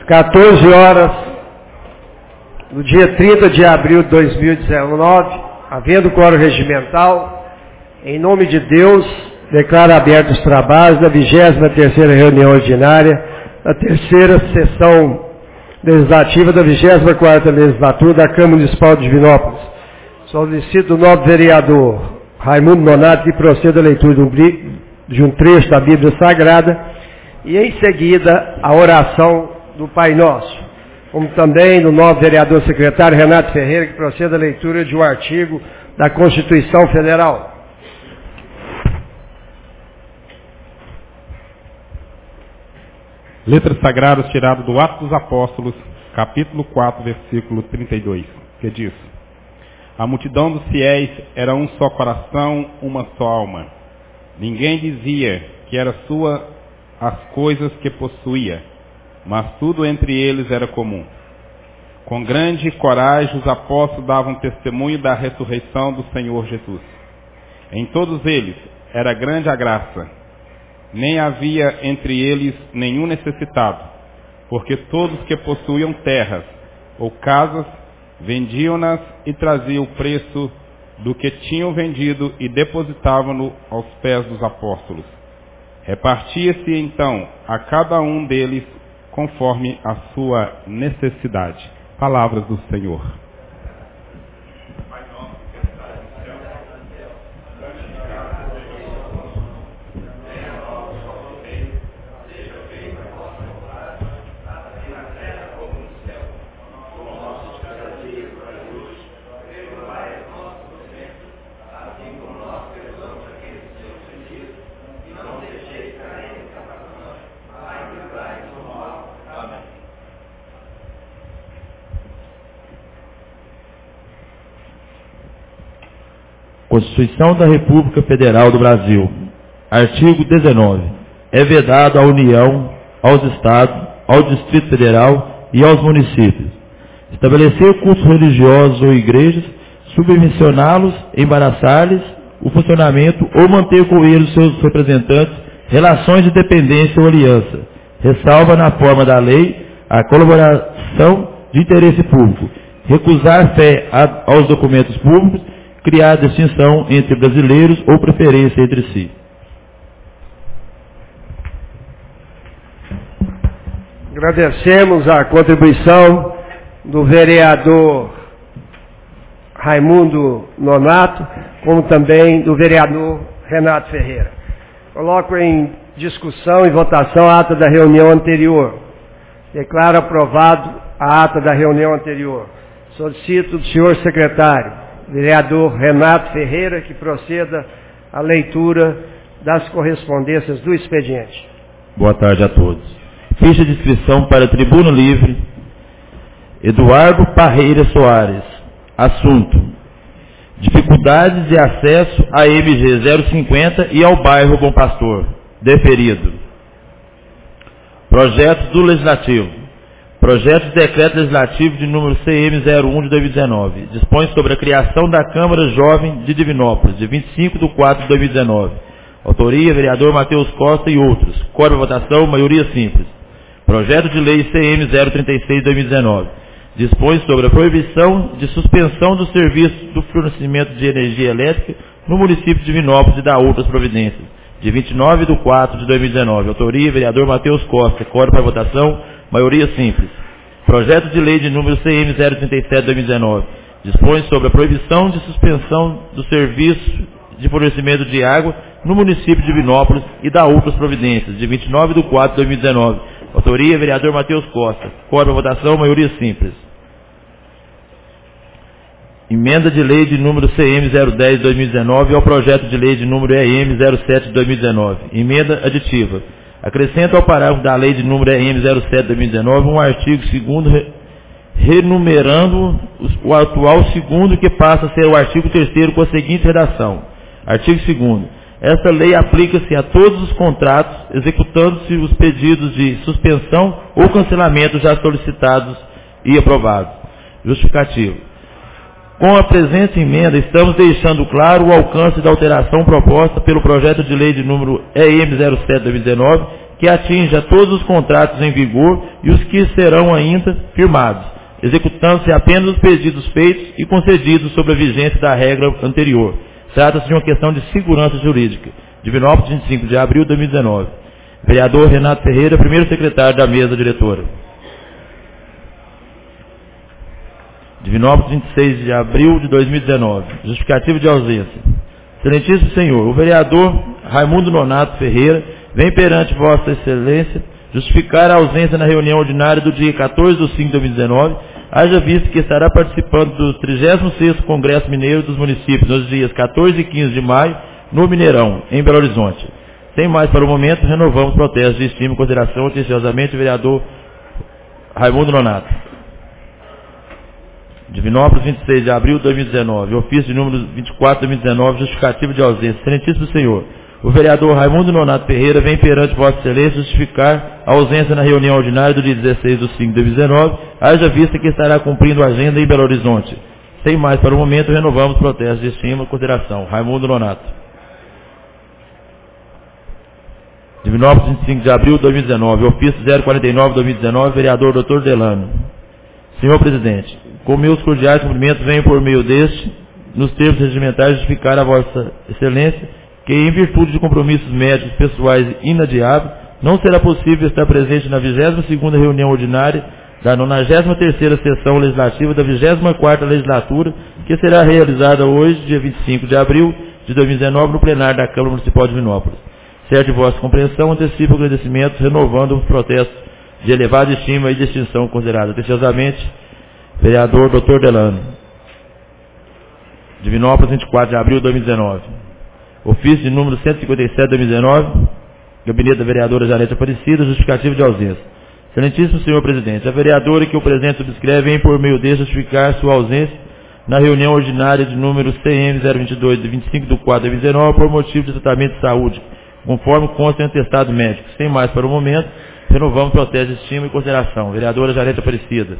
14 horas do dia 30 de abril de 2019, havendo quórum regimental, em nome de Deus, declaro abertos os trabalhos da 23ª reunião ordinária, da terceira sessão legislativa da 24ª legislatura da Câmara Municipal de Divinópolis. Solicito o nobre vereador Raimundo Nonato que proceda a leitura de um trecho da Bíblia Sagrada e, em seguida, a oração do Pai Nosso, como também do novo vereador secretário Renato Ferreira, que proceda a leitura de um artigo da Constituição Federal. Letras sagradas tiradas do Atos dos Apóstolos, capítulo 4, versículo 32, que diz: A multidão dos fiéis era um só coração, uma só alma. Ninguém dizia que era sua as coisas que possuía, mas tudo entre eles era comum. Com grande coragem os apóstolos davam testemunho da ressurreição do Senhor Jesus. Em todos eles era grande a graça, nem havia entre eles nenhum necessitado, porque todos que possuíam terras ou casas vendiam-nas e traziam o preço do que tinham vendido e depositavam-no aos pés dos apóstolos. Repartia-se então a cada um deles conforme a sua necessidade. Palavras do Senhor. Constituição da República Federal do Brasil. Artigo 19. É vedado à União, aos Estados, ao Distrito Federal e aos municípios estabelecer cultos religiosos ou igrejas, subvencioná-los, embaraçar-lhes o funcionamento ou manter com eles seus representantes relações de dependência ou aliança. Ressalva na forma da lei a colaboração de interesse público. Recusar fé aos documentos públicos, criar distinção entre brasileiros ou preferência entre si. Agradecemos a contribuição do vereador Raimundo Nonato, como também do vereador Renato Ferreira. Coloco em discussão e votação a ata da reunião anterior. Declaro aprovado a ata da reunião anterior. Solicito do senhor secretário, vereador Renato Ferreira, que proceda à leitura das correspondências do expediente. Boa tarde a todos. Ficha de inscrição para Tribuna Livre, Eduardo Parreira Soares. Assunto: dificuldades de acesso à MG 050 e ao bairro Bom Pastor. Deferido. Projetos do Legislativo. Projeto de Decreto Legislativo de número CM01 de 2019. Dispõe sobre a criação da Câmara Jovem de Divinópolis, de 25/4 de 2019. Autoria, vereador Matheus Costa e outros. Código de votação, maioria simples. Projeto de Lei CM036 de 2019. Dispõe sobre a proibição de suspensão do serviço do fornecimento de energia elétrica no município de Divinópolis e da outras providências. De 29/4 de 2019. Autoria, vereador Matheus Costa. Código para votação, maioria simples. Projeto de lei de número CM037 de 2019. Dispõe sobre a proibição de suspensão do serviço de fornecimento de água no município de Divinópolis e da outras providências. De 29/4 de 2019. Autoria, vereador Matheus Costa. Código de votação, maioria simples. Emenda de lei de número CM010 de 2019 ao projeto de lei de número EM07 de 2019. Emenda aditiva. Acrescenta ao parágrafo da lei de número EM07 de 2019 um artigo 2º renumerando o atual 2º, que passa a ser o artigo 3º com a seguinte redação. Artigo 2º. Esta lei aplica-se a todos os contratos, executando-se os pedidos de suspensão ou cancelamento já solicitados e aprovados. Justificativo. Com a presente emenda, estamos deixando claro o alcance da alteração proposta pelo projeto de lei de número EM07 de 2019, que atinge a todos os contratos em vigor e os que serão ainda firmados, executando-se apenas os pedidos feitos e concedidos sob a vigência da regra anterior. Trata-se de uma questão de segurança jurídica. Divinópolis, 25 de abril de 2019. Vereador Renato Ferreira, primeiro secretário da mesa diretora. Divinópolis, 26 de abril de 2019. Justificativo de ausência. Excelentíssimo senhor, o vereador Raimundo Nonato Ferreira vem perante Vossa Excelência justificar a ausência na reunião ordinária do dia 14 de 5 de 2019, haja visto que estará participando do 36º Congresso Mineiro dos Municípios nos dias 14 e 15 de maio, no Mineirão, em Belo Horizonte. Sem mais para o momento, renovamos protestos de estima e consideração atenciosamente o vereador Raimundo Nonato. Divinópolis, 26 de abril de 2019, ofício de número 24 de 2019, justificativo de ausência. Excelentíssimo senhor, o vereador Raimundo Nonato Ferreira vem perante Vossa Excelência justificar a ausência na reunião ordinária do dia 16 de 5 de 2019, haja vista que estará cumprindo a agenda em Belo Horizonte. Sem mais para o momento, renovamos protestos de estima e consideração. Raimundo Nonato. Divinópolis, 25 de abril de 2019, ofício 049 de 2019, vereador Dr. Delano. Senhor presidente, com meus cordiais cumprimentos, venho por meio deste, nos termos regimentais, justificar a Vossa Excelência que, em virtude de compromissos médicos pessoais inadiáveis, não será possível estar presente na 22ª reunião ordinária da 93ª sessão legislativa da 24ª legislatura, que será realizada hoje, dia 25 de abril de 2019, no plenário da Câmara Municipal de Divinópolis. Certo de vossa compreensão, antecipo agradecimentos, renovando os protestos de elevada estima e distinção considerada. Atenciosamente, vereador Dr. Delano. Divinópolis, 24 de abril de 2019. Ofício de número 157 de 2019, gabinete da vereadora Janete Aparecida, justificativo de ausência. Excelentíssimo senhor presidente, a vereadora que o presente subscreve vem por meio deste justificar sua ausência na reunião ordinária de número CM 022 de 25 de 4 de 2019 por motivo de tratamento de saúde, conforme consta em atestado médico. Sem mais para o momento, renovamos protesto de estima e consideração. Vereadora Janete Aparecida.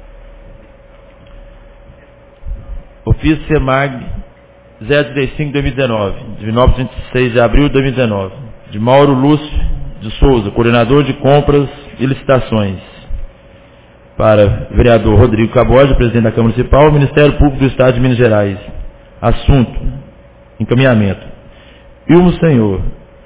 Ofício CEMAG 035 de 2019, Divinópolis, 26 de abril de 2019, de Mauro Lúcio de Souza, coordenador de compras e licitações. Para vereador Rodrigo Caboja, presidente da Câmara Municipal, Ministério Público do Estado de Minas Gerais. Assunto: encaminhamento. Ilmo senhor,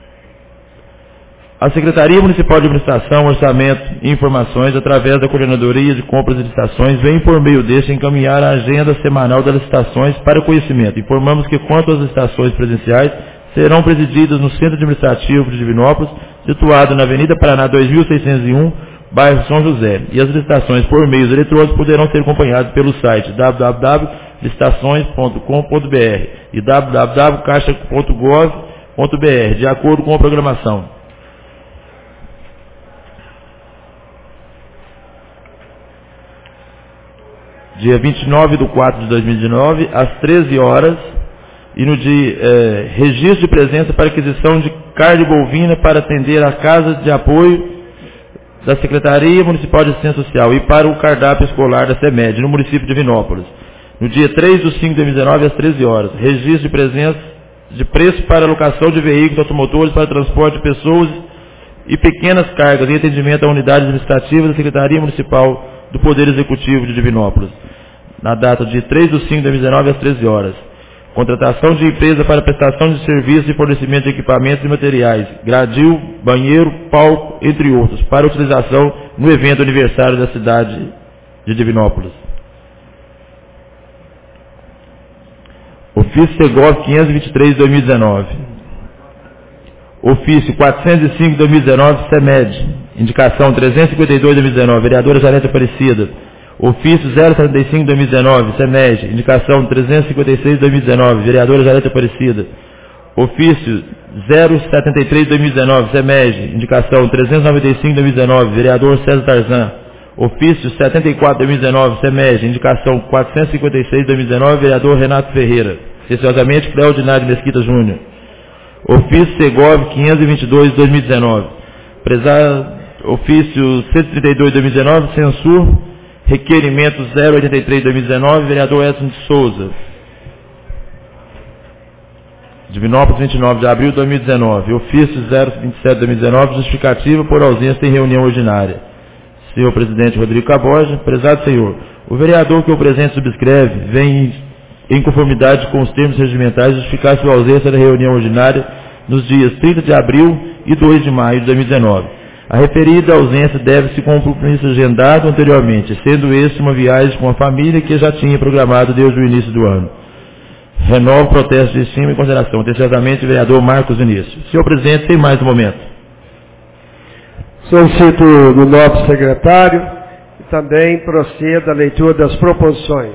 a Secretaria Municipal de Administração, Orçamento e Informações, através da Coordenadoria de Compras e Licitações, vem por meio deste encaminhar a agenda semanal das licitações para conhecimento. Informamos que, quanto às licitações presenciais, serão presididas no Centro Administrativo de Divinópolis, situado na Avenida Paraná 2601, bairro São José. E as licitações por meios eletrônicos poderão ser acompanhadas pelo site www.licitações.com.br e www.caixa.gov.br, de acordo com a programação. Dia 29 de 4 de 2019, às 13 horas, e no dia registro de presença para aquisição de carne bovina para atender a casa de apoio da Secretaria Municipal de Assistência Social e para o cardápio escolar da CEMED, no município de Divinópolis. No dia 3 de 5 de 2019, às 13 horas, registro de presença de preço para alocação de veículos automotores para transporte de pessoas e pequenas cargas em atendimento à unidade administrativa da Secretaria Municipal do Poder Executivo de Divinópolis, na data de 3 de 5 de 2019, às 13 horas. Contratação de empresa para prestação de serviços e fornecimento de equipamentos e materiais, gradil, banheiro, palco, entre outros, para utilização no evento aniversário da cidade de Divinópolis. Ofício Segov 523 de 2019. Ofício 405 de 2019, CEMED. Indicação 352 de 2019, vereadora Janete Aparecida. Ofício 075 de 2019, CEMED. Indicação 356 de 2019, vereadora Janete Aparecida. Ofício 073 de 2019, CEMED. Indicação 395 de 2019, vereador César Tarzan. Ofício 74 de 2019, CEMED. Indicação 456 de 2019, vereador Renato Ferreira. Atenciosamente, Cleodinari Mesquita Júnior. Ofício Segov 522 de 2019. Ofício 132 de 2019, Censur. Requerimento 083 de 2019, vereador Edson de Souza. Divinópolis, 29 de abril de 2019. Ofício 027 de 2019, justificativa por ausência em reunião ordinária. Senhor Presidente Rodrigo Caboja, prezado senhor, o vereador que o presente subscreve vem em conformidade com os termos regimentais justificar sua ausência da reunião ordinária nos dias 30 de abril e 2 de maio de 2019. A referida ausência deve-se com um compromisso agendado anteriormente, sendo este uma viagem com a família que já tinha programado desde o início do ano. Renovo o protesto de estima e consideração. Atenciosamente, vereador Marcos Vinícius. Senhor presidente, sem mais um momento. Solicito do nobre secretário e também proceda a leitura das proposições.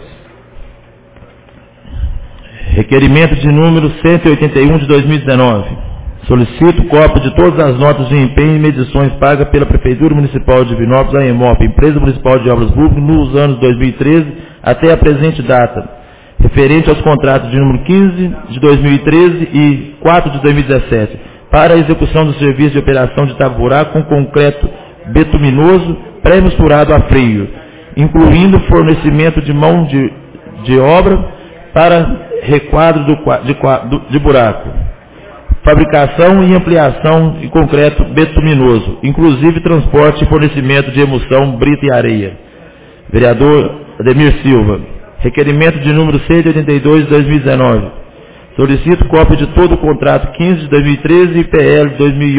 Requerimento de número 181 de 2019. Solicito cópia de todas as notas de empenho e medições pagas pela Prefeitura Municipal de Divinópolis, a EMOP, Empresa Municipal de Obras Públicas, nos anos 2013 até a presente data, referente aos contratos de número 15 de 2013 e 4 de 2017, para a execução do serviço de operação de tapa-buraco com concreto betuminoso pré-misturado a frio, incluindo fornecimento de mão de obra para requadro de buraco, fabricação e ampliação de concreto betuminoso, inclusive transporte e fornecimento de emulsão, brita e areia. Vereador Ademir Silva. Requerimento de número 182 de 2019. Solicito cópia de todo o contrato 15 de 2013 e PL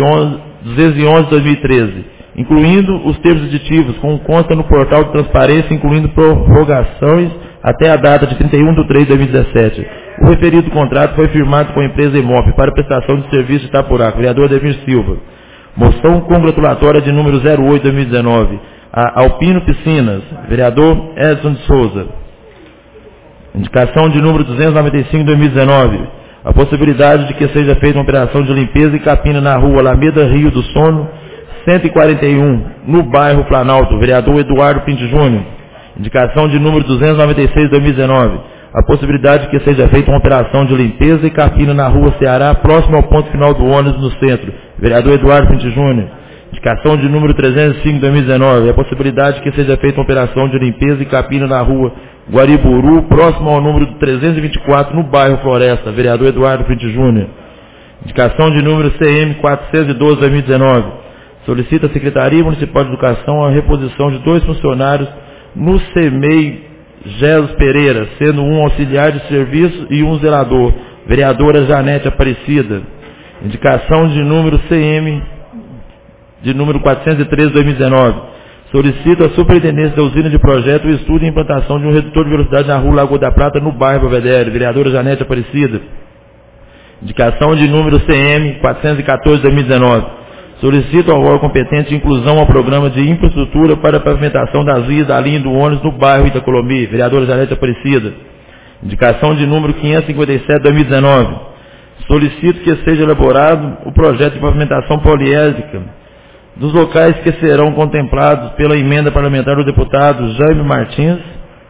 211 de 2013, incluindo os termos aditivos, como consta no portal de transparência, incluindo prorrogações até a data de 31 de 3 de 2017. O referido contrato foi firmado com a empresa EMOP para prestação de serviço de tapa-buraco. Vereador Ademir Silva. Moção congratulatória de número 08 de 2019. A Alpino Piscinas. Vereador Edson de Souza. Indicação de número 295 de 2019. A possibilidade de que seja feita uma operação de limpeza e capina na rua Alameda Rio do Sono, 141, no bairro Planalto. Vereador Eduardo Pinto Júnior. Indicação de número 296 de 2019. A possibilidade de que seja feita uma operação de limpeza e capina na rua Ceará, próximo ao ponto final do ônibus no centro. Vereador Eduardo Pinto Júnior. Indicação de número 305 de 2019. A possibilidade de que seja feita uma operação de limpeza e capina na rua Guariburu, próximo ao número 324, no bairro Floresta. Vereador Eduardo Pinto Júnior. Indicação de número CM 412 de 2019. Solicita a Secretaria Municipal de Educação a reposição de 2 funcionários no CEMEI Jesus Pereira, sendo um auxiliar de serviço e um zelador. Vereadora Janete Aparecida. Indicação de número CM de número 413 de 2019. Solicito a Superintendência da Usina de Projeto o estudo e implantação de um redutor de velocidade na rua Lagoa da Prata, no bairro Belvedere. Vereadora Janete Aparecida. Indicação de número CM 414 de 2019. Solicito ao órgão competente inclusão ao programa de infraestrutura para a pavimentação das vias da linha do ônibus no bairro Itacolomi. Vereadora Janete Aparecida. Indicação de número 557 de 2019. Solicito que seja elaborado o projeto de pavimentação poliédrica dos locais que serão contemplados pela emenda parlamentar do deputado Jaime Martins,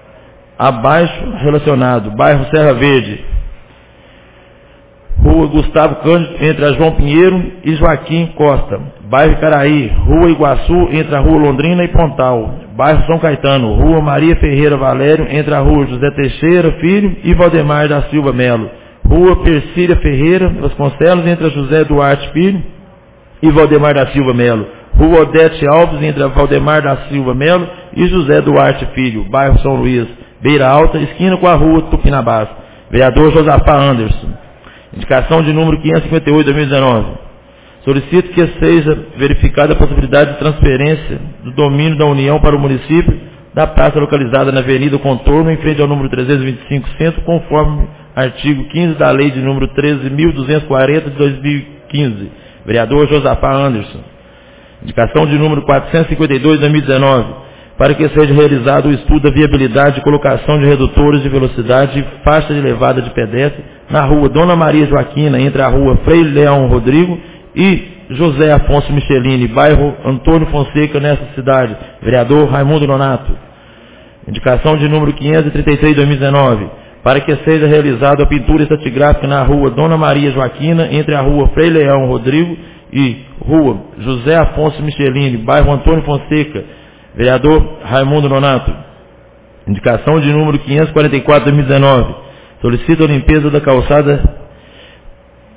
abaixo relacionado, bairro Serra Verde, Rua Gustavo Cândido, entre a João Pinheiro e Joaquim Costa, bairro Caraí, Rua Iguaçu, entre a Rua Londrina e Pontal, bairro São Caetano, Rua Maria Ferreira Valério, entre a Rua José Teixeira Filho e Valdemar da Silva Melo, Rua Persília Ferreira Vasconcelos, entre a José Duarte Filho e Valdemar da Silva Melo, Rua Odete Alves, entre a Valdemar da Silva Melo e José Duarte Filho, bairro São Luís, Beira Alta, esquina com a Rua Tupinambás. Vereador Josafá Anderson. Indicação de número 558 de 2019. Solicito que seja verificada a possibilidade de transferência do domínio da União para o município da praça localizada na Avenida Contorno, em frente ao número 325 Centro, conforme artigo 15 da Lei de número 13.240 de 2015. Vereador Josafá Anderson. Indicação de número 452 de 2019. Para que seja realizado o estudo da viabilidade de colocação de redutores de velocidade e faixa de levada de pedestre na rua Dona Maria Joaquina, entre a rua Frei Leão Rodrigo e José Afonso Michelini, bairro Antônio Fonseca, nessa cidade. Vereador Raimundo Nonato. Indicação de número 533 de 2019. Para que seja realizada a pintura estratigráfica na rua Dona Maria Joaquina, entre a rua Frei Leão Rodrigo e rua José Afonso Michelini, bairro Antônio Fonseca. Vereador Raimundo Nonato. Indicação de número 544 de 2019. Solicito a limpeza da calçada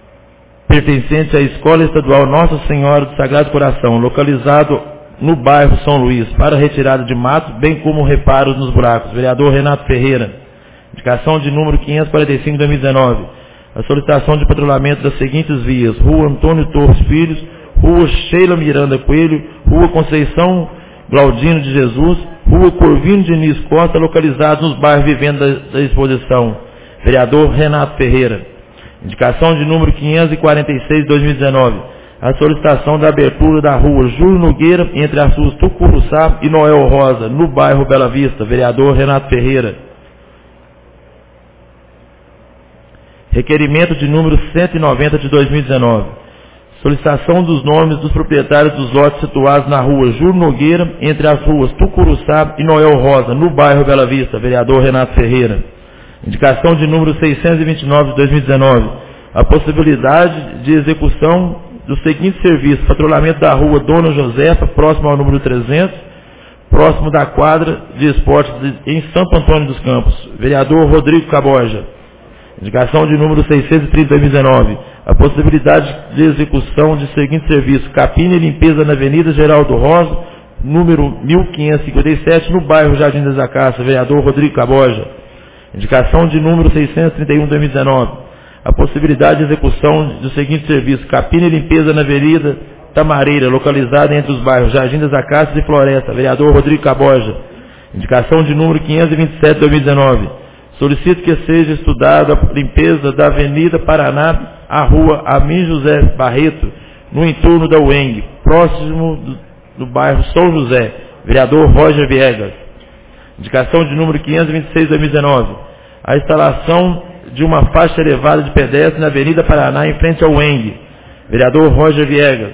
pertencente à Escola Estadual Nossa Senhora do Sagrado Coração, localizado no bairro São Luís, para retirada de matos, bem como reparos nos buracos. Vereador Renato Ferreira. Indicação de número 545/2019. A solicitação de patrulhamento das seguintes vias: Rua Antônio Torres Filhos, Rua Sheila Miranda Coelho, Rua Conceição Glaudino de Jesus, Rua Corvino Diniz Costa, localizados nos bairros Vivenda da Exposição. Vereador Renato Ferreira. Indicação de número 546/2019. A solicitação da abertura da rua Júlio Nogueira, entre as ruas Tucuruçá e Noel Rosa, no bairro Bela Vista. Vereador Renato Ferreira. Requerimento de número 190 de 2019. Solicitação dos nomes dos proprietários dos lotes situados na rua Júlio Nogueira, entre as ruas Tucuruçá e Noel Rosa, no bairro Bela Vista. Vereador Renato Ferreira. Indicação de número 629 de 2019. A possibilidade de execução do seguinte serviço: patrulhamento da rua Dona Josefa, próximo ao número 300, próximo da quadra de esportes em Santo Antônio dos Campos. Vereador Rodrigo Caboja. Indicação de número 630 de 2019. A possibilidade de execução de seguinte serviço: capina e limpeza na Avenida Geraldo Rosa, número 1557, no bairro Jardim das Acácias. Vereador Rodrigo Caboja. Indicação de número 631 de 2019. A possibilidade de execução do seguinte serviço: capina e limpeza na Avenida Tamareira, localizada entre os bairros Jardim das Acácias e Floresta. Vereador Rodrigo Caboja. Indicação de número 527 de 2019. Solicito que seja estudada a limpeza da Avenida Paraná, a rua Amin José Barreto, no entorno da UENG, próximo do bairro São José. Vereador Roger Viegas. Indicação de número 526 de 2019. A instalação de uma faixa elevada de pedestre na Avenida Paraná, em frente ao UENG. Vereador Roger Viegas.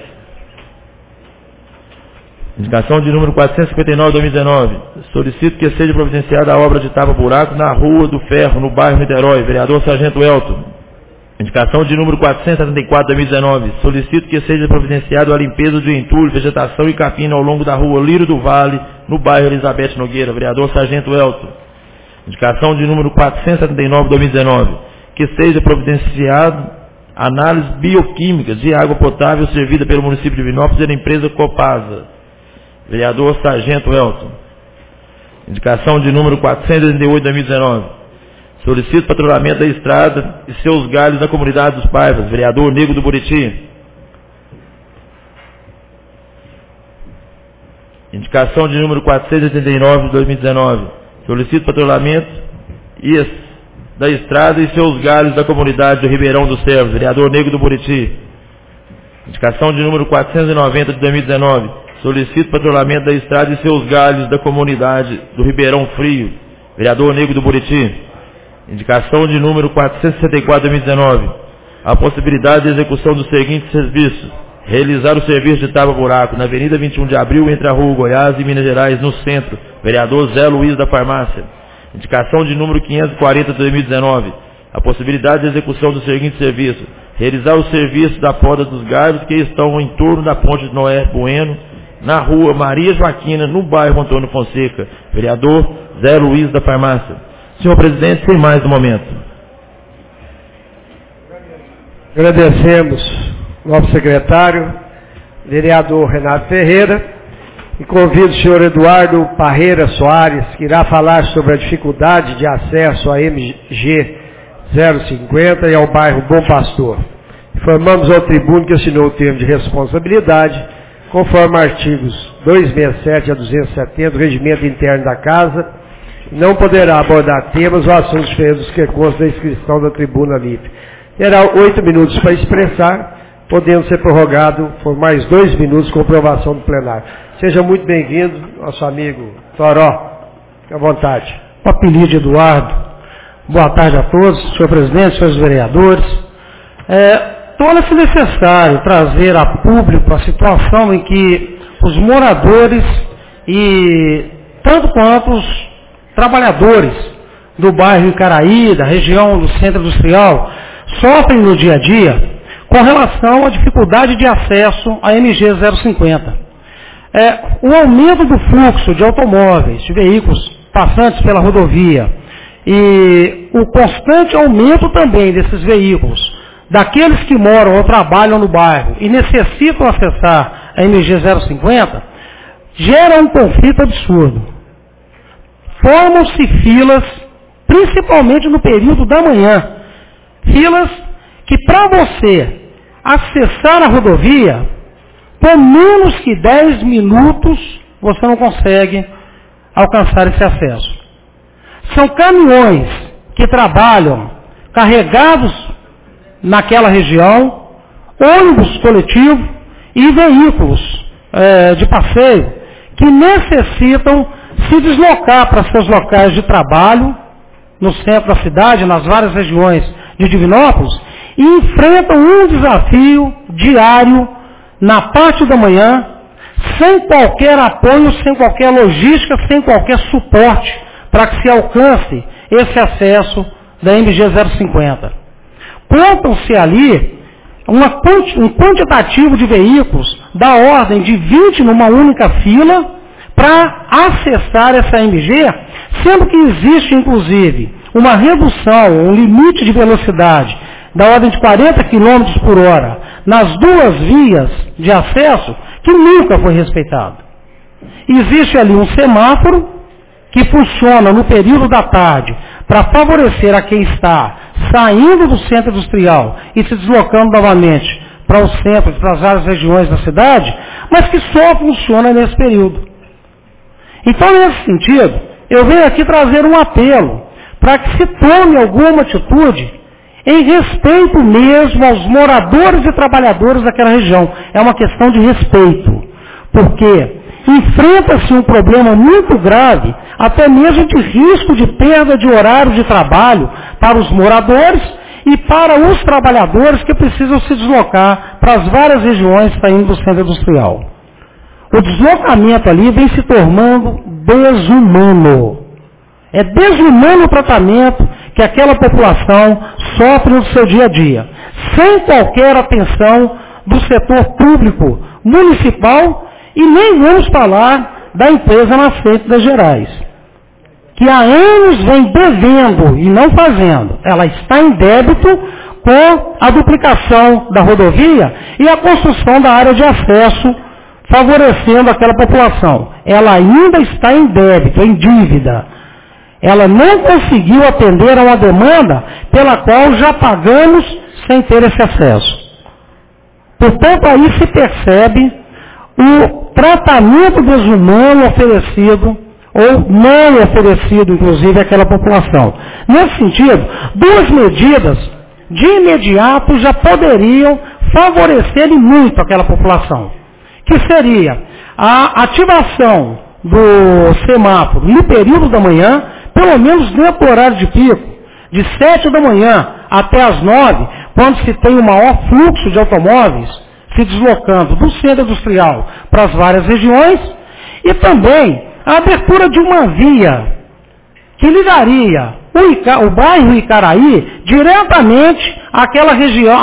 Indicação de número 459 de 2019. Solicito que seja providenciada a obra de tapa-buraco na Rua do Ferro, no bairro Niterói. Vereador Sargento Elton. Indicação de número 474 de 2019. Solicito que seja providenciada a limpeza de entulho, vegetação e capina ao longo da Rua Lírio do Vale, no bairro Elizabeth Nogueira. Vereador Sargento Elton. Indicação de número 479 de 2019. Que seja providenciado análise bioquímica de água potável servida pelo município de Divinópolis pela empresa Copasa. Vereador Sargento Elton. Indicação de número 488 de 2019. Solicito patrulhamento da estrada e seus galhos na comunidade dos Paivas. Vereador Nego do Buriti. Indicação de número 489 de 2019. Solicito patrulhamento da estrada e seus galhos da comunidade do Ribeirão dos Servos. Vereador Nego do Buriti. Indicação de número 490 de 2019. Solicito patrulhamento da estrada e seus galhos da comunidade do Ribeirão Frio. Vereador Nego do Buriti. Indicação de número 464 de 2019. A possibilidade de execução dos seguintes serviços: realizar o serviço de tapa-buraco na Avenida 21 de Abril, entre a Rua Goiás e Minas Gerais, no centro. Vereador Zé Luiz da Farmácia. Indicação de número 540 de 2019. A possibilidade de execução do seguinte serviço: realizar o serviço da poda dos galhos que estão em torno da ponte de Noé Bueno, na Rua Maria Joaquina, no bairro Antônio Fonseca. Vereador Zé Luiz da Farmácia. Senhor presidente, sem mais no momento. Agradecemos ao novo secretário, vereador Renato Ferreira, e convido o senhor Eduardo Parreira Soares, que irá falar sobre a dificuldade de acesso à MG 050 e ao bairro Bom Pastor. Informamos ao tribuno que assinou o termo de responsabilidade, conforme artigos 267 a 270 do Regimento Interno da Casa, não poderá abordar temas ou assuntos diferentes que constam da inscrição da tribuna livre. Terá 8 minutos para expressar, podendo ser prorrogado por mais 2 minutos com aprovação do plenário. Seja muito bem-vindo, nosso amigo Toró. Fique à vontade. O apelido de Eduardo. Boa tarde a todos, senhor presidente, senhores vereadores. Torna-se necessário trazer a público a situação em que os moradores e tanto quanto os trabalhadores do bairro Icaraí, da região do centro industrial, sofrem no dia a dia com relação à dificuldade de acesso à MG 050. O aumento do fluxo de automóveis, de veículos passantes pela rodovia e o constante aumento também desses veículos daqueles que moram ou trabalham no bairro e necessitam acessar a MG 050, gera um conflito absurdo. Formam-se filas, principalmente no período da manhã, filas que para você acessar a rodovia, por menos que 10 minutos, você não consegue alcançar esse acesso. São caminhões que trabalham carregados naquela região, ônibus coletivo e veículos de passeio que necessitam se deslocar para seus locais de trabalho, no centro da cidade, nas várias regiões de Divinópolis, e enfrentam um desafio diário na parte da manhã, sem qualquer apoio, sem qualquer logística, sem qualquer suporte para que se alcance esse acesso da MG 050. Contam-se ali um quantitativo de veículos da ordem de 20 numa única fila para acessar essa MG, sendo que existe, inclusive, uma redução, um limite de velocidade da ordem de 40 km por hora nas duas vias de acesso, que nunca foi respeitado. Existe ali um semáforo que funciona no período da tarde para favorecer a quem está saindo do centro industrial e se deslocando novamente para o centro, para as várias regiões da cidade, mas que só funciona nesse período. Então, nesse sentido, eu venho aqui trazer um apelo para que se tome alguma atitude em respeito mesmo aos moradores e trabalhadores daquela região. É uma questão de respeito, porque enfrenta-se um problema muito grave, até mesmo de risco de perda de horário de trabalho para os moradores e para os trabalhadores que precisam se deslocar para as várias regiões saindo do centro industrial. O deslocamento ali vem se tornando desumano. É desumano o tratamento que aquela população sofre no seu dia a dia, sem qualquer atenção do setor público municipal e nem vamos falar da empresa Nascente das Gerais, que há anos vem devendo e não fazendo. Ela está em débito com a duplicação da rodovia e a construção da área de acesso, favorecendo aquela população. Ela ainda está em débito, em dívida. Ela não conseguiu atender a uma demanda pela qual já pagamos sem ter esse acesso. Portanto, aí se percebe o tratamento desumano oferecido, ou não oferecido, inclusive, àquela população. Nesse sentido, duas medidas de imediato já poderiam favorecer muito aquela população, que seria a ativação do semáforo no período da manhã, pelo menos dentro do horário de pico, de 7 da manhã até as 9, quando se tem o maior fluxo de automóveis se deslocando do centro industrial para as várias regiões, e também a abertura de uma via que ligaria o bairro Icaraí diretamente àquela região,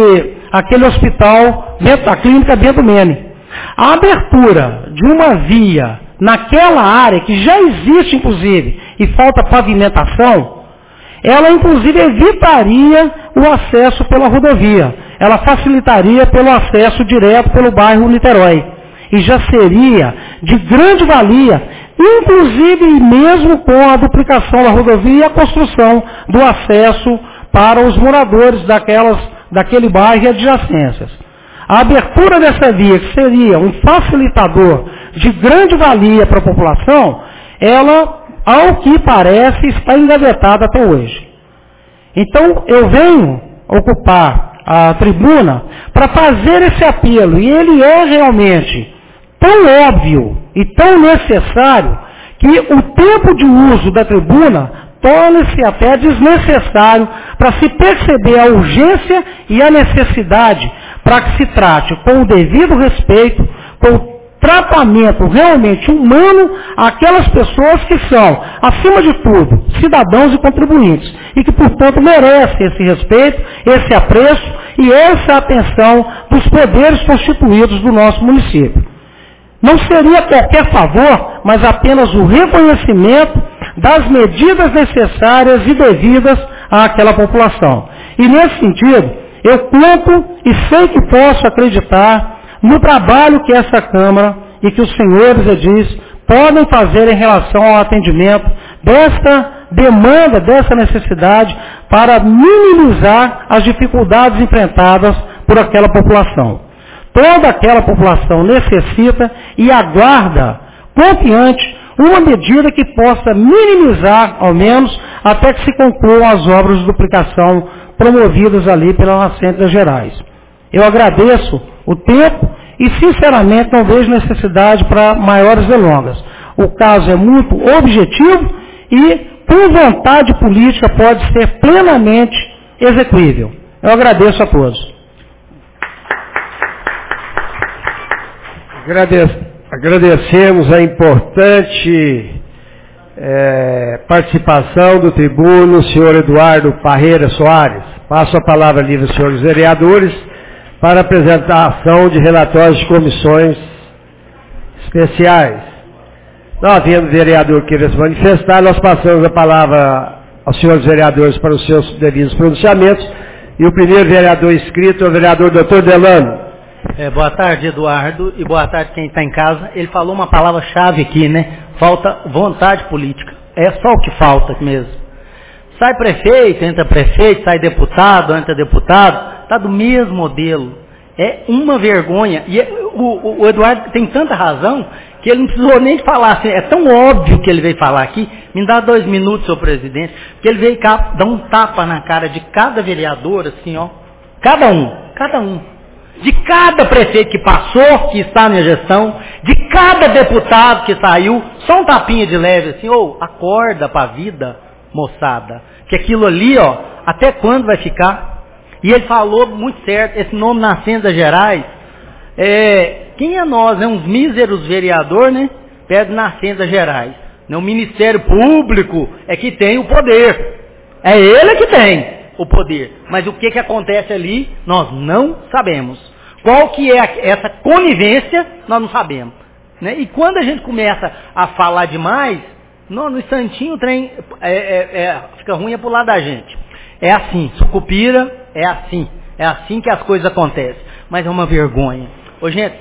aquele hospital, a clínica Bento Mene. A abertura de uma via naquela área, que já existe inclusive, e falta pavimentação, ela inclusive evitaria o acesso pela rodovia. Ela facilitaria pelo acesso direto pelo bairro Niterói. E já seria de grande valia, inclusive mesmo com a duplicação da rodovia e a construção do acesso para os moradores daquele bairro e adjacências. A abertura dessa via, que seria um facilitador de grande valia para a população, ela, ao que parece, está engavetada até hoje. Então, eu venho ocupar a tribuna para fazer esse apelo, e ele é realmente tão óbvio e tão necessário que o tempo de uso da tribuna torna-se até desnecessário para se perceber a urgência e a necessidade para que se trate com o devido respeito, com o tratamento realmente humano àquelas pessoas que são, acima de tudo, cidadãos e contribuintes, e que, portanto, merecem esse respeito, esse apreço e essa atenção dos poderes constituídos do nosso município. Não seria qualquer favor, mas apenas o reconhecimento das medidas necessárias e devidas àquela população. E, nesse sentido, eu conto e sei que posso acreditar no trabalho que essa Câmara e que os senhores, eu disse, podem fazer em relação ao atendimento desta demanda, dessa necessidade, para minimizar as dificuldades enfrentadas por aquela população. Toda aquela população necessita e aguarda, confiante, uma medida que possa minimizar, ao menos, até que se concluam as obras de duplicação promovidas ali pela Nascente das Gerais. Eu agradeço o tempo e, sinceramente, não vejo necessidade para maiores delongas. O caso é muito objetivo e, com vontade política, pode ser plenamente execuível. Eu agradeço a todos. Agradecemos a importante participação do tribuno, senhor Eduardo Parreira Soares. Passo a palavra livre aos senhores vereadores para apresentação de relatórios de comissões especiais. Não havendo vereador que queira se manifestar, nós passamos a palavra aos senhores vereadores para os seus devidos pronunciamentos. E o primeiro vereador inscrito é o vereador Dr. Delano. Boa tarde, Eduardo, e boa tarde quem está em casa. Ele falou uma palavra-chave aqui, né? Falta vontade política. É só o que falta mesmo. Sai prefeito, entra prefeito, sai deputado, entra deputado, está do mesmo modelo. É uma vergonha. E o Eduardo tem tanta razão que ele não precisou nem falar assim. É tão óbvio que ele veio falar aqui. Me dá 2 minutos, senhor presidente, que ele veio cá dar um tapa na cara de cada vereador, assim, ó. Cada um. De cada prefeito que passou, que está na gestão, de cada deputado que saiu, só um tapinha de leve assim, acorda para a vida, moçada, que aquilo ali, até quando vai ficar? E ele falou muito certo, esse nome Nascente das Gerais, quem é nós, né? Uns míseros vereadores, né? Perto de Nascente das Gerais. Né? O Ministério Público é que tem o poder, é ele que tem o poder, mas o que acontece ali, nós não sabemos. Qual que é essa conivência, nós não sabemos. Né? E quando a gente começa a falar demais, no instantinho o trem fica ruim pro lado da gente. É assim, sucupira, é assim que as coisas acontecem. Mas é uma vergonha. Ô gente,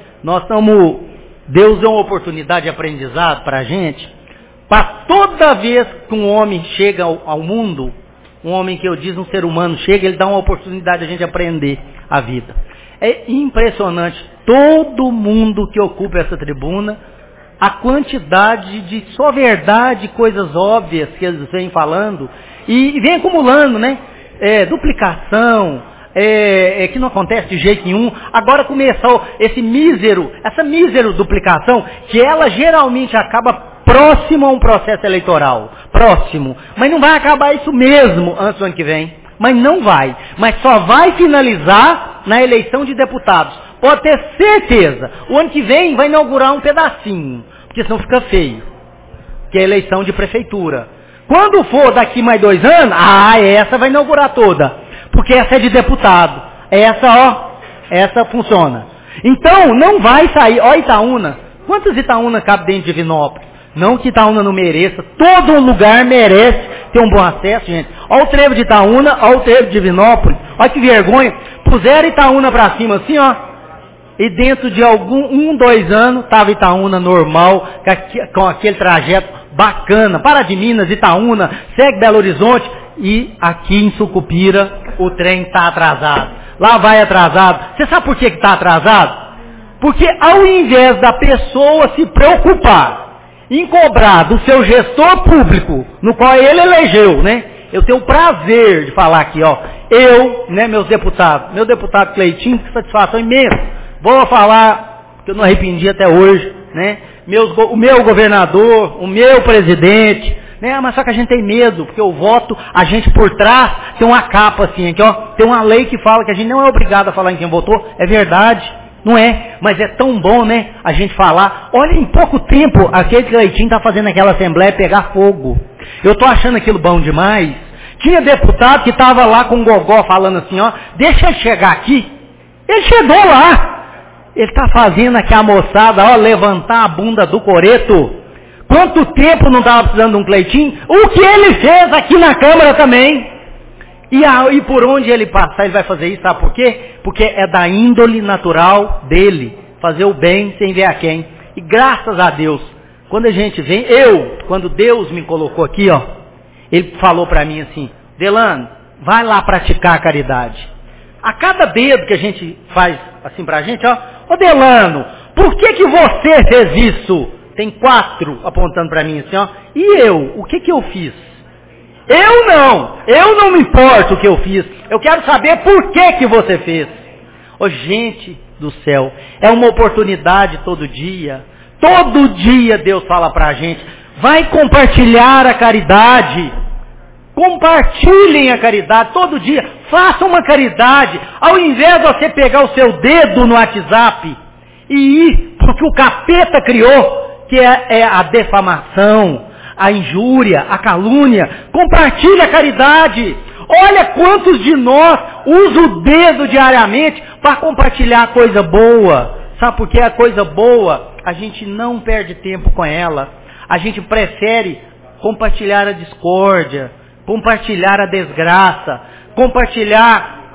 Deus deu uma oportunidade de aprendizado para a gente, para toda vez que um homem chega ao mundo, um homem que eu diz, um ser humano chega, ele dá uma oportunidade de a gente aprender a vida. É impressionante, todo mundo que ocupa essa tribuna, a quantidade de só verdade, coisas óbvias que eles vêm falando, e vem acumulando, né? Duplicação, que não acontece de jeito nenhum. Agora começou essa mísero duplicação, que ela geralmente acaba próximo a um processo eleitoral. Próximo. Mas não vai acabar isso mesmo antes do ano que vem. Mas não vai. Mas só vai finalizar na eleição de deputados. Pode ter certeza. O ano que vem vai inaugurar um pedacinho. Porque senão fica feio. Que é a eleição de prefeitura. Quando for daqui mais 2 anos, essa vai inaugurar toda. Porque essa é de deputado. Essa funciona. Então, não vai sair. Itaúna. Quantas Itaúna cabe dentro de Divinópolis? Não que Itaúna não mereça. Todo lugar merece ter um bom acesso, gente. Olha o trevo de Itaúna, olha o trevo de Divinópolis. Olha que vergonha. Puseram Itaúna pra cima assim, E dentro de 2 anos, estava Itaúna normal, com aquele trajeto bacana. Para de Minas, Itaúna, segue Belo Horizonte. E aqui em Sucupira, o trem está atrasado. Lá vai atrasado. Você sabe por que está atrasado? Porque ao invés da pessoa se preocupar em cobrar do seu gestor público, no qual ele elegeu, né? Eu tenho o prazer de falar aqui, meus deputados, meu deputado Cleitinho, que satisfação imensa. Vou falar, que eu não arrependi até hoje, né? O meu governador, o meu presidente, né? Mas só que a gente tem medo, porque o voto, a gente por trás tem uma capa assim, aqui, tem uma lei que fala que a gente não é obrigado a falar em quem votou, é verdade. Não é, mas é tão bom, né, a gente falar. Olha, em pouco tempo, aquele Cleitinho está fazendo aquela assembleia pegar fogo. Eu estou achando aquilo bom demais. Tinha deputado que estava lá com o gogó falando assim, deixa ele chegar aqui. Ele chegou lá. Ele está fazendo aqui a moçada, levantar a bunda do coreto. Quanto tempo não estava precisando de um Cleitinho? O que ele fez aqui na Câmara também. E por onde ele passar, ele vai fazer isso, sabe por quê? Porque é da índole natural dele, fazer o bem sem ver a quem. E graças a Deus, quando a gente vem, quando Deus me colocou aqui, ó, ele falou para mim assim, Delano, vai lá praticar a caridade. A cada dedo que a gente faz assim pra gente, ó, ô Delano, por que você fez isso? Tem 4 apontando para mim assim, ó, e eu, o que eu fiz? Eu não me importo o que eu fiz, eu quero saber por que você fez. Ô gente do céu, é uma oportunidade todo dia Deus fala pra gente, vai compartilhar a caridade, compartilhem a caridade, todo dia, façam uma caridade, ao invés de você pegar o seu dedo no WhatsApp e ir porque o capeta criou, que é a defamação, a injúria, a calúnia, compartilhe a caridade. Olha quantos de nós usam o dedo diariamente para compartilhar coisa boa. Sabe por que a coisa boa, a gente não perde tempo com ela. A gente prefere compartilhar a discórdia, compartilhar a desgraça, compartilhar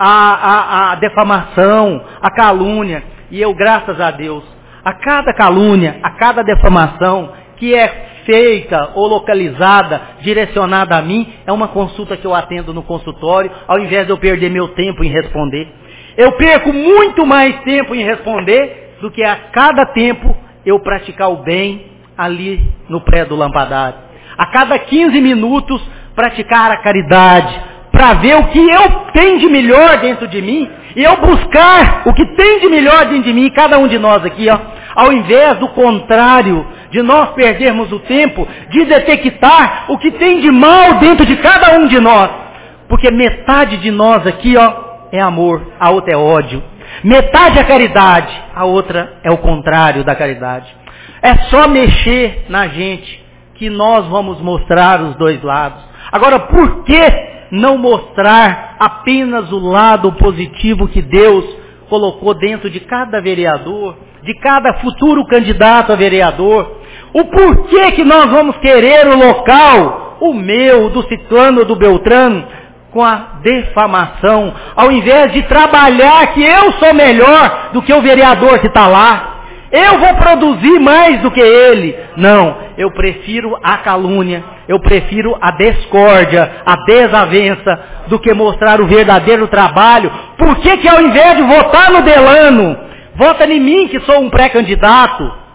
a defamação, a calúnia. E eu, graças a Deus, a cada calúnia, a cada defamação que é feita ou localizada, direcionada a mim, é uma consulta que eu atendo no consultório, ao invés de eu perder meu tempo em responder. Eu perco muito mais tempo em responder do que a cada tempo eu praticar o bem ali no pré do lampadário. A cada 15 minutos praticar a caridade, para ver o que eu tenho de melhor dentro de mim, e eu buscar o que tem de melhor dentro de mim, cada um de nós aqui, ó, ao invés do contrário, de nós perdermos o tempo de detectar o que tem de mal dentro de cada um de nós. Porque metade de nós aqui, ó, é amor, a outra é ódio. Metade é caridade, a outra é o contrário da caridade. É só mexer na gente que nós vamos mostrar os dois lados. Agora, por que não mostrar apenas o lado positivo que Deus colocou dentro de cada vereador, de cada futuro candidato a vereador? O porquê que nós vamos querer o local, o meu, do ciclano, do beltrano, com a defamação, ao invés de trabalhar que eu sou melhor do que o vereador que está lá. Eu vou produzir mais do que ele. Não, eu prefiro a calúnia, eu prefiro a discórdia, a desavença, do que mostrar o verdadeiro trabalho. Por que ao invés de votar no Delano, vota em mim que sou um pré-candidato?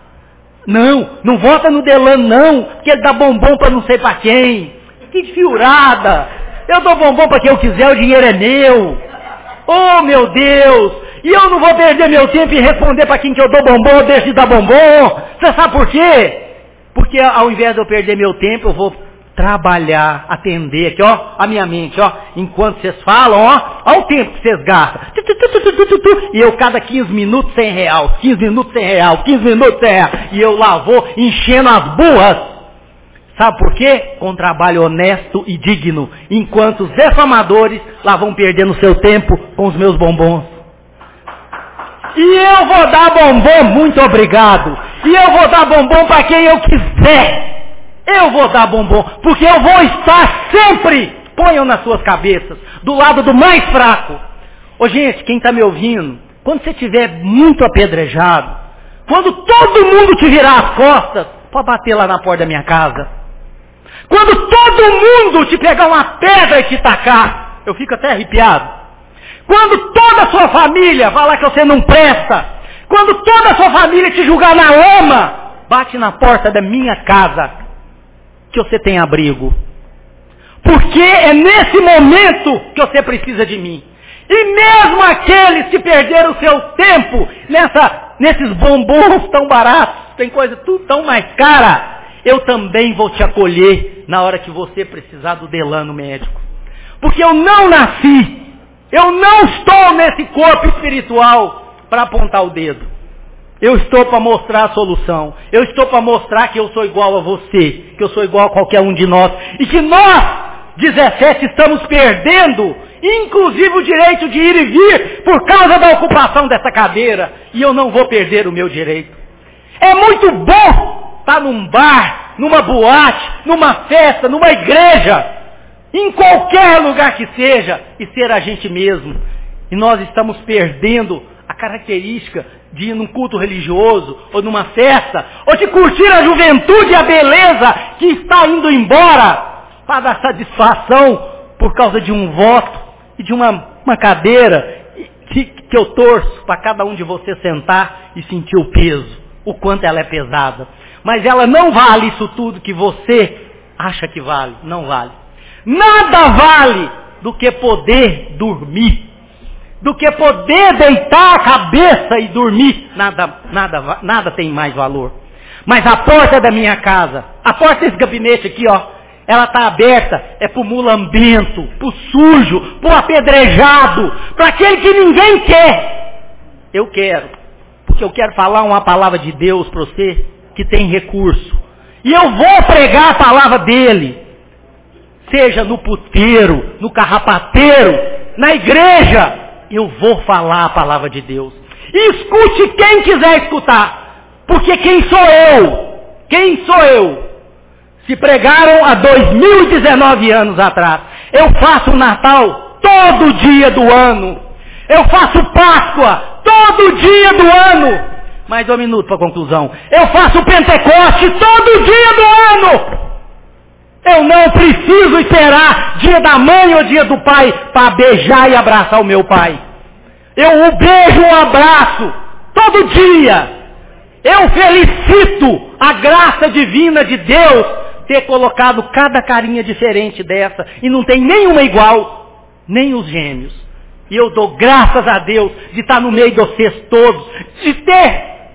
Não vota no Delano não, porque ele dá bombom para não sei para quem. Que fiurada! Eu dou bombom para quem eu quiser, o dinheiro é meu. Oh meu Deus! E eu não vou perder meu tempo em responder para quem que eu dou bombom, eu deixo de dar bombom. Você sabe por quê? Porque ao invés de eu perder meu tempo, eu vou trabalhar, atender aqui, ó, a minha mente, ó, enquanto vocês falam, ó o tempo que vocês gastam. E eu cada 15 minutos R$100, 15 minutos R$100, 15 minutos R$100. E eu lá vou enchendo as burras. Sabe por quê? Com trabalho honesto e digno. Enquanto os defamadores lá vão perdendo seu tempo com os meus bombons. E eu vou dar bombom, muito obrigado. E eu vou dar bombom para quem eu quiser. Eu vou dar bombom, porque eu vou estar sempre, ponham nas suas cabeças, do lado do mais fraco. Ô gente, quem está me ouvindo, quando você estiver muito apedrejado, quando todo mundo te virar as costas, pode bater lá na porta da minha casa. Quando todo mundo te pegar uma pedra e te tacar, eu fico até arrepiado. Quando toda a sua família falar que você não presta, quando toda a sua família te julgar na lama, bate na porta da minha casa, que você tem abrigo. Porque é nesse momento que você precisa de mim. E mesmo aqueles que perderam o seu tempo nesses bombons tão baratos, tem coisa tudo tão mais cara, eu também vou te acolher na hora que você precisar do Delano médico. Porque eu não nasci, eu não estou nesse corpo espiritual para apontar o dedo. Eu estou para mostrar a solução. Eu estou para mostrar que eu sou igual a você, que eu sou igual a qualquer um de nós. E que nós, 17, estamos perdendo, inclusive o direito de ir e vir, por causa da ocupação dessa cadeira. E eu não vou perder o meu direito. É muito bom estar num bar, numa boate, numa festa, numa igreja, em qualquer lugar que seja, e ser a gente mesmo. E nós estamos perdendo a característica de ir num culto religioso, ou numa festa, ou de curtir a juventude e a beleza que está indo embora para dar satisfação por causa de um voto e de uma cadeira que eu torço para cada um de vocês sentar e sentir o peso, o quanto ela é pesada. Mas ela não vale isso tudo que você acha que vale, não vale. Nada vale do que poder dormir, do que poder deitar a cabeça e dormir. Nada tem mais valor. Mas a porta da minha casa, a porta desse gabinete aqui, ó, ela está aberta, é para o mulambento, para o sujo, para o apedrejado, para aquele que ninguém quer. Eu quero, porque eu quero falar uma palavra de Deus para você que tem recurso. E eu vou pregar a palavra dele, seja no puteiro, no carrapateiro, na igreja, eu vou falar a palavra de Deus. E escute quem quiser escutar, porque quem sou eu? Quem sou eu? Se pregaram há 2019 anos atrás. Eu faço Natal todo dia do ano. Eu faço Páscoa todo dia do ano. Mais 2 minutos para a conclusão. Eu faço Pentecoste todo dia do ano. Eu não preciso esperar dia da mãe ou dia do pai para beijar e abraçar o meu pai. Eu o beijo, um abraço todo dia. Eu felicito a graça divina de Deus ter colocado cada carinha diferente dessa, e não tem nenhuma igual, nem os gêmeos. E eu dou graças a Deus de estar no meio de vocês todos, de ter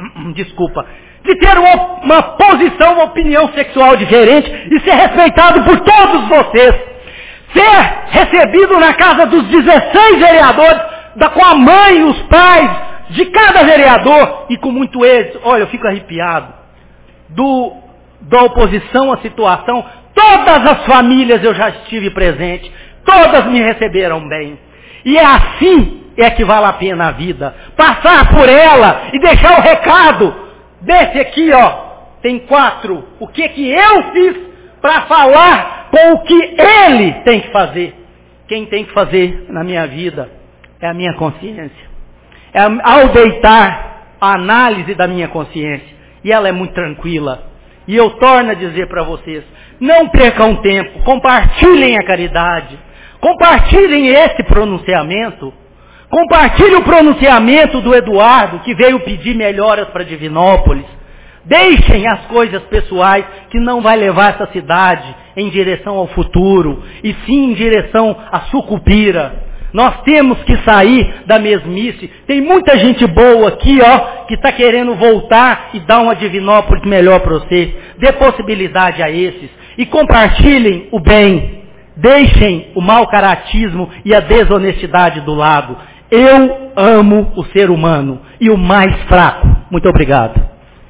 uma posição, uma opinião sexual diferente, e ser respeitado por todos vocês. Ser recebido na casa dos 16 vereadores, com a mãe e os pais de cada vereador, e com muito êxito. Olha, eu fico arrepiado. Da oposição à situação, todas as famílias eu já estive presente, todas me receberam bem. E é assim que vale a pena a vida. Passar por ela e deixar o recado desse aqui, ó. Tem 4. O que eu fiz para falar com o que ele tem que fazer. Quem tem que fazer na minha vida é a minha consciência. Ao deitar, a análise da minha consciência. E ela é muito tranquila. E eu torno a dizer para vocês, não percam tempo, compartilhem a caridade, compartilhem esse pronunciamento, compartilhem o pronunciamento do Eduardo, que veio pedir melhoras para Divinópolis. Deixem as coisas pessoais, que não vai levar essa cidade em direção ao futuro, e sim em direção à sucupira. Nós temos que sair da mesmice. Tem muita gente boa aqui, ó, que está querendo voltar e dar uma Divinópolis melhor para você. Dê possibilidade a esses. E compartilhem o bem. Deixem o mau caratismo e a desonestidade do lado. Eu amo o ser humano e o mais fraco. Muito obrigado.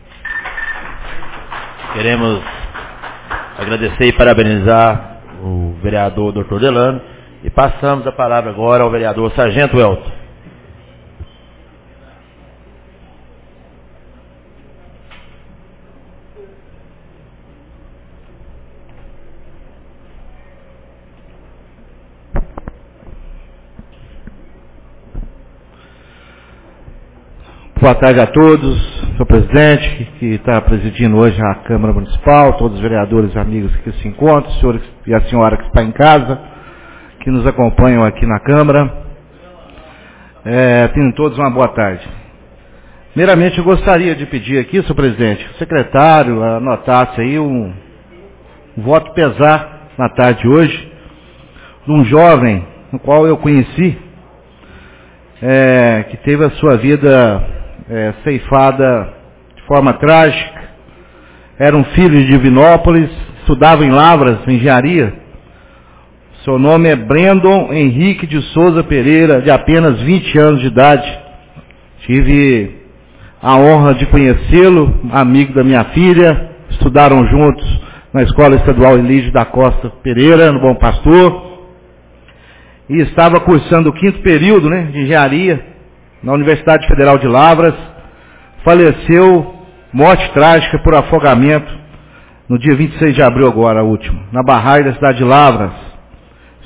Queremos agradecer e parabenizar o vereador Dr. Delano. E passamos a palavra agora ao vereador Sargento Elton. Boa tarde a todos, senhor presidente, que está presidindo hoje a Câmara Municipal, todos os vereadores e amigos que se encontram, os senhores e a senhora que está em casa, que nos acompanham aqui na Câmara. Tenham todos uma boa tarde. Primeiramente, eu gostaria de pedir aqui, senhor presidente, que o secretário anotasse aí um voto pesar na tarde de hoje, de um jovem, no qual eu conheci, que teve a sua vida ceifada de forma trágica. Era um filho de Divinópolis, estudava em Lavras, engenharia. Seu nome é Brandon Henrique de Souza Pereira, de apenas 20 anos de idade. Tive a honra de conhecê-lo, amigo da minha filha. Estudaram juntos na Escola Estadual Elídio da Costa Pereira, no Bom Pastor. E estava cursando o 5º período, de engenharia na Universidade Federal de Lavras. Faleceu, morte trágica por afogamento, no dia 26 de abril agora, último, na barragem da cidade de Lavras.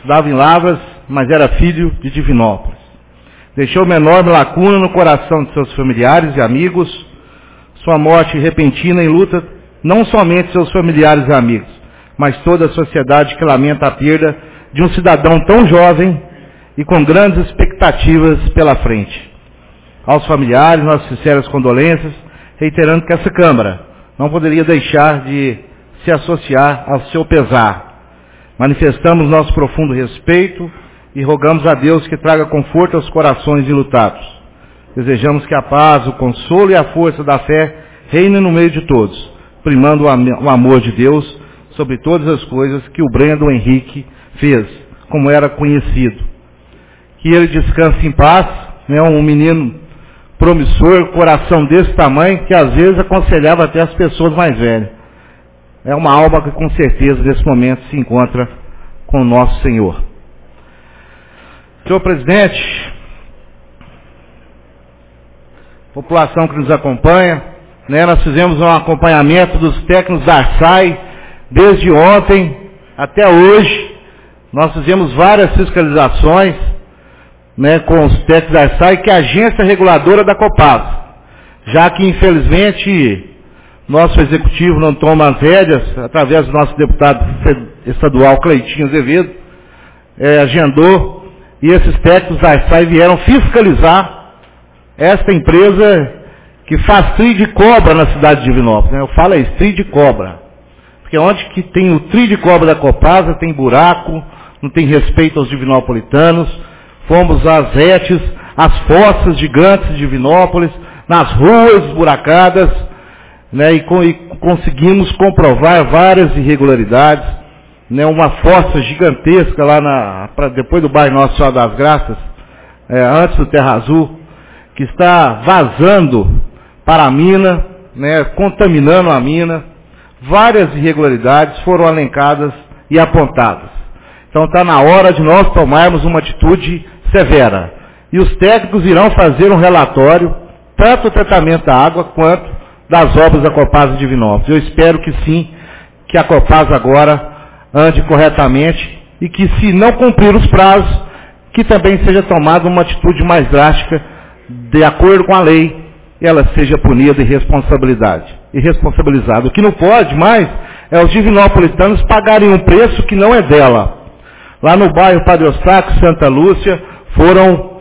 estudava em Lavras, mas era filho de Divinópolis. Deixou uma enorme lacuna no coração de seus familiares e amigos. Sua morte repentina enluta não somente seus familiares e amigos, mas toda a sociedade que lamenta a perda de um cidadão tão jovem e com grandes expectativas pela frente. Aos familiares, nossas sinceras condolências, reiterando que essa Câmara não poderia deixar de se associar ao seu pesar. Manifestamos nosso profundo respeito e rogamos a Deus que traga conforto aos corações enlutados. Desejamos que a paz, o consolo e a força da fé reinem no meio de todos, primando o amor de Deus sobre todas as coisas que o Brandon Henrique fez, como era conhecido. Que ele descanse em paz, né, um menino promissor, coração desse tamanho, que às vezes aconselhava até as pessoas mais velhas. É uma alma que com certeza nesse momento se encontra com o nosso Senhor. Senhor presidente, população que nos acompanha, né, nós fizemos um acompanhamento dos técnicos da ARSAI desde ontem até hoje. Nós fizemos várias fiscalizações, né, com os técnicos da ARSAI, que é a agência reguladora da Copasa, já que infelizmente nosso executivo não toma as rédeas, através do nosso deputado estadual Cleitinho Azevedo, agendou, e esses técnicos da ARSAI vieram fiscalizar esta empresa que faz trilho de cobra na cidade de Divinópolis, né? Eu falo isso, trilho de cobra. Porque onde que tem o trilho de cobra da Copasa, tem buraco, não tem respeito aos divinopolitanos. Fomos às retes, às fossas gigantes de Divinópolis, nas ruas buracadas, né? E conseguimos comprovar várias irregularidades, né? Uma fossa gigantesca lá depois do bairro Nossa Senhora das Graças, antes do Terra Azul, que está vazando para a mina, né, contaminando a mina. Várias irregularidades foram elencadas e apontadas. Então está na hora de nós tomarmos uma atitude severa. E os técnicos irão fazer um relatório, tanto do tratamento da água quanto das obras da Copasa de Divinópolis. Eu espero que sim, que a Copasa agora ande corretamente e que, se não cumprir os prazos, que também seja tomada uma atitude mais drástica, de acordo com a lei, ela seja punida e responsabilizada. O que não pode mais é os divinopolitanos pagarem um preço que não é dela. Lá no bairro Padre Eustáquio, Santa Lúcia, foram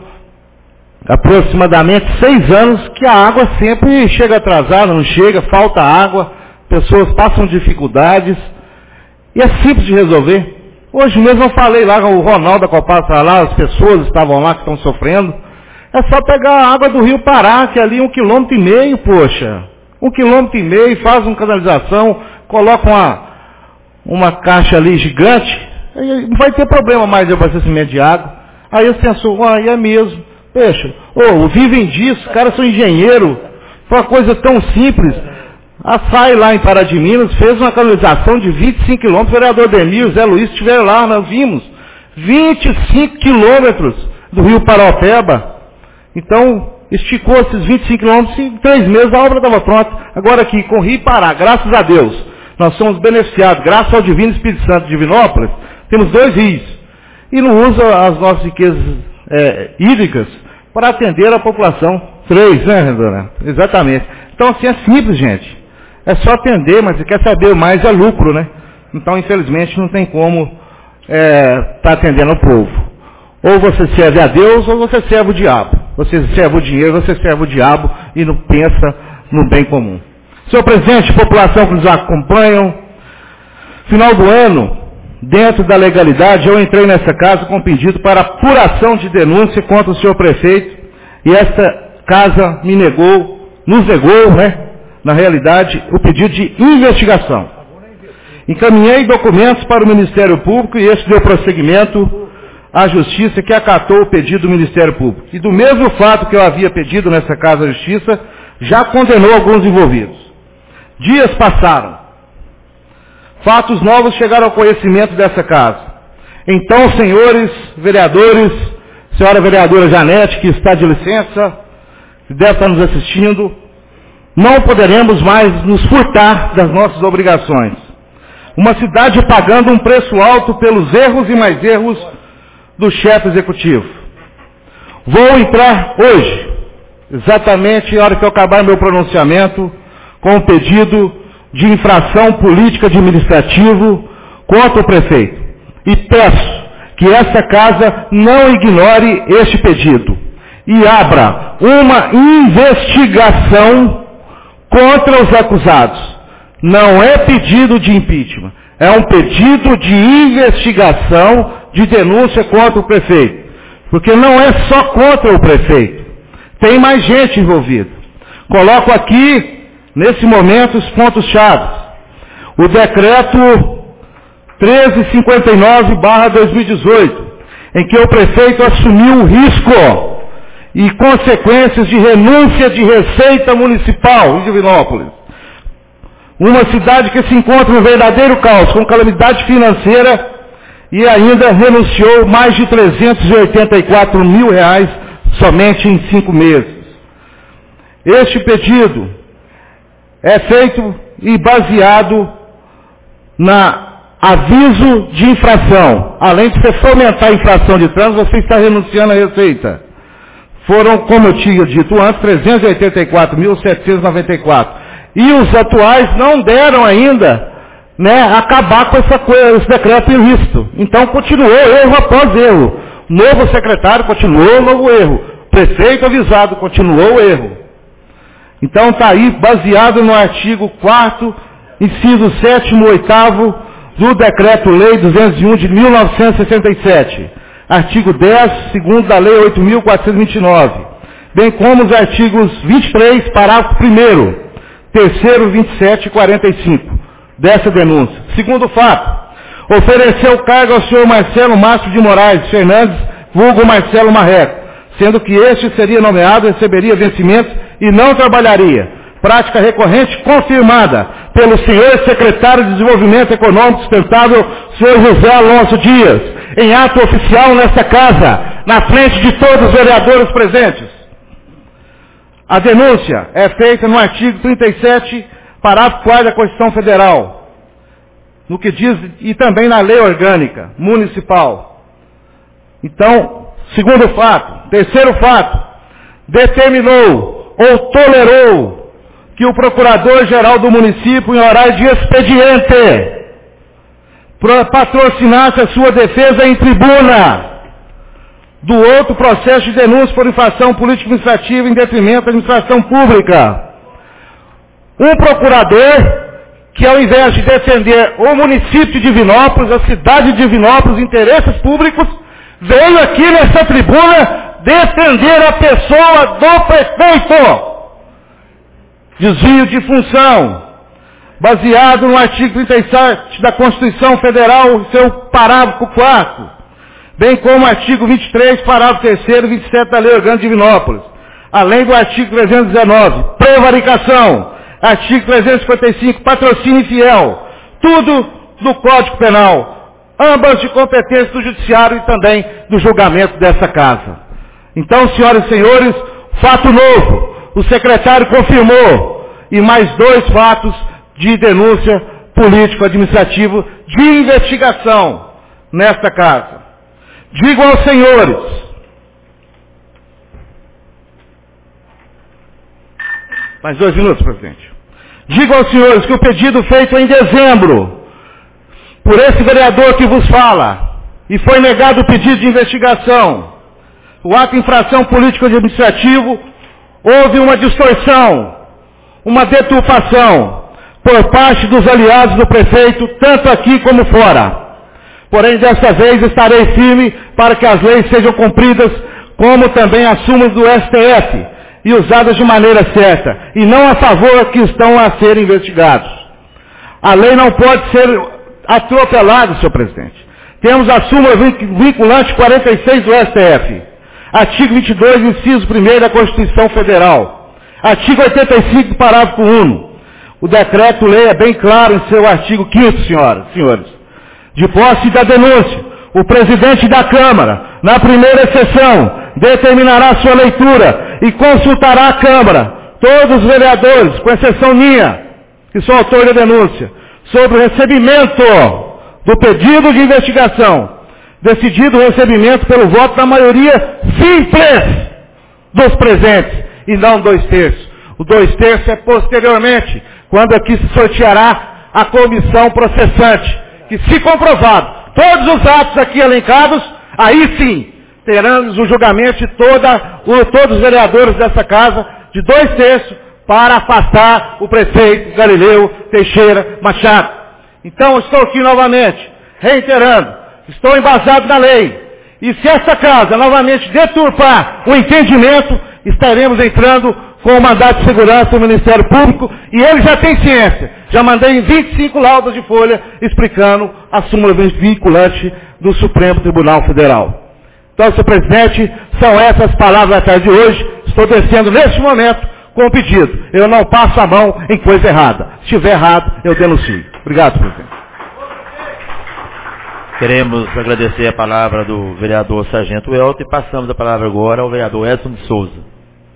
aproximadamente 6 anos que a água sempre chega atrasada, não chega, falta água, pessoas passam dificuldades, e é simples de resolver. Hoje mesmo eu falei lá, o Ronaldo da Copasa lá, as pessoas estavam lá que estão sofrendo. É só pegar a água do Rio Pará, que é ali 1,5 km, poxa. 1,5 km, faz uma canalização, coloca uma caixa ali gigante, não vai ter problema mais de abastecimento de água. Aí eu penso, é mesmo. Poxa, vivem disso, os caras são engenheiros, foi uma coisa tão simples. A SAI lá em Pará de Minas fez uma canalização de 25 km, o vereador Demir, o Zé Luiz estiveram lá, nós vimos. 25 km do Rio Paraopeba. Então, esticou esses 25 quilômetros e em 3 meses a obra estava pronta. Agora aqui, com o Rio Pará, graças a Deus, nós somos beneficiados, graças ao Divino Espírito Santo de Divinópolis, temos 2 rios. E não usa as nossas riquezas hídricas para atender a população. 3, né, dona? Exatamente. Então, assim, é simples, gente. É só atender, mas se quer saber mais é lucro, né? Então, infelizmente, não tem como estar atendendo o povo. Ou você serve a Deus, ou você serve o diabo. Você serve o dinheiro, você serve o diabo e não pensa no bem comum. Senhor presidente, população que nos acompanham, final do ano, dentro da legalidade, eu entrei nessa casa com pedido para apuração de denúncia contra o senhor prefeito, e esta casa nos negou, né, na realidade, o pedido de investigação. Encaminhei documentos para o Ministério Público e este deu prosseguimento à Justiça, que acatou o pedido do Ministério Público. E do mesmo fato que eu havia pedido nessa casa da Justiça, já condenou alguns envolvidos. Dias passaram. Fatos novos chegaram ao conhecimento dessa casa. Então, senhores vereadores, senhora vereadora Janete, que está de licença, que deve estar nos assistindo, não poderemos mais nos furtar das nossas obrigações. Uma cidade pagando um preço alto pelos erros e mais erros do chefe executivo. Vou entrar hoje, exatamente na hora que eu acabar meu pronunciamento, com um pedido de infração política administrativo contra o prefeito. E peço que essa casa não ignore este pedido e abra uma investigação contra os acusados. Não é pedido de impeachment, é um pedido de investigação, de denúncia contra o prefeito. Porque não é só contra o prefeito, tem mais gente envolvida. Coloco aqui, nesse momento, os pontos-chave. O decreto 1359/2018, em que o prefeito assumiu o risco e consequências de renúncia de receita municipal em Divinópolis. Uma cidade que se encontra no verdadeiro caos, com calamidade financeira, e ainda renunciou mais de 384 mil reais somente em 5 meses. Este pedido é feito e baseado na aviso de infração. Além de você fomentar a infração de trânsito, você está renunciando à receita. Foram, como eu tinha dito antes, 384.794. E os atuais não deram ainda, acabar com esse decreto ilícito. Então continuou erro após erro. Novo secretário continuou o novo erro. Prefeito avisado continuou o erro. Então está aí baseado no artigo 4º, inciso 7º, 8º do Decreto-Lei 201 de 1967. Artigo 10, segundo da Lei 8.429. Bem como os artigos 23, parágrafo 1º, 3º, 27 e 45 dessa denúncia. Segundo fato, ofereceu cargo ao senhor Marcelo Márcio de Moraes Fernandes, vulgo Marcelo Marreco, sendo que este seria nomeado, receberia vencimentos e não trabalharia. Prática recorrente confirmada pelo senhor secretário de Desenvolvimento Econômico Sustentável, senhor José Alonso Dias, em ato oficial nesta casa, na frente de todos os vereadores presentes. A denúncia é feita no artigo 37, parágrafo 4º da Constituição Federal, no que diz, e também na lei orgânica municipal. Então, segundo fato. Terceiro fato, determinou ou tolerou que o procurador-geral do município, em horário de expediente, patrocinasse a sua defesa em tribuna do outro processo de denúncia por infração político-administrativa em detrimento da administração pública. Um procurador que, ao invés de defender o município de Divinópolis, a cidade de Divinópolis, interesses públicos, veio aqui nessa tribuna defender a pessoa do prefeito. Desvio de função, baseado no artigo 37 da Constituição Federal, seu parágrafo 4º, bem como o artigo 23, parágrafo 3º e 27 da Lei Orgânica de Divinópolis, além do artigo 319, prevaricação, artigo 355, patrocínio infiel, tudo do Código Penal, ambas de competência do Judiciário e também do julgamento dessa casa. Então, senhoras e senhores, fato novo, o secretário confirmou, e mais 2 fatos de denúncia político-administrativo de investigação nesta casa. Digo aos senhores, mais 2 minutos, presidente. Digo aos senhores que o pedido feito em dezembro, por esse vereador que vos fala, e foi negado o pedido de investigação, o ato de infração político-administrativo, houve uma distorção, uma deturpação, por parte dos aliados do prefeito, tanto aqui como fora. Porém, desta vez estarei firme para que as leis sejam cumpridas, como também as súmulas do STF, e usadas de maneira certa, e não a favor que estão a ser investigados. A lei não pode ser atropelada, senhor presidente. Temos a súmula vinculante 46 do STF, artigo 22, inciso 1º da Constituição Federal, artigo 85, parágrafo 1. O decreto-lei é bem claro em seu artigo 5º, senhores. De posse da denúncia, o presidente da Câmara, na primeira sessão, determinará sua leitura e consultará a Câmara, todos os vereadores, com exceção minha, que sou autor da denúncia, sobre o recebimento do pedido de investigação, decidido o recebimento pelo voto da maioria simples dos presentes, e não 2/3. O 2/3 é posteriormente, quando aqui se sorteará a comissão processante, que se comprovado todos os atos aqui elencados, aí sim, teremos o julgamento de todos os vereadores dessa casa, de 2/3, para afastar o prefeito Galileu Teixeira Machado. Então, estou aqui novamente, reiterando, estou embasado na lei. E se essa casa novamente deturpar o entendimento, estaremos entrando com o mandato de segurança do Ministério Público, e ele já tem ciência. Já mandei em 25 laudas de folha explicando a súmula vinculante do Supremo Tribunal Federal. Então, senhor presidente, são essas palavras da tarde de hoje. Estou descendo neste momento com o pedido. Eu não passo a mão em coisa errada. Se estiver errado, eu denuncio. Obrigado, presidente. Queremos agradecer a palavra do vereador Sargento Elton e passamos a palavra agora ao vereador Edson de Souza.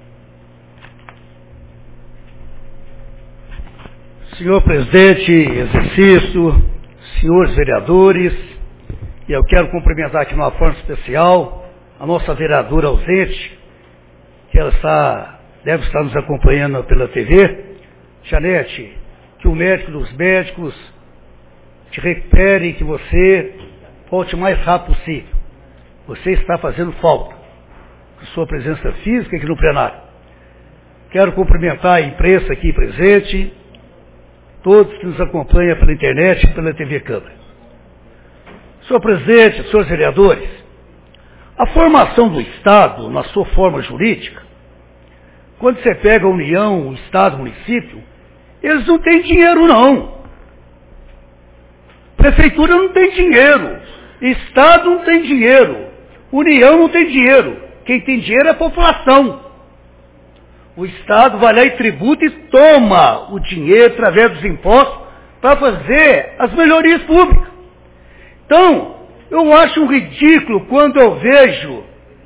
Senhor presidente, exercício, senhores vereadores, e eu quero cumprimentar aqui de uma forma especial a nossa vereadora ausente, que ela deve estar nos acompanhando pela TV. Janete, que o médico dos médicos te recupere e que você volte o mais rápido possível. Você está fazendo falta com sua presença física aqui no plenário. Quero cumprimentar a imprensa aqui presente, todos que nos acompanham pela internet e pela TV Câmara. Senhor presidente, senhores vereadores, a formação do Estado, na sua forma jurídica, quando você pega a União, o Estado, o município, eles não têm dinheiro não. Prefeitura não tem dinheiro, Estado não tem dinheiro, União não tem dinheiro, quem tem dinheiro é a população. O Estado vai lá e tributa e toma o dinheiro através dos impostos para fazer as melhorias públicas. Então, eu acho um ridículo quando eu vejo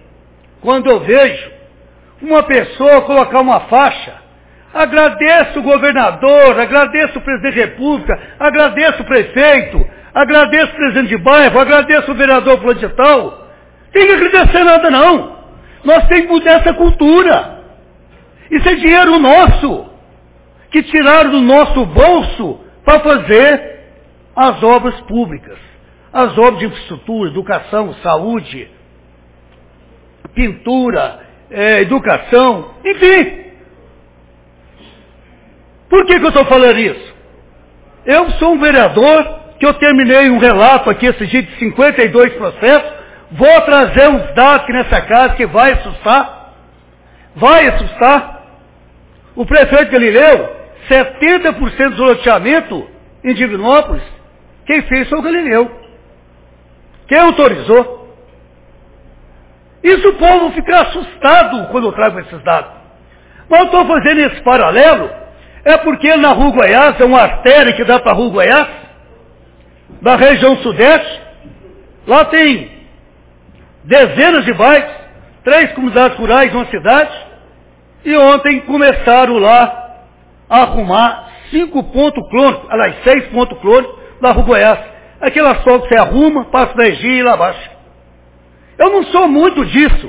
uma pessoa colocar uma faixa. Agradeço o governador, agradeço o presidente da República, agradeço o prefeito, agradeço o presidente de bairro, agradeço o vereador fulano de tal. Tem que agradecer nada não. Nós temos que mudar essa cultura. Isso é dinheiro nosso, que tiraram do nosso bolso para fazer as obras públicas, as obras de infraestrutura, educação, saúde, pintura, educação, enfim. Por que eu estou falando isso? Eu sou um vereador, que eu terminei um relato aqui esse dia de 52 processos, vou trazer uns dados aqui nessa casa que vai assustar. O prefeito Galileu, 70% do loteamento em Divinópolis, quem fez foi o Galileu. Quem autorizou? Isso o povo fica assustado quando eu trago esses dados. Mas eu estou fazendo esse paralelo, é porque na Rua Goiás, é uma artéria que dá para a Rua Goiás, da região sudeste, lá tem dezenas de bairros, 3 comunidades rurais, uma cidade, e ontem começaram lá a arrumar 5 pontos clônicos, aliás, 6 pontos clônicos na Rua Goiás. Aquela só que você arruma, passa energia e lá abaixo. Eu não sou muito disso.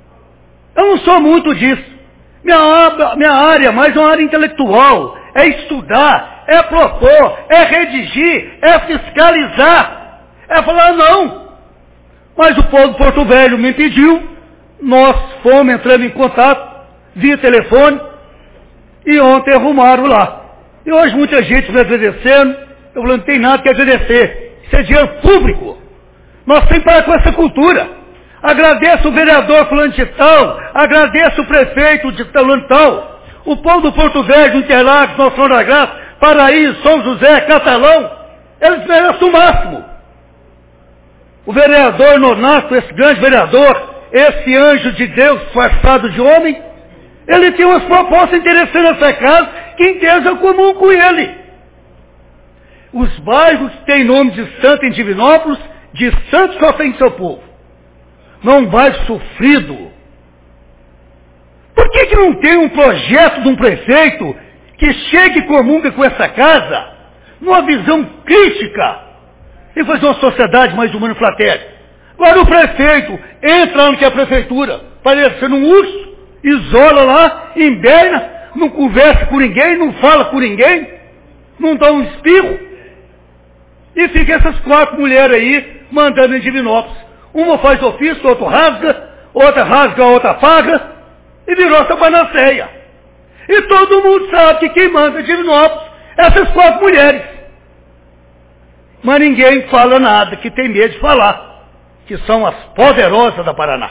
Minha área é mais uma área intelectual. É estudar, é propor, é redigir, é fiscalizar. É falar não. Mas o povo de Porto Velho me pediu, nós fomos entrando em contato, via telefone, e ontem arrumaram lá. E hoje muita gente me agradecendo, eu falando, não tem nada que agradecer. Isso é dinheiro público. Nós temos que parar com essa cultura. Agradeço o vereador fulano de tal, agradeço o prefeito de fulano de tal, o povo do Porto Velho, Interlagos, Nossa Senhora da Graça, Paraíso, São José, Catalão, eles merecem o máximo. O vereador Nonato, esse grande vereador, esse anjo de Deus disfarçado de homem, ele tem umas propostas interessantes nessa casa, que em Deus é comum com ele. Os bairros que têm nome de santo em Divinópolis, de santo só tem seu povo. Não um bairro sofrido. Por que não tem um projeto de um prefeito que chegue e comunga com essa casa, numa visão crítica, e fazer uma sociedade mais humana e fraterna? Agora o prefeito entra onde que é a prefeitura, parecendo um urso, isola lá, inverna, não conversa com ninguém, não fala com ninguém, não dá um espirro. E fica essas 4 mulheres aí mandando em Divinópolis. Uma faz ofício, outra rasga, outra paga, e virou essa panaceia. E todo mundo sabe que quem manda em Divinópolis é essas 4 mulheres. Mas ninguém fala nada, que tem medo de falar, que são as poderosas da Paraná.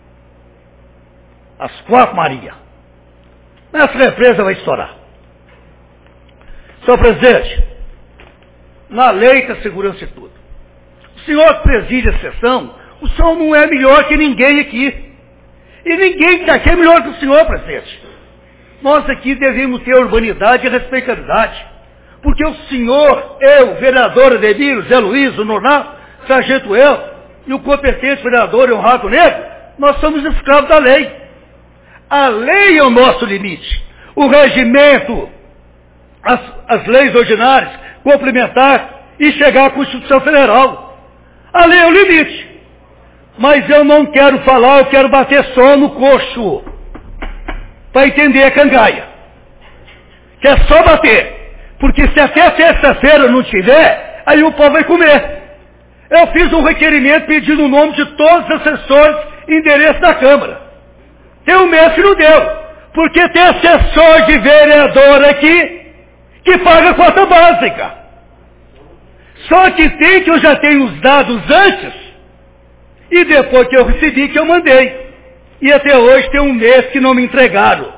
As 4 Maria. Essa represa vai estourar. Senhor presidente, na lei da segurança e tudo, o senhor que preside a sessão, o senhor não é melhor que ninguém aqui. E ninguém daqui é melhor que o senhor, presidente. Nós aqui devemos ter urbanidade e respeitabilidade. Porque o senhor, eu, vereador Ademir, Zé Luiz, o Nonato, sargento El, e o competente vereador Honrado Negro, nós somos escravos da lei. A lei é o nosso limite. O regimento, as leis ordinárias, complementar e chegar à Constituição Federal. A lei é o limite. Mas eu não quero falar, eu quero bater só no coxo. Para entender a cangaia. Que é só bater. Porque se até sexta-feira não tiver, aí o povo vai comer. Eu fiz um requerimento pedindo o nome de todos os assessores e endereço da Câmara. Tem um mês que não deu. Porque tem assessor de vereador aqui que paga a cota básica. Só que tem que eu já tenho os dados antes e depois que eu recebi que eu mandei. E até hoje tem um mês que não me entregaram.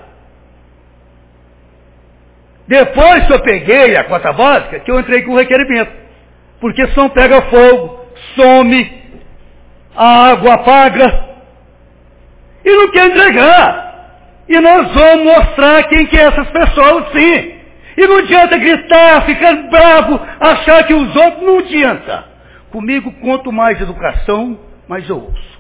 Depois que eu peguei a cota básica, que eu entrei com o requerimento. Porque senão pega fogo, some, a água apaga. E não quer entregar. E nós vamos mostrar quem que é essas pessoas, sim. E não adianta gritar, ficar bravo, achar que os outros não adianta. Comigo, quanto mais educação, mais eu ouço.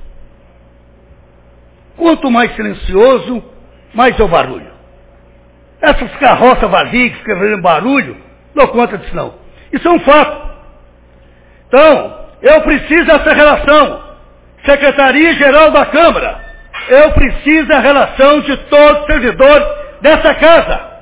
Quanto mais silencioso, mais eu barulho. Essas carroças vazias que ficam fazendo barulho, não dou conta disso não. Isso é um fato. Então, eu preciso dessa relação. Secretaria-Geral da Câmara. Eu preciso da relação de todos os servidores dessa casa.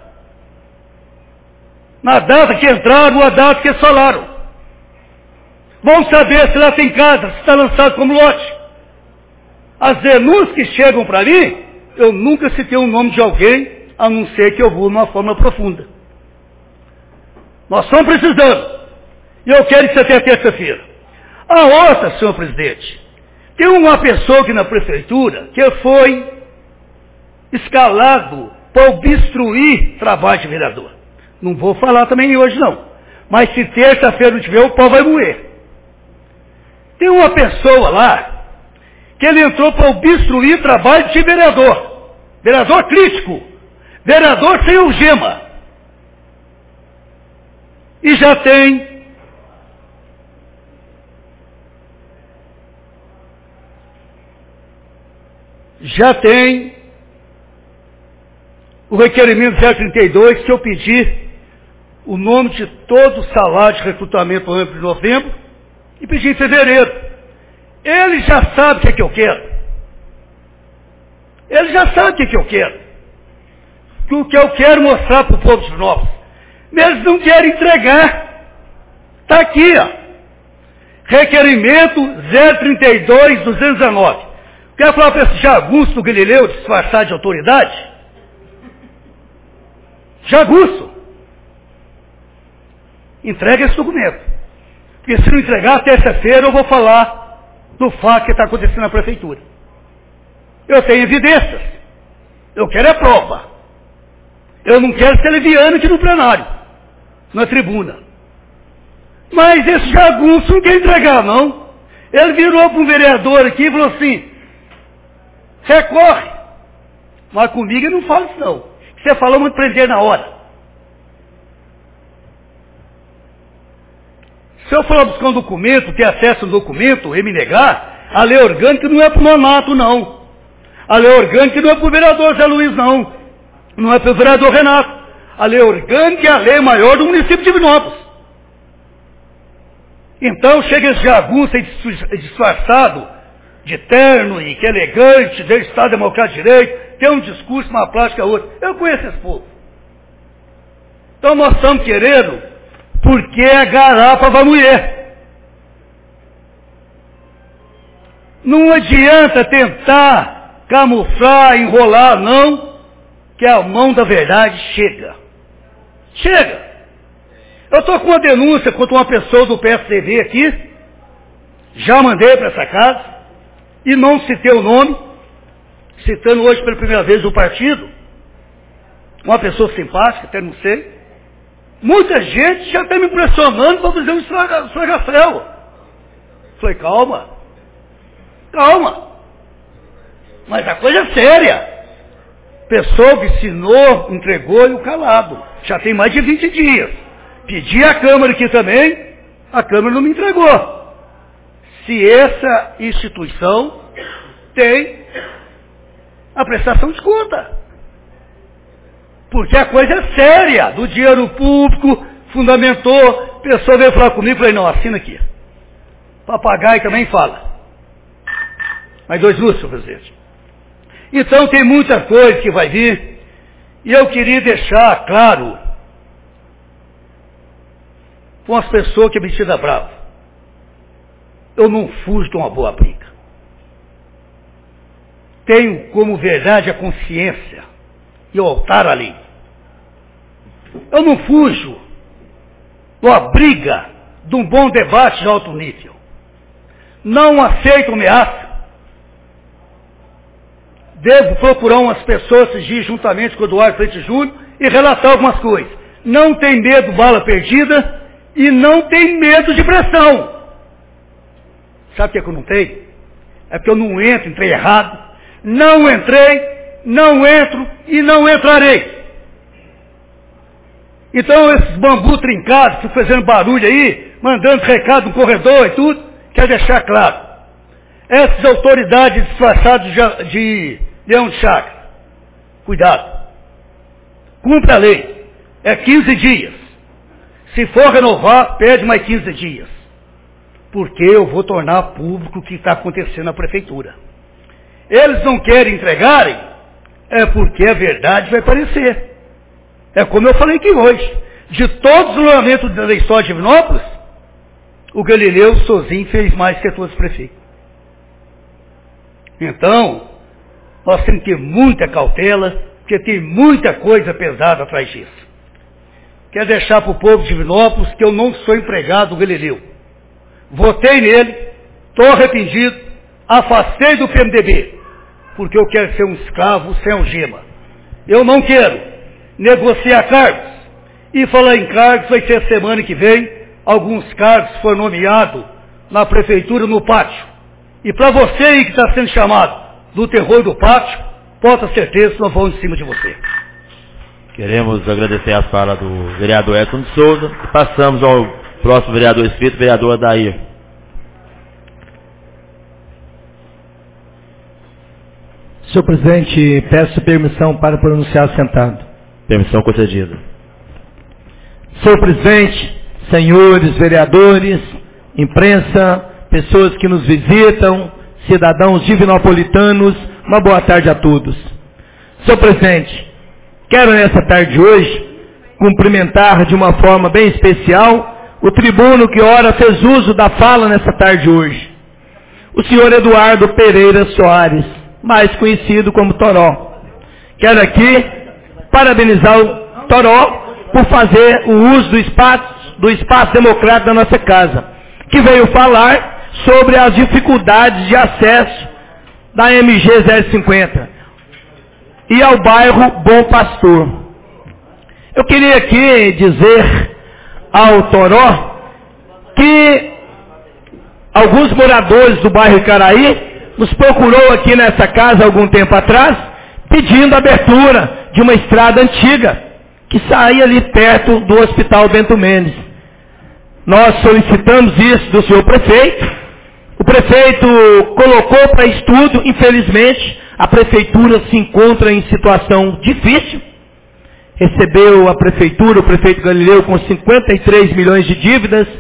Na data que entraram ou a data que falaram. Vamos saber se lá tem casa, se está lançado como lote. As denúncias que chegam para mim, eu nunca citei o nome de alguém, a não ser que eu vou numa forma profunda. Nós estamos precisando. E eu quero isso até terça-feira. A outra, senhor presidente, tem uma pessoa aqui na prefeitura que foi escalado para obstruir trabalho de vereador. Não vou falar também hoje não. Mas se terça-feira não tiver, o pau vai moer. Tem uma pessoa lá que ele entrou para obstruir trabalho de vereador. Vereador crítico. Vereador sem algema. E já tem o requerimento 032 que eu pedi o nome de todo o salário de recrutamento amplo de novembro e pedi em fevereiro. Ele já sabe o que eu quero. Ele já sabe o que eu quero. O que eu quero mostrar para o povo de Divinópolis. Eles não querem entregar. Está aqui, ó. Requerimento 032-219. Quer falar para esse jagunço do Galileu disfarçar de autoridade? Jagunço. Entrega esse documento. Porque se não entregar, terça-feira eu vou falar do fato que está acontecendo na prefeitura. Eu tenho evidências. Eu quero a prova. Eu não quero ser leviano aqui no plenário, na tribuna. Mas esse jagunço não quer entregar, não. Ele virou para um vereador aqui e falou assim, recorre. Mas comigo ele não fala isso não. Você falou, vamos prender na hora. Se eu for buscar um documento, ter acesso a um documento e me negar, a lei orgânica não é para o Nonato, não. A lei orgânica não é para o vereador Zé Luiz, não. Não é para o vereador Renato. A lei orgânica é a lei maior do município de Divinópolis. Então chega esse jagunço aí disfarçado, de terno e que é elegante, de Estado Democrático de Direito, tem um discurso, uma prática outra. Eu conheço esse povo. Então nós estamos querendo, porque a garapa vai mulher. Não adianta tentar camuflar, enrolar, não, que a mão da verdade chega. Chega! Eu estou com uma denúncia contra uma pessoa do PSDB aqui, já mandei para essa casa, e não citei o nome, citando hoje pela primeira vez o partido, uma pessoa simpática, até não sei. Muita gente já está me impressionando para fazer um estragafel. Falei, calma, mas a coisa é séria. Pessoa que ensinou, entregou e o calado. Já tem mais de 20 dias. Pedi à Câmara aqui também, a Câmara não me entregou. Se essa instituição tem a prestação de conta. Porque a coisa é séria, do dinheiro público, fundamentou, a pessoa veio falar comigo, falei, não, assina aqui. Papagaio também fala. Mais 2 minutos, senhor presidente. Então tem muita coisa que vai vir, e eu queria deixar claro com as pessoas que é metida brava. Eu não fujo de uma boa briga. Tenho como verdade a consciência e o altar à lei. Eu não fujo de uma briga, de um bom debate de alto nível. Não aceito ameaça. Devo procurar umas pessoas seguir juntamente com o Eduardo Freire Júnior e relatar algumas coisas. Não tem medo de bala perdida e não tem medo de pressão. Sabe o que eu não tenho? É porque eu não entro, entrei errado. Não entrei, não entro e não entrarei. Então esses bambu trincados, que fazendo barulho aí, mandando recado no corredor e tudo, quer deixar claro. Essas autoridades disfarçadas de leão de chácara, cuidado. Cumpre a lei. É 15 dias. Se for renovar, pede mais 15 dias. Porque eu vou tornar público o que está acontecendo na prefeitura. Eles não querem entregarem, é porque a verdade vai aparecer. É como eu falei aqui hoje. De todos os ornamentos da história de Divinópolis, o Galileu sozinho fez mais que todos os prefeitos. Então, nós temos que ter muita cautela, porque tem muita coisa pesada atrás disso. Quero deixar para o povo de Divinópolis que eu não sou empregado do Galileu. Votei nele, estou arrependido, afastei do PMDB, porque eu quero ser um escravo sem algema. Eu não quero negociar cargos. E falar em cargos, vai ser semana que vem, alguns cargos foram nomeados na prefeitura no pátio. E para você aí que está sendo chamado do terror do pátio, pode ter certeza que nós vamos em cima de você. Queremos agradecer a fala do vereador Edson de Souza. Passamos ao próximo vereador inscrito, vereador Adair. Senhor presidente, peço permissão para pronunciar sentado. Permissão concedida. Senhor presidente, senhores vereadores, imprensa, pessoas que nos visitam, cidadãos divinopolitanos, uma boa tarde a todos. Senhor presidente, quero nessa tarde de hoje cumprimentar de uma forma bem especial o tribuno que ora fez uso da fala nessa tarde de hoje. O senhor Eduardo Pereira Soares, mais conhecido como Toró. Quero aqui parabenizar o Toró por fazer o uso do espaço democrático da nossa casa, que veio falar sobre as dificuldades de acesso da MG 050 e ao bairro Bom Pastor. Eu queria aqui dizer ao Toró que alguns moradores do bairro Icaraí nos procurou aqui nessa casa algum tempo atrás, pedindo a abertura de uma estrada antiga que saía ali perto do Hospital Bento Mendes. Nós solicitamos isso do senhor prefeito. O prefeito colocou para estudo, infelizmente, a prefeitura se encontra em situação difícil. Recebeu a prefeitura, o prefeito Galileu, com 53 milhões de dívidas,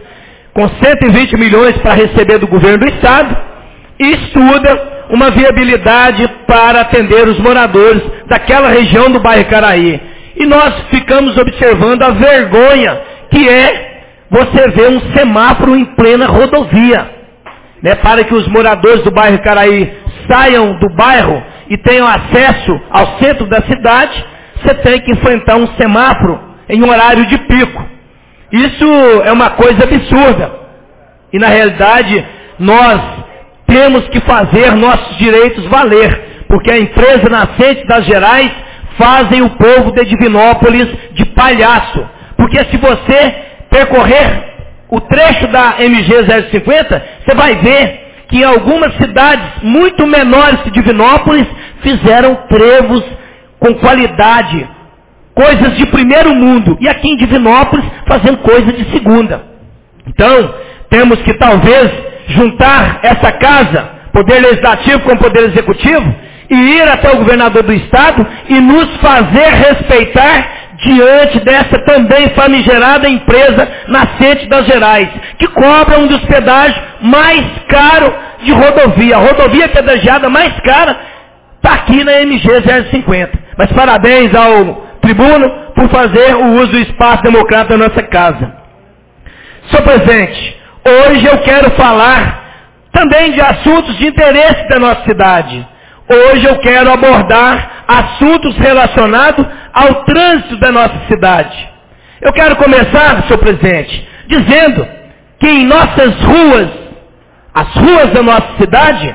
com 120 milhões para receber do governo do estado, e estuda uma viabilidade para atender os moradores daquela região do bairro Caraí. E nós ficamos observando a vergonha que é você ver um semáforo em plena rodovia, né, para que os moradores do bairro Caraí saiam do bairro e tenham acesso ao centro da cidade. Você tem que enfrentar um semáforo em horário de pico. Isso é uma coisa absurda. E na realidade, nós temos que fazer nossos direitos valer, porque a empresa Nascentes das Gerais fazem o povo de Divinópolis de palhaço. Porque se você percorrer o trecho da MG 050, você vai ver que em algumas cidades muito menores que Divinópolis fizeram trevos com qualidade, coisas de primeiro mundo, e aqui em Divinópolis fazendo coisa de segunda. Então, temos que talvez juntar essa casa, Poder Legislativo com Poder Executivo, e ir até o governador do estado e nos fazer respeitar diante dessa também famigerada empresa Nascente das Gerais, que cobra um dos pedágios mais caros de rodovia. A rodovia pedagiada mais cara está aqui na MG 050. Mas parabéns ao tribuno por fazer o uso do espaço democrático da nossa casa. Senhor presidente, hoje eu quero falar também de assuntos de interesse da nossa cidade. Hoje eu quero abordar assuntos relacionados ao trânsito da nossa cidade. Eu quero começar, senhor presidente, dizendo que em nossas ruas, as ruas da nossa cidade,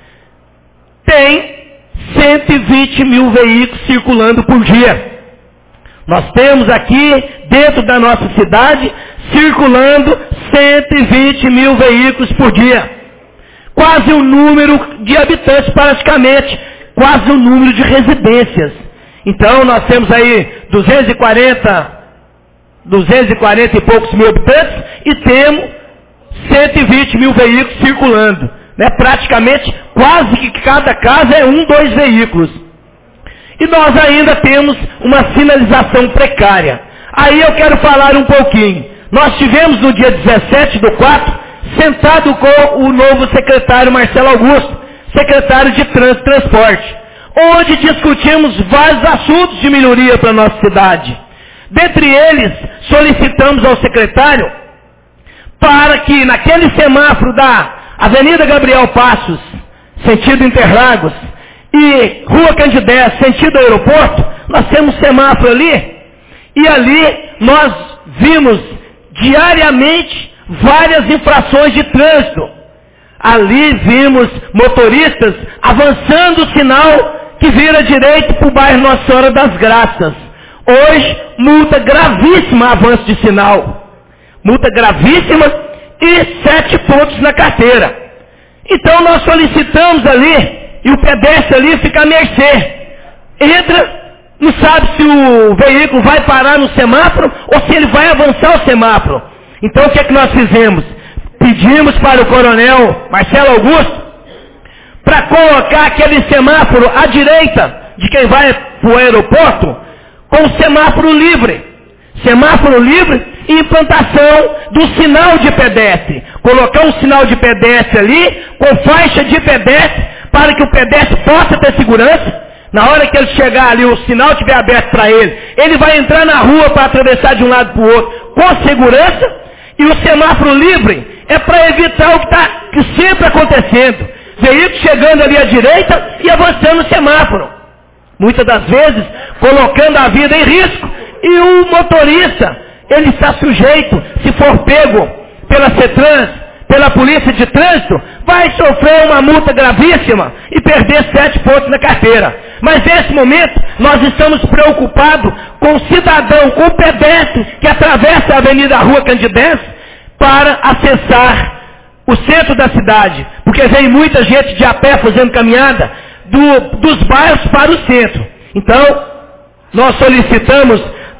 tem 120 mil veículos circulando por dia. Nós temos aqui, dentro da nossa cidade, circulando 120 mil veículos por dia. Quase o número de habitantes praticamente, quase o número de residências. Então nós temos aí 240 e poucos mil habitantes e temos 120 mil veículos circulando. Né? Praticamente, quase que cada casa é 2 veículos. E nós ainda temos uma sinalização precária. Aí eu quero falar um pouquinho. Nós tivemos no dia 17/4, sentado com o novo secretário Marcelo Augusto, secretário de Trânsito e Transporte, onde discutimos vários assuntos de melhoria para a nossa cidade. Dentre eles, solicitamos ao secretário para que naquele semáforo da Avenida Gabriel Passos, sentido Interlagos, e Rua Candidez, sentido aeroporto, nós temos semáforo ali, e ali nós vimos diariamente várias infrações de trânsito. Ali vimos motoristas avançando o sinal que vira direito para o bairro Nossa Senhora das Graças. Hoje, multa gravíssima avanço de sinal. Multa gravíssima e 7 pontos na carteira. Então nós solicitamos ali, e o pedestre ali fica à mercê. Entra, não sabe se o veículo vai parar no semáforo ou se ele vai avançar o semáforo. Então o que é que nós fizemos? Pedimos para o coronel Marcelo Augusto para colocar aquele semáforo à direita de quem vai para o aeroporto com o semáforo livre. Semáforo livre e implantação do sinal de pedestre. Colocar um sinal de pedestre ali com faixa de pedestre para que o pedestre possa ter segurança. Na hora que ele chegar ali, o sinal estiver aberto para ele, ele vai entrar na rua para atravessar de um lado para o outro com segurança. E o semáforo livre é para evitar o que sempre acontecendo. Veículo chegando ali à direita e avançando o semáforo. Muitas das vezes, colocando a vida em risco. E o motorista, ele está sujeito, se for pego pela CETRANS, pela polícia de trânsito, vai sofrer uma multa gravíssima e perder 7 pontos na carteira. Mas nesse momento, nós estamos preocupados com o cidadão, com o pedestre que atravessa a Avenida Rua Candidez para acessar o centro da cidade. Porque vem muita gente de a pé fazendo caminhada dos bairros para o centro. Então, nós solicitamos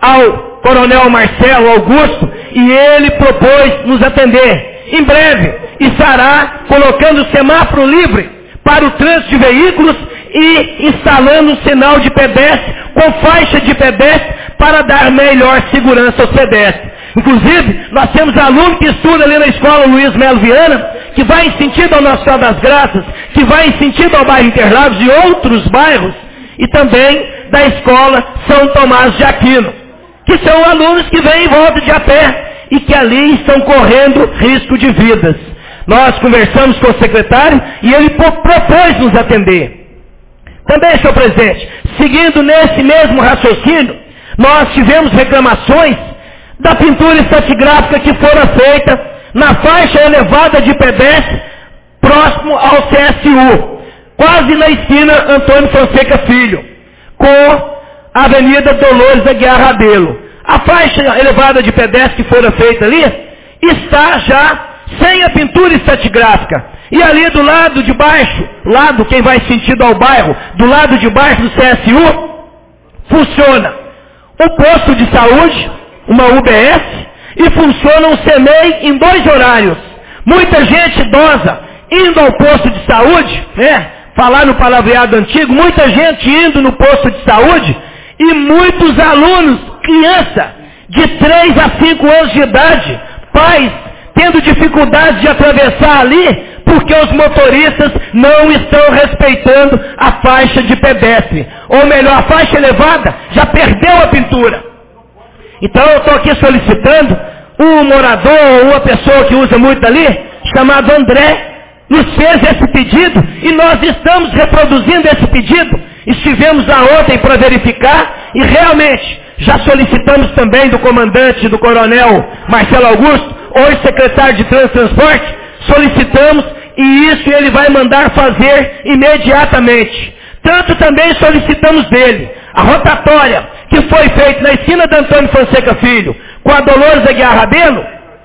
ao coronel Marcelo Augusto e ele propôs nos atender. Em breve, estará colocando o semáforo livre para o trânsito de veículos e instalando um sinal de pedestre com faixa de pedestre para dar melhor segurança aos pedestres. Inclusive, nós temos aluno que estuda ali na escola Luiz Melo Viana, que vai em sentido ao Nosso Senhor das Graças, que vai em sentido ao bairro Interlagos e outros bairros, e também da escola São Tomás de Aquino, que são alunos que vêm em volta de a pé e que ali estão correndo risco de vidas. Nós conversamos com o secretário e ele propôs nos atender. Também, senhor presidente, seguindo nesse mesmo raciocínio, nós tivemos reclamações da pintura estratigráfica que fora feita na faixa elevada de pedestre próximo ao CSU, quase na esquina Antônio Fonseca Filho, com a Avenida Dolores Aguiar Rabelo. A faixa elevada de pedestre que fora feita ali está já sem a pintura estratigráfica. E ali do lado de baixo, quem vai sentido ao bairro, do lado de baixo do CSU, funciona um posto de saúde, uma UBS, e funciona um CEMEI em 2 horários. Muita gente idosa indo ao posto de saúde, falar no palavreado antigo, muita gente indo no posto de saúde, e muitos alunos, criança, de 3 a 5 anos de idade, pais, tendo dificuldade de atravessar ali, porque os motoristas não estão respeitando a faixa de pedestre. Ou melhor, a faixa elevada já perdeu a pintura. Então eu estou aqui solicitando, um morador ou uma pessoa que usa muito ali, chamado André, nos fez esse pedido e nós estamos reproduzindo esse pedido. Estivemos lá ontem para verificar e realmente já solicitamos também do comandante, do coronel Marcelo Augusto, hoje secretário de Transporte, solicitamos e isso ele vai mandar fazer imediatamente. Tanto também solicitamos dele a rotatória que foi feita na esquina da Antônio Fonseca Filho com a Dolores Aguiar Rabelo,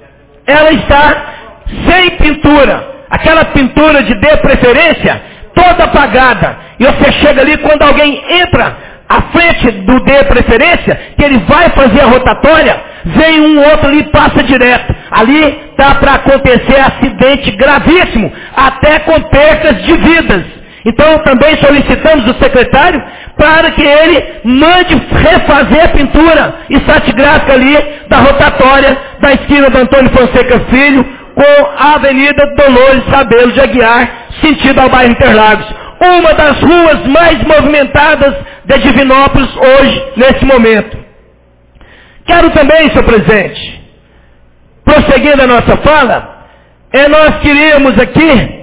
ela está sem pintura. Aquela pintura de D preferência, toda apagada. E você chega ali, quando alguém entra à frente do D preferência, que ele vai fazer a rotatória, vem um outro ali e passa direto. Ali está para acontecer acidente gravíssimo, até com percas de vidas. Então também solicitamos do secretário para que ele mande refazer a pintura estratigráfica ali da rotatória da esquina do Antônio Fonseca Filho com a Avenida Dolores Rabelo de Aguiar, sentido ao bairro Interlagos. Uma das ruas mais movimentadas de Divinópolis hoje, nesse momento. Quero também, senhor presidente, prosseguindo a nossa fala, nós queríamos aqui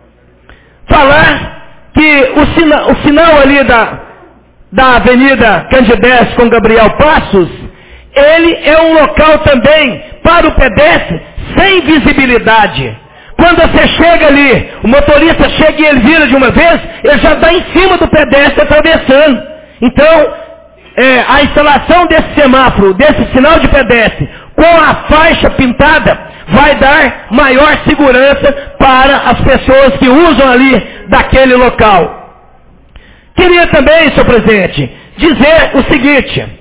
falar que o sinal ali da Avenida Candidez com Gabriel Passos, ele é um local também para o pedestre sem visibilidade. Quando você chega ali, o motorista chega e ele vira de uma vez, ele já está em cima do pedestre atravessando. Então, a instalação desse semáforo, desse sinal de pedestre, com a faixa pintada, vai dar maior segurança para as pessoas que usam ali daquele local. Queria também, senhor presidente, dizer o seguinte: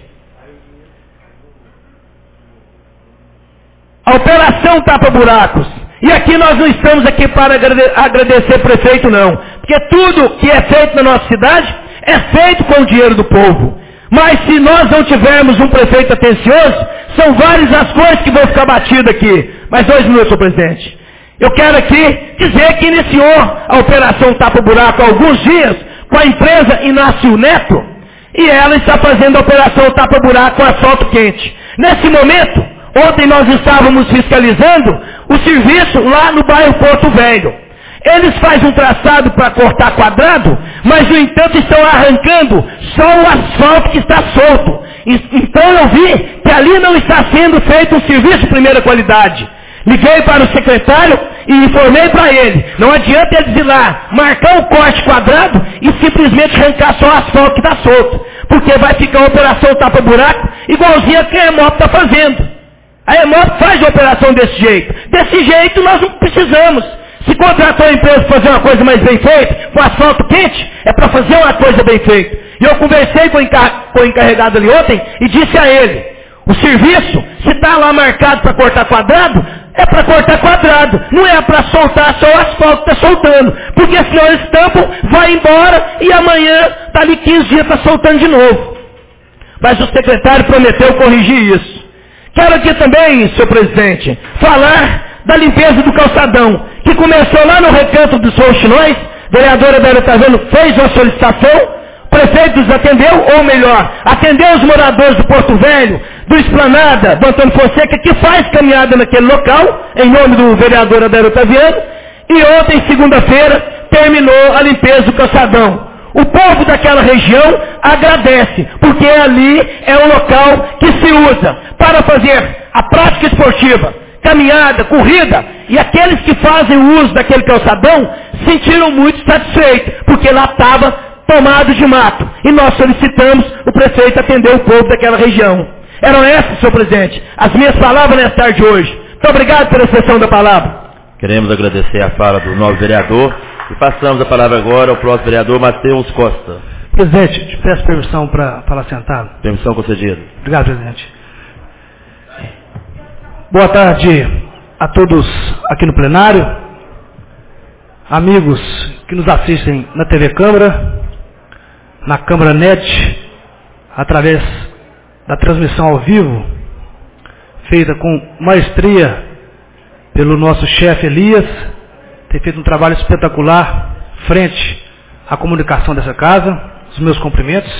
a operação tapa-buracos, e aqui nós não estamos aqui para agradecer prefeito não, porque tudo que é feito na nossa cidade é feito com o dinheiro do povo. Mas se nós não tivermos um prefeito atencioso, são várias as coisas que vão ficar batidas aqui. Mais 2 minutos, senhor presidente. Eu quero aqui dizer que iniciou a operação tapa-buraco há alguns dias com a empresa Inácio Neto, e ela está fazendo a operação tapa-buraco com asfalto quente. Nesse momento, ontem nós estávamos fiscalizando o serviço lá no bairro Porto Velho. Eles fazem um traçado para cortar quadrado, mas no entanto estão arrancando só o asfalto que está solto. Então eu vi que ali não está sendo feito um serviço de primeira qualidade. Liguei para o secretário e informei para ele, não adianta eles ir lá, marcar o corte quadrado e simplesmente arrancar só o asfalto que está solto, porque vai ficar a operação tapa-buraco igualzinha a que a EMOP está fazendo. A EMOP faz a operação desse jeito. Desse jeito nós não precisamos. Se contratou a empresa para fazer uma coisa mais bem feita, com asfalto quente, é para fazer uma coisa bem feita. E eu conversei com o encarregado ali ontem e disse a ele, o serviço, se está lá marcado para cortar quadrado, é para cortar quadrado, não é para soltar só o asfalto que está soltando, porque senão eles tampam, vai embora e amanhã está ali 15 dias, está soltando de novo. Mas o secretário prometeu corrigir isso. Quero aqui também, senhor presidente, falar da limpeza do calçadão, que começou lá no Recanto dos Rouxinóis, a vereadora Bélia Taveno fez uma solicitação, o prefeito nos atendeu, ou melhor, atendeu os moradores do Porto Velho, do Esplanada, do Antônio Fonseca, que faz caminhada naquele local, em nome do vereador Adélio Otaviano, e ontem, segunda-feira, terminou a limpeza do calçadão. O povo daquela região agradece, porque ali é o local que se usa para fazer a prática esportiva, caminhada, corrida, e aqueles que fazem o uso daquele calçadão sentiram muito satisfeitos, porque lá estava tomado de mato. E nós solicitamos o prefeito atender o povo daquela região. Eram essas, senhor presidente, as minhas palavras nesta tarde de hoje. Muito obrigado pela expressão da palavra. Queremos agradecer a fala do novo vereador e passamos a palavra agora ao próximo vereador, Matheus Costa. Presidente, te peço permissão para falar sentado. Permissão concedida. Obrigado, presidente. Boa tarde a todos aqui no plenário, amigos que nos assistem na TV Câmara, na Câmara Net, através da transmissão ao vivo, feita com maestria pelo nosso chefe Elias, tem feito um trabalho espetacular frente à comunicação dessa casa, os meus cumprimentos.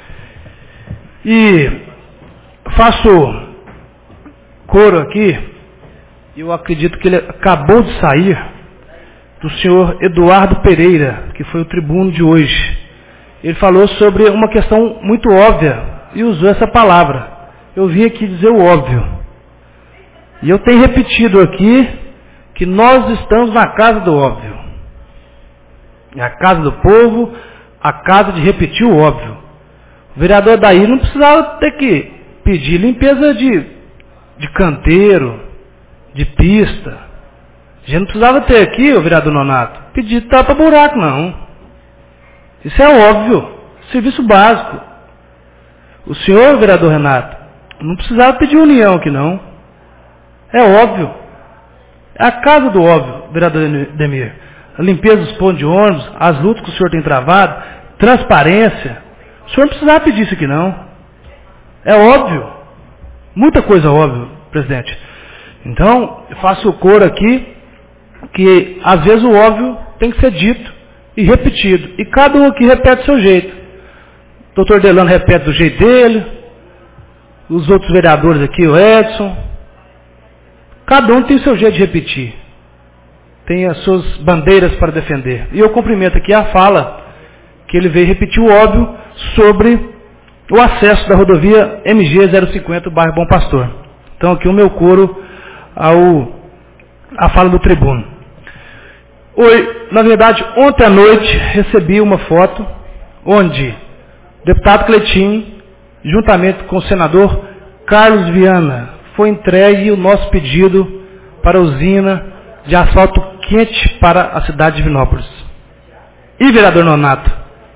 E faço coro aqui, eu acredito que ele acabou de sair, do senhor Eduardo Pereira, que foi o tribuno de hoje. Ele falou sobre uma questão muito óbvia e usou essa palavra. Eu vim aqui dizer o óbvio. E eu tenho repetido aqui que nós estamos na casa do óbvio. É a casa do povo, a casa de repetir o óbvio. O vereador daí não precisava ter que pedir limpeza de canteiro, de pista. A gente não precisava ter aqui, o vereador Nonato, pedir tapa-buraco, não. Isso é óbvio, serviço básico. O senhor, vereador Renato, não precisava pedir união aqui, não. É óbvio. É a casa do óbvio, vereador Demir. A limpeza dos pontos de ônibus, as lutas que o senhor tem travado, transparência. O senhor não precisava pedir isso aqui, não. É óbvio. Muita coisa óbvia, presidente. Então, eu faço o coro aqui, que às vezes o óbvio tem que ser dito e repetido. E cada um aqui repete do seu jeito. O doutor Delano repete do jeito dele, os outros vereadores aqui, o Edson. Cada um tem o seu jeito de repetir. Tem as suas bandeiras para defender. E eu cumprimento aqui a fala que ele veio repetir o óbvio sobre o acesso da rodovia MG 050, bairro Bom Pastor. Então aqui o meu coro à fala do tribuno. Na verdade, ontem à noite recebi uma foto onde o deputado Cleitinho, juntamente com o senador Carlos Viana, foi entregue o nosso pedido para a usina de asfalto quente para a cidade de Divinópolis. E, vereador Nonato,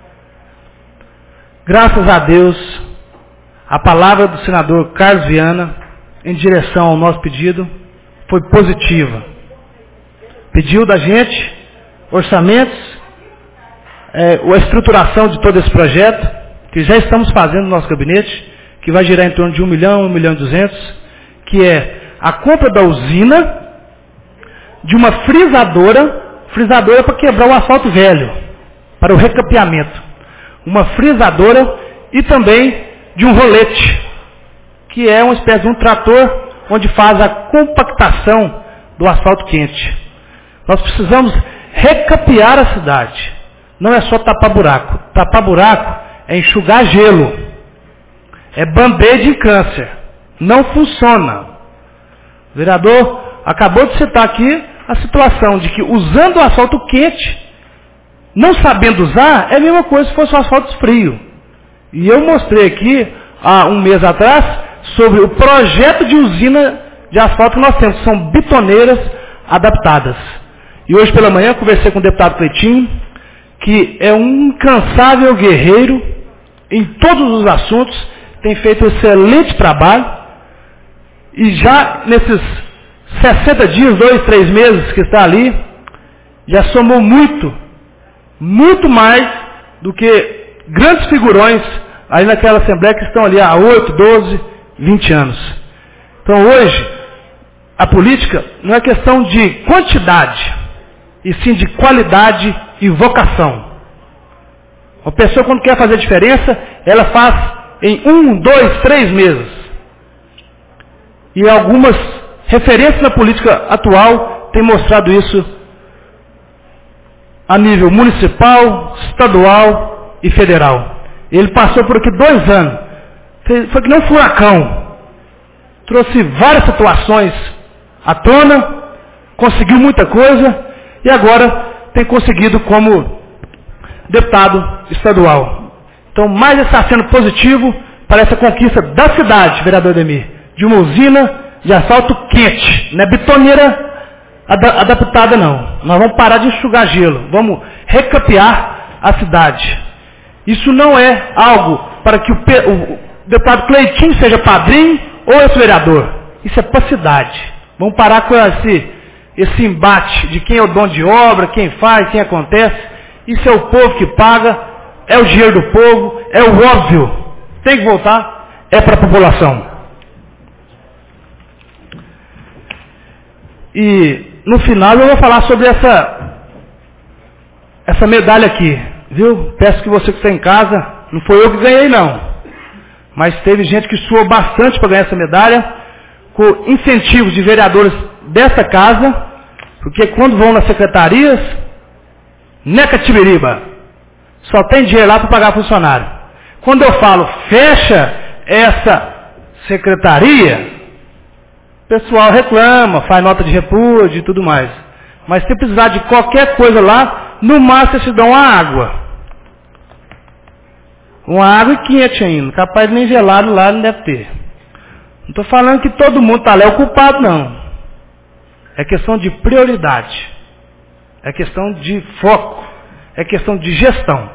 graças a Deus, a palavra do senador Carlos Viana em direção ao nosso pedido foi positiva. Pediu da gente orçamentos, a estruturação de todo esse projeto, que já estamos fazendo no nosso gabinete, que vai girar em torno de 1 milhão, 1 milhão e 200, que é a compra da usina, de uma frisadora para quebrar o asfalto velho, para o recapeamento. Uma frisadora e também de um rolete, que é uma espécie de um trator, onde faz a compactação do asfalto quente. Nós precisamos recapear a cidade. Não é só tapar buraco. Tapar buraco é enxugar gelo. É band-aid em câncer. Não funciona. O vereador acabou de citar aqui a situação de que usando o asfalto quente, não sabendo usar, é a mesma coisa se fosse um asfalto frio. E eu mostrei aqui, há um mês atrás, sobre o projeto de usina de asfalto que nós temos. São bitoneiras adaptadas. E hoje pela manhã conversei com o deputado Cleitinho, que é um incansável guerreiro em todos os assuntos, tem feito um excelente trabalho, e já nesses 60 dias, 2, 3 meses que está ali, já somou muito mais do que grandes figurões aí naquela Assembleia que estão ali há 8, 12, 20 anos. Então hoje, a política não é questão de quantidade, e sim de qualidade e vocação. Uma pessoa quando quer fazer diferença, ela faz em 1, 2, 3 meses. E algumas referências na política atual têm mostrado isso a nível municipal, estadual e federal. Ele passou por aqui 2 anos. Foi que nem um furacão. Trouxe várias situações à tona, conseguiu muita coisa e agora tem conseguido como deputado estadual. Então, mais está sendo positivo para essa conquista da cidade, vereador Ademir, de uma usina de asfalto quente, não é betoneira adaptada não. Nós vamos parar de enxugar gelo, vamos recapear a cidade. Isso não é algo para que o deputado Cleitinho seja padrinho ou esse vereador. Isso é para a cidade. Vamos parar com esse embate de quem é o dono de obra, quem faz, quem acontece. Isso é o povo que paga, é o dinheiro do povo, é o óbvio. Tem que voltar, é para a população. E no final eu vou falar sobre essa medalha aqui, viu? Peço que você que está em casa, não foi eu que ganhei não, mas teve gente que suou bastante para ganhar essa medalha, com incentivos de vereadores dessa casa, porque quando vão nas secretarias, neca tibiriba, só tem dinheiro lá para pagar funcionário. Quando eu falo, fecha essa secretaria, o pessoal reclama, faz nota de repúdio e tudo mais. Mas se precisar de qualquer coisa lá, no máximo eles te dão uma água. Uma água e quente ainda. Capaz de nem gelado lá não deve ter. Não estou falando que todo mundo está lá é o culpado, não. É questão de prioridade. É questão de foco. É questão de gestão.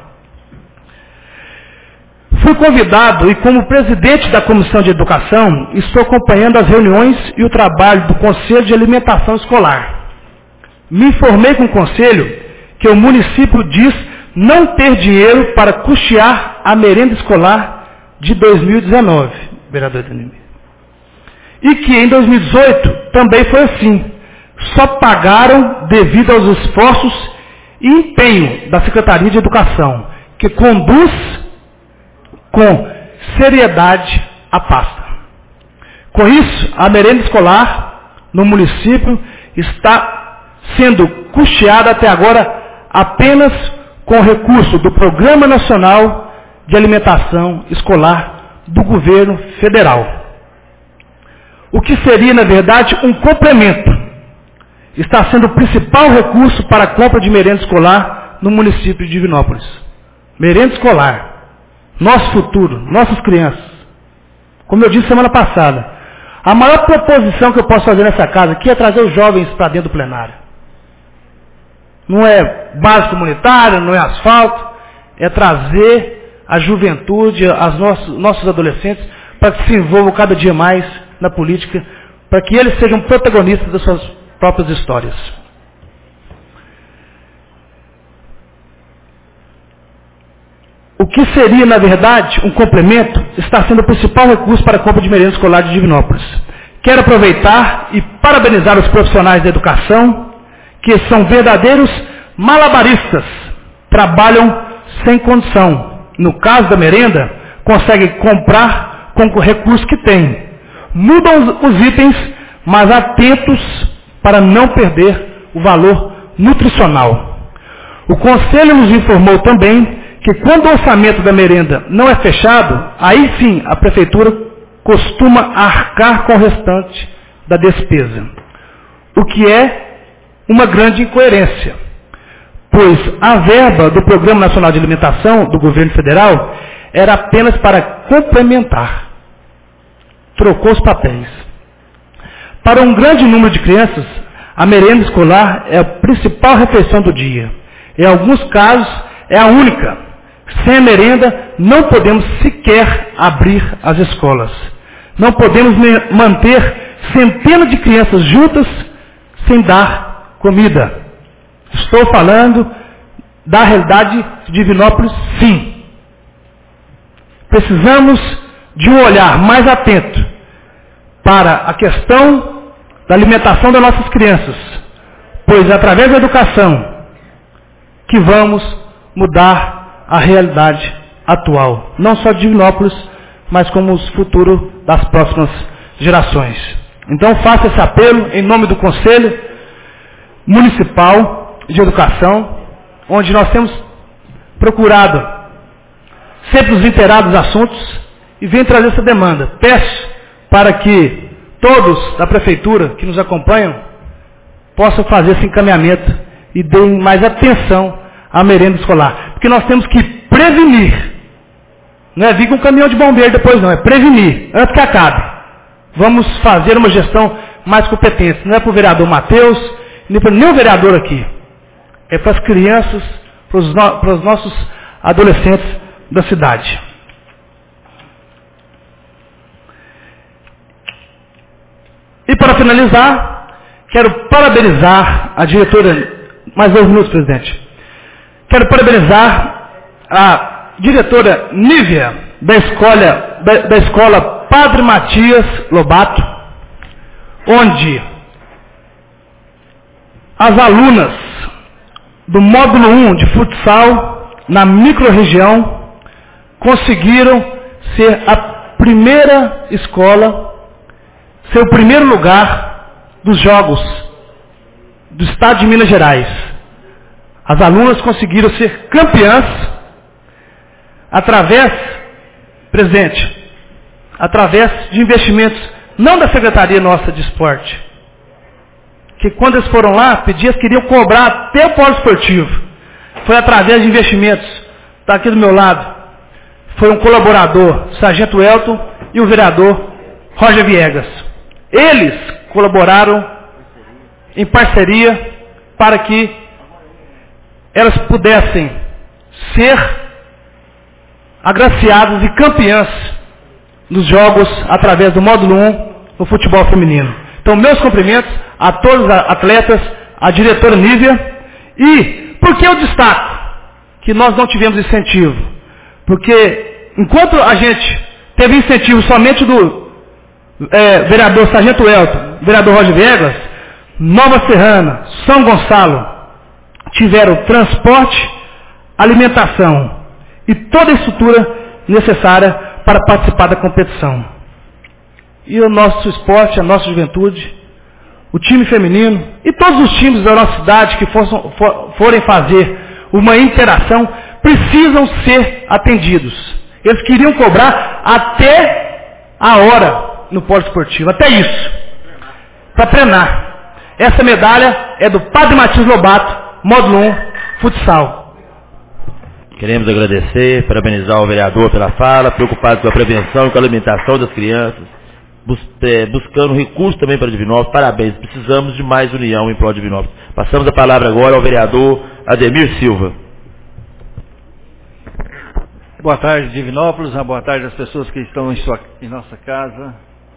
Fui convidado e como presidente da Comissão de Educação, estou acompanhando as reuniões e o trabalho do Conselho de Alimentação Escolar. Me informei com o Conselho que o município diz não ter dinheiro para custear a merenda escolar de 2019, vereador Ademir. E que em 2018 também foi assim. Só pagaram devido aos esforços e empenho da Secretaria de Educação, que conduz com seriedade a pasta. Com isso, a merenda escolar no município está sendo custeada até agora apenas com recurso do Programa Nacional de Alimentação Escolar do Governo Federal. O que seria, na verdade, um complemento. Está sendo o principal recurso para a compra de merenda escolar no município de Divinópolis. Merenda escolar. Nosso futuro, nossas crianças. Como eu disse semana passada, a maior proposição que eu posso fazer nessa casa aqui é trazer os jovens para dentro do plenário. Não é base comunitária, não é asfalto, é trazer a juventude, nossos adolescentes, para que se envolvam cada dia mais na política, para que eles sejam protagonistas das suas próprias histórias. O que seria, na verdade, um complemento, está sendo o principal recurso para a compra de merenda escolar de Divinópolis. Quero aproveitar e parabenizar os profissionais da educação, que são verdadeiros malabaristas, trabalham sem condição. No caso da merenda, conseguem comprar com o recurso que têm. Mudam os itens, mas atentos para não perder o valor nutricional. O Conselho nos informou também que quando o orçamento da merenda não é fechado, aí sim a Prefeitura costuma arcar com o restante da despesa. O que é uma grande incoerência, pois a verba do Programa Nacional de Alimentação do Governo Federal era apenas para complementar. Trocou os papéis. Para um grande número de crianças, a merenda escolar é a principal refeição do dia. Em alguns casos, é a única. Sem a merenda, não podemos sequer abrir as escolas. Não podemos manter centenas de crianças juntas sem dar comida. Estou falando da realidade de Divinópolis, sim. Precisamos de um olhar mais atento para a questão da alimentação das nossas crianças, pois é através da educação que vamos mudar a realidade atual, não só de Divinópolis, mas como o futuro das próximas gerações. Então faço esse apelo em nome do Conselho Municipal de Educação, onde nós temos procurado sempre nos inteirar dos assuntos e vem trazer essa demanda. Peço para que todos da Prefeitura que nos acompanham possam fazer esse encaminhamento e deem mais atenção à merenda escolar. Porque nós temos que prevenir. Não é vir com um caminhão de bombeiro depois não, é prevenir, antes que acabe. Vamos fazer uma gestão mais competente. Não é para o vereador Matheus, nem para nenhum vereador aqui. É para as crianças, para os nossos adolescentes da cidade. E para finalizar, quero parabenizar a diretora, mais 2 minutos, presidente. Quero parabenizar a diretora Nívia da escola Padre Matias Lobato, onde as alunas do módulo 1 de futsal na microrregião conseguiram ser a primeira escola, ser o primeiro lugar dos jogos do estado de Minas Gerais. As alunas conseguiram ser campeãs através, presidente, através de investimentos, não da Secretaria Nossa de Esporte, que quando eles foram lá, pediam, queriam cobrar até o polo esportivo. Foi através de investimentos. Está aqui do meu lado. Foi um colaborador, o Sargento Elton, e o vereador Roger Viegas. Eles colaboraram em parceria para que elas pudessem ser agraciadas e campeãs nos jogos através do módulo 1 no futebol feminino. Então, meus cumprimentos a todos os atletas, a diretora Nívia. E por que eu destaco que nós não tivemos incentivo? Porque enquanto a gente teve incentivo somente do vereador Sargento Elton, vereador Roger Viegas, Nova Serrana, São Gonçalo, tiveram transporte, alimentação e toda a estrutura necessária para participar da competição. E o nosso esporte, a nossa juventude, o time feminino e todos os times da nossa cidade que forem fazer uma interação precisam ser atendidos. Eles queriam cobrar até a hora no polo esportivo, até isso, para treinar. Essa medalha é do Padre Matias Lobato, módulo 1, futsal. Queremos agradecer, parabenizar o vereador pela fala, preocupado com a prevenção e com a alimentação das crianças, buscando recursos também para Divinópolis. Parabéns, precisamos de mais união em prol de Divinópolis. Passamos a palavra agora ao vereador Ademir Silva. Boa tarde, Divinópolis, uma boa tarde às pessoas que estão em nossa casa.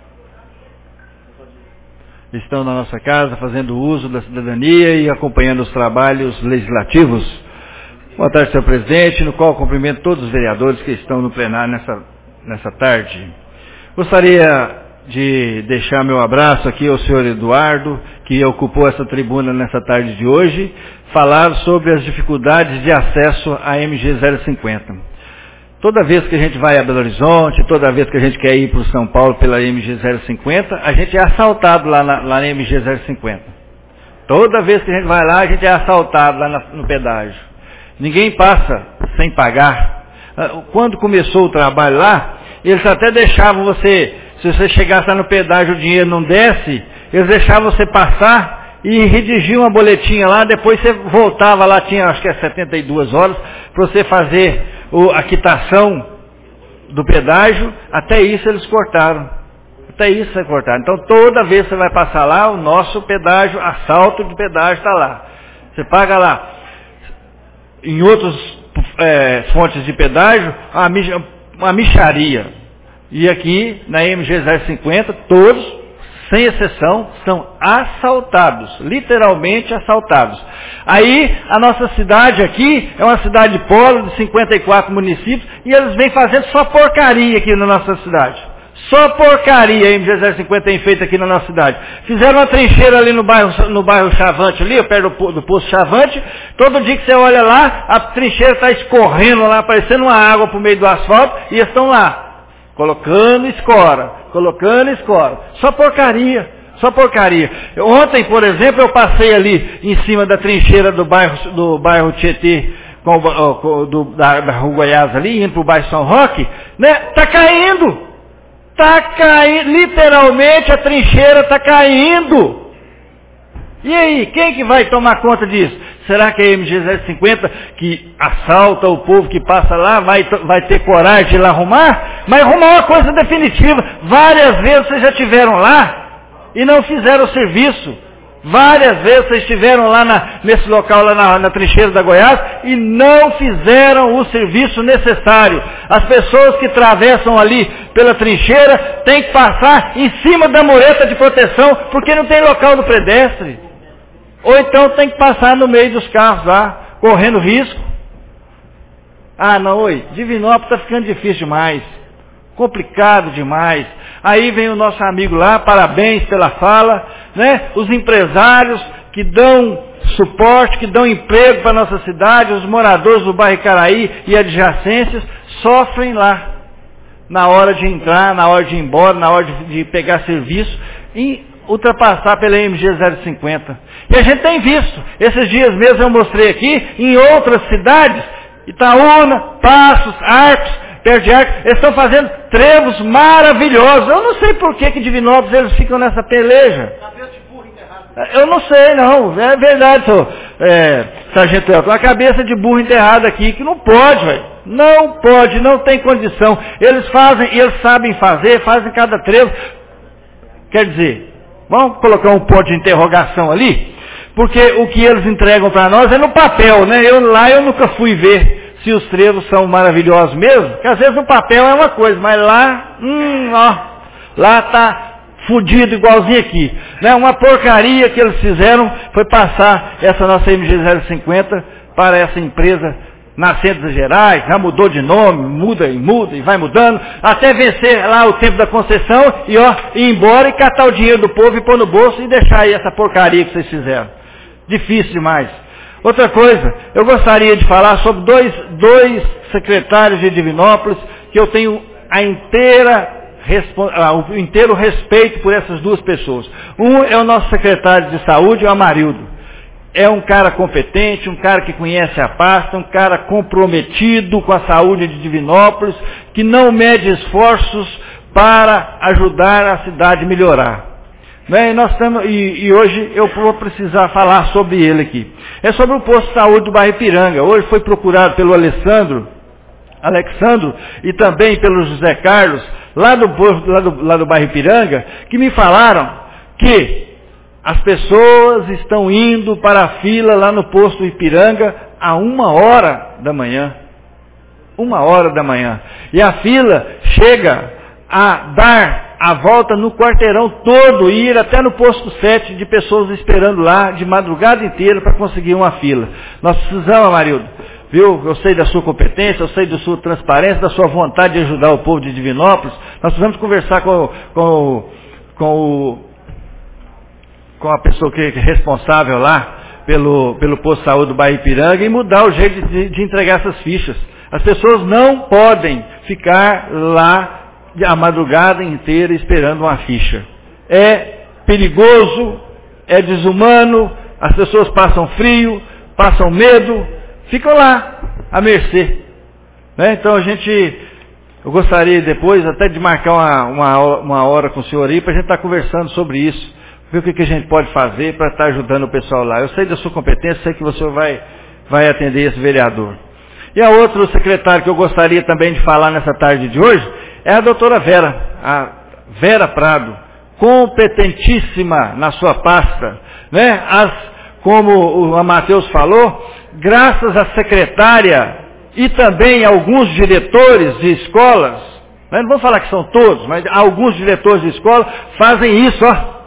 Estão na nossa casa fazendo uso da cidadania e acompanhando os trabalhos legislativos. Boa tarde, senhor presidente, no qual cumprimento todos os vereadores que estão no plenário nessa tarde. Gostaria de deixar meu abraço aqui ao senhor Eduardo, que ocupou essa tribuna nessa tarde de hoje, falar sobre as dificuldades de acesso à MG 050. Toda vez que a gente vai a Belo Horizonte, toda vez que a gente quer ir para o São Paulo pela MG 050, a gente é assaltado lá na MG 050. Toda vez que a gente vai lá, a gente é assaltado lá no pedágio. Ninguém passa sem pagar. Quando começou o trabalho lá, eles até deixavam você, se você chegasse lá no pedágio o dinheiro não desce, eles deixavam você passar e redigiam uma boletinha lá, depois você voltava lá, tinha acho que 72 horas, para você fazer a quitação do pedágio. Até isso eles cortaram. Até isso eles cortaram. Então toda vez que você vai passar lá, o nosso pedágio, assalto de pedágio está lá. Você paga lá. Em outras fontes de pedágio, uma mixaria. E aqui, na MG 050, todos sem exceção, são assaltados, literalmente assaltados. Aí, a nossa cidade aqui é uma cidade polo de 54 municípios e eles vêm fazendo só porcaria aqui na nossa cidade. Só porcaria a MG 050 tem feito aqui na nossa cidade. Fizeram uma trincheira ali no bairro Chavante, ali, perto do posto Chavante. Todo dia que você olha lá, a trincheira está escorrendo lá, parecendo uma água por meio do asfalto, e eles estão lá, colocando escora. Só porcaria. Ontem, por exemplo, eu passei ali em cima da trincheira do bairro Tietê, da Rua Goiás ali, indo para o bairro São Roque, né? Tá caindo, literalmente a trincheira está caindo. E aí, quem que vai tomar conta disso? Será que a MG 050, que assalta o povo que passa lá, vai ter coragem de ir lá arrumar? Mas arrumar uma coisa definitiva. Várias vezes vocês já estiveram lá e não fizeram o serviço. Várias vezes vocês estiveram lá nesse local, lá na trincheira da Goiás, e não fizeram o serviço necessário. As pessoas que atravessam ali pela trincheira têm que passar em cima da mureta de proteção, porque não tem local do pedestre. Ou então tem que passar no meio dos carros lá, correndo risco. Ah, não, Divinópolis está ficando difícil demais. Complicado demais. Aí vem o nosso amigo lá, parabéns pela fala, né? Os empresários que dão suporte, que dão emprego para a nossa cidade, os moradores do bairro Icaraí e adjacências, sofrem lá. Na hora de entrar, na hora de ir embora, na hora de pegar serviço, e ultrapassar pela MG 050. E a gente tem visto, esses dias mesmo eu mostrei aqui, em outras cidades, Itaúna, Passos, Arcos, perto de Arcos, eles estão fazendo trevos maravilhosos. Eu não sei por que Divinópolis eles ficam nessa peleja. Eu não sei, não. É verdade, Sargento Elton. A cabeça de burro enterrada aqui, que não pode, velho. Não pode, não tem condição. Eles fazem, eles sabem fazer, fazem cada trevo. Quer dizer, vamos colocar um ponto de interrogação ali, porque o que eles entregam para nós é no papel, né? Eu nunca fui ver se os trevos são maravilhosos mesmo, porque às vezes no papel é uma coisa, mas lá, lá tá fudido igualzinho aqui, né? Uma porcaria que eles fizeram foi passar essa nossa MG 050 para essa empresa Nascentes Gerais, já mudou de nome, muda e vai mudando, até vencer lá o tempo da concessão e ir embora e catar o dinheiro do povo e pôr no bolso e deixar aí essa porcaria que vocês fizeram. Difícil demais. Outra coisa, eu gostaria de falar sobre dois secretários de Divinópolis que eu tenho o inteiro respeito por essas duas pessoas. Um é o nosso secretário de saúde, o Amarildo. É um cara competente, um cara que conhece a pasta, um cara comprometido com a saúde de Divinópolis, que não mede esforços para ajudar a cidade a melhorar. Né? E hoje eu vou precisar falar sobre ele aqui. É sobre o posto de saúde do bairro Ipiranga. Hoje foi procurado pelo Alexandro e também pelo José Carlos, lá do bairro Ipiranga, que me falaram que as pessoas estão indo para a fila lá no posto Ipiranga a 1h da manhã. 1h da manhã. E a fila chega a dar a volta no quarteirão todo e ir até no posto 7 de pessoas esperando lá de madrugada inteira para conseguir uma fila. Nós precisamos, Amarildo, viu? Eu sei da sua competência, eu sei da sua transparência, da sua vontade de ajudar o povo de Divinópolis. Nós precisamos conversar com a pessoa que é responsável lá pelo posto de saúde do bairro Ipiranga e mudar o jeito de entregar essas fichas. As pessoas não podem ficar lá a madrugada inteira esperando uma ficha. É perigoso, é desumano, as pessoas passam frio, passam medo, ficam lá, à mercê. Né? Então eu gostaria depois até de marcar uma hora com o senhor aí para a gente estar conversando sobre isso. Ver o que a gente pode fazer para estar ajudando o pessoal lá. Eu sei da sua competência, sei que você vai atender esse vereador. E a outro secretário que eu gostaria também de falar nessa tarde de hoje é a doutora a Vera Prado, competentíssima na sua pasta, né? Como o Matheus falou, graças à secretária e também a alguns diretores de escolas, né? Não vou falar que são todos, mas alguns diretores de escola fazem isso,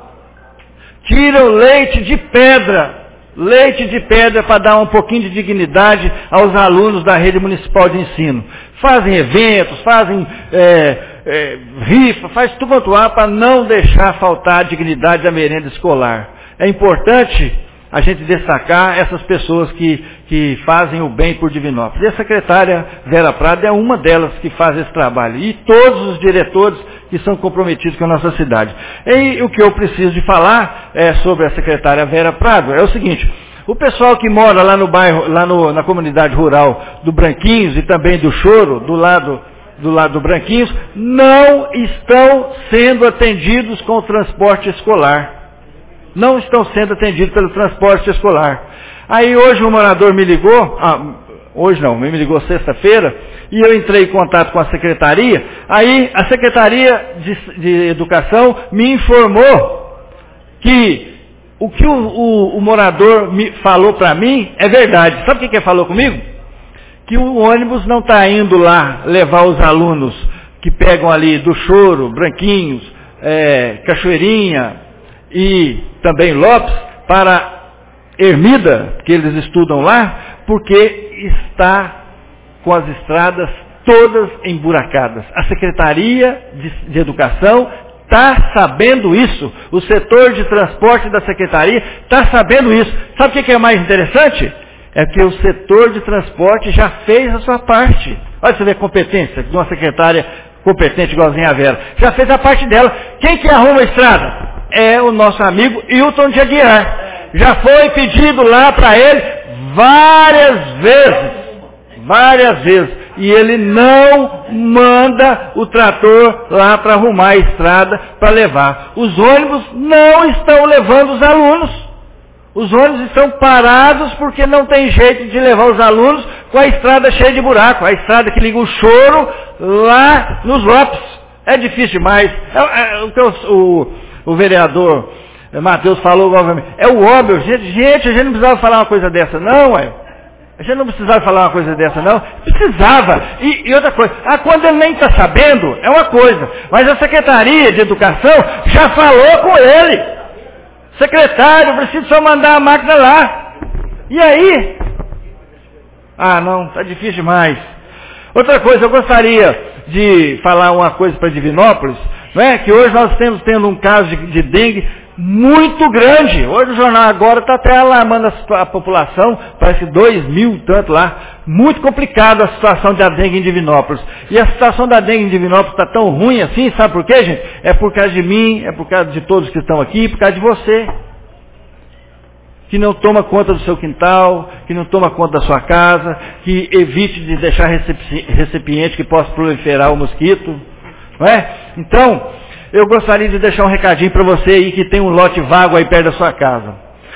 tiram leite de pedra para dar um pouquinho de dignidade aos alunos da rede municipal de ensino. Fazem eventos, fazem rifa, faz tudo quanto há para não deixar faltar a dignidade da merenda escolar. É importante a gente destacar essas pessoas que fazem o bem por Divinópolis. E a secretária Vera Prado é uma delas que faz esse trabalho. E todos os diretores que são comprometidos com a nossa cidade. E o que eu preciso de falar sobre a secretária Vera Prado é o seguinte: o pessoal que mora lá no bairro, na comunidade rural do Branquinhos e também do Choro, do lado do Branquinhos, não estão sendo atendidos com o transporte escolar. Não estão sendo atendidos pelo transporte escolar. Aí hoje um morador me ligou, me ligou sexta-feira, e eu entrei em contato com a secretaria. Aí a Secretaria de Educação me informou que o que o morador me falou para mim é verdade. Sabe o que ele falou comigo? Que o ônibus não está indo lá levar os alunos que pegam ali do Choro, Branquinhos, Cachoeirinha e também Lopes para Ermida, que eles estudam lá, porque está com as estradas todas emburacadas. A Secretaria de Educação está sabendo isso. O setor de transporte da Secretaria está sabendo isso. Sabe o que é mais interessante? É que o setor de transporte já fez a sua parte. Olha você ver a competência de uma secretária competente igualzinha a Vera. Já fez a parte dela. Quem que arruma a estrada? É o nosso amigo Hilton de Aguiar. Já foi pedido lá para ele várias vezes. E ele não manda o trator lá para arrumar a estrada para levar. Os ônibus não estão levando os alunos. Os ônibus estão parados porque não tem jeito de levar os alunos com a estrada cheia de buraco. A estrada que liga o Choro lá nos Lopes. É difícil demais. O vereador Matheus falou, é o óbvio. Gente, a gente não precisava falar uma coisa dessa, não, ué. A gente não precisava falar uma coisa dessa, não. Precisava. E outra coisa, quando ele nem está sabendo, é uma coisa. Mas a Secretaria de Educação já falou com ele. Secretário, preciso só mandar a máquina lá. E aí? Não, está difícil demais. Outra coisa, eu gostaria de falar uma coisa para Divinópolis, não é? Que hoje nós estamos tendo um caso de dengue muito grande. Hoje o jornal agora está até alarmando a população, parece que 2.000 tanto lá. Muito complicado a situação da dengue em Divinópolis. E a situação da dengue em Divinópolis está tão ruim assim, sabe por quê, gente? É por causa de mim, é por causa de todos que estão aqui, por causa de você. Que não toma conta do seu quintal, que não toma conta da sua casa, que evite de deixar recipiente que possa proliferar o mosquito. Não é? Então, eu gostaria de deixar um recadinho para você aí que tem um lote vago aí perto da sua casa.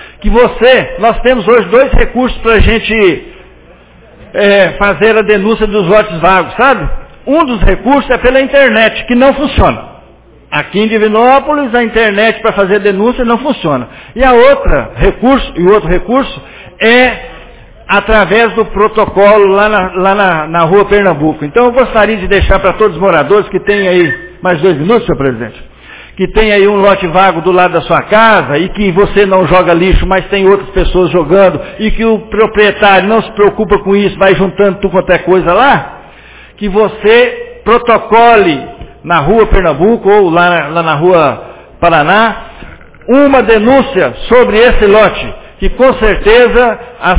Nós temos hoje 2 recursos para a gente fazer a denúncia dos lotes vagos, sabe? Um dos recursos é pela internet, que não funciona. Aqui em Divinópolis, a internet para fazer denúncia não funciona. E o outro recurso é através do protocolo lá na Rua Pernambuco. Então eu gostaria de deixar para todos os moradores que tem aí, mais 2 minutos, senhor presidente, que tem aí um lote vago do lado da sua casa e que você não joga lixo, mas tem outras pessoas jogando e que o proprietário não se preocupa com isso, vai juntando tudo quanto é coisa lá, que você protocole na Rua Pernambuco ou lá na Rua Paraná uma denúncia sobre esse lote, que com certeza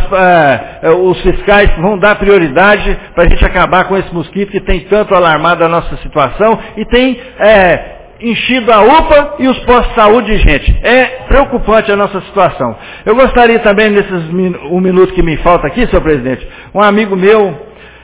os fiscais vão dar prioridade para a gente acabar com esse mosquito que tem tanto alarmado a nossa situação e tem enchido a UPA e os postos de saúde de gente. É preocupante a nossa situação. Eu gostaria também, nesses 1 minuto que me falta aqui, senhor presidente, um amigo meu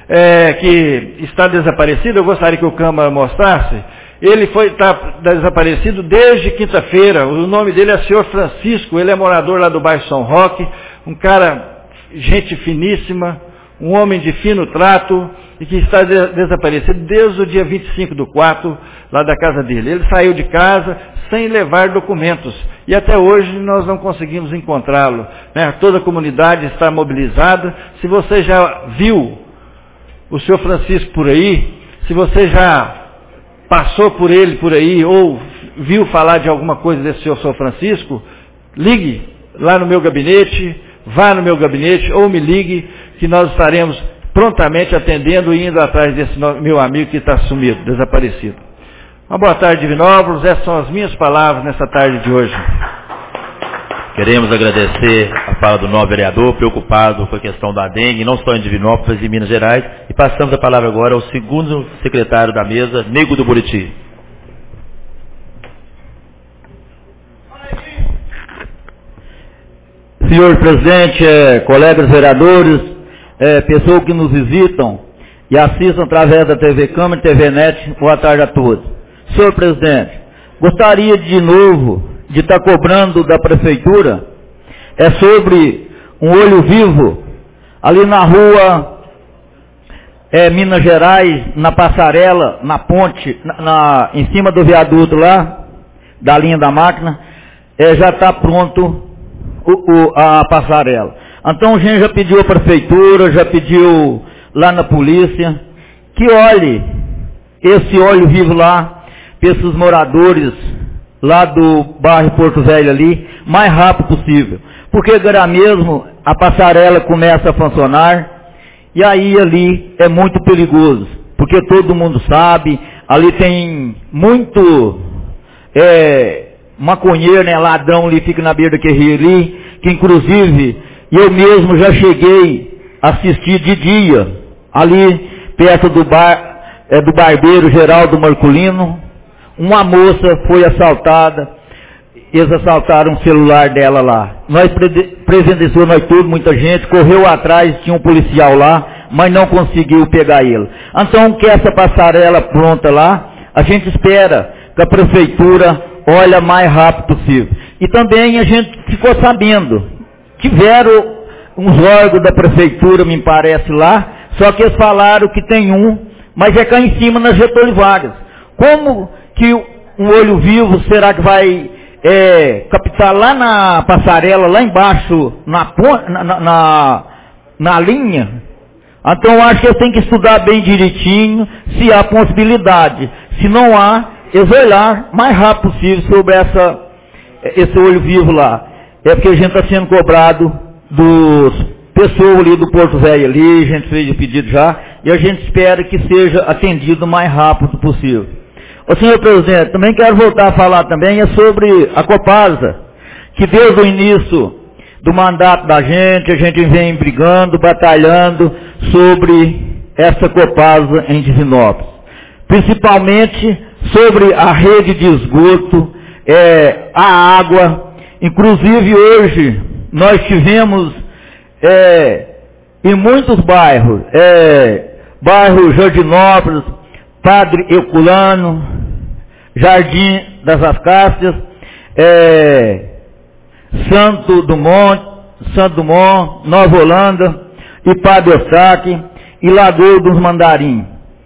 que está desaparecido, eu gostaria que o Câmara mostrasse. Ele está desaparecido desde quinta-feira. O nome dele é senhor Francisco, ele é morador lá do bairro São Roque, um cara, gente finíssima, um homem de fino trato, e que está desaparecido desde o dia 25/4, lá da casa dele. Ele saiu de casa sem levar documentos, e até hoje nós não conseguimos encontrá-lo. Né? Toda a comunidade está mobilizada. Se você já viu o senhor Francisco por aí, se você já passou por ele por aí, ou viu falar de alguma coisa desse senhor Francisco, ligue lá no meu gabinete, vá no meu gabinete ou me ligue, que nós estaremos prontamente atendendo e indo atrás desse meu amigo que está sumido, desaparecido. Uma boa tarde, Divinópolis. Essas são as minhas palavras nessa tarde de hoje. Queremos agradecer a fala do novo vereador, preocupado com a questão da dengue, não só em Divinópolis, mas em Minas Gerais. E passamos a palavra agora ao segundo secretário da mesa, Nego do Buriti. Senhor presidente, colegas vereadores, pessoas que nos visitam e assistam através da TV Câmara e TV Net, boa tarde a todos. Senhor presidente, gostaria de novo de estar cobrando da prefeitura sobre um olho vivo ali na rua Minas Gerais, na passarela, na ponte, em cima do viaduto lá, da linha da máquina, já está pronto a passarela. Então a gente já pediu à prefeitura, já pediu lá na polícia, que olhe esse olho vivo lá, para esses moradores lá do bairro Porto Velho ali, mais rápido possível. Porque agora mesmo a passarela começa a funcionar, e aí ali é muito perigoso, porque todo mundo sabe, ali tem muito maconheiro, né, ladrão ali, fica na beira daquele rio ali, que inclusive eu mesmo já cheguei a assistir de dia, ali perto do barbeiro Geraldo Marculino, uma moça foi assaltada, eles assaltaram o celular dela lá. Nós presenciamos, nós tudo, muita gente, correu atrás, tinha um policial lá, mas não conseguiu pegar ele. Então, que essa passarela pronta lá, a gente espera que a prefeitura olhe o mais rápido possível. E também a gente ficou sabendo, tiveram uns órgãos da prefeitura, me parece lá, só que eles falaram que tem mas é cá em cima na Getúlio Vargas. Como que um olho vivo será que vai captar lá na passarela, lá embaixo, na linha? Então eu acho que eu tenho que estudar bem direitinho se há possibilidade. Se não há, eles olhar mais rápido possível sobre esse olho vivo lá. É porque a gente está sendo cobrado dos pessoas ali do Porto Velho ali, a gente fez o pedido já, e a gente espera que seja atendido o mais rápido possível. Ô, senhor presidente, também quero voltar a falar também sobre a Copasa, que desde o início do mandato da gente, a gente vem brigando, batalhando sobre essa Copasa em Divinópolis. Principalmente sobre a rede de esgoto, a água. Inclusive hoje nós tivemos em muitos bairros, bairro Jardinópolis, Padre Herculano, Jardim das Acácias, Santo Dumont, Nova Holanda, e Padre Eustáquio, e Lagoa dos Mandarim.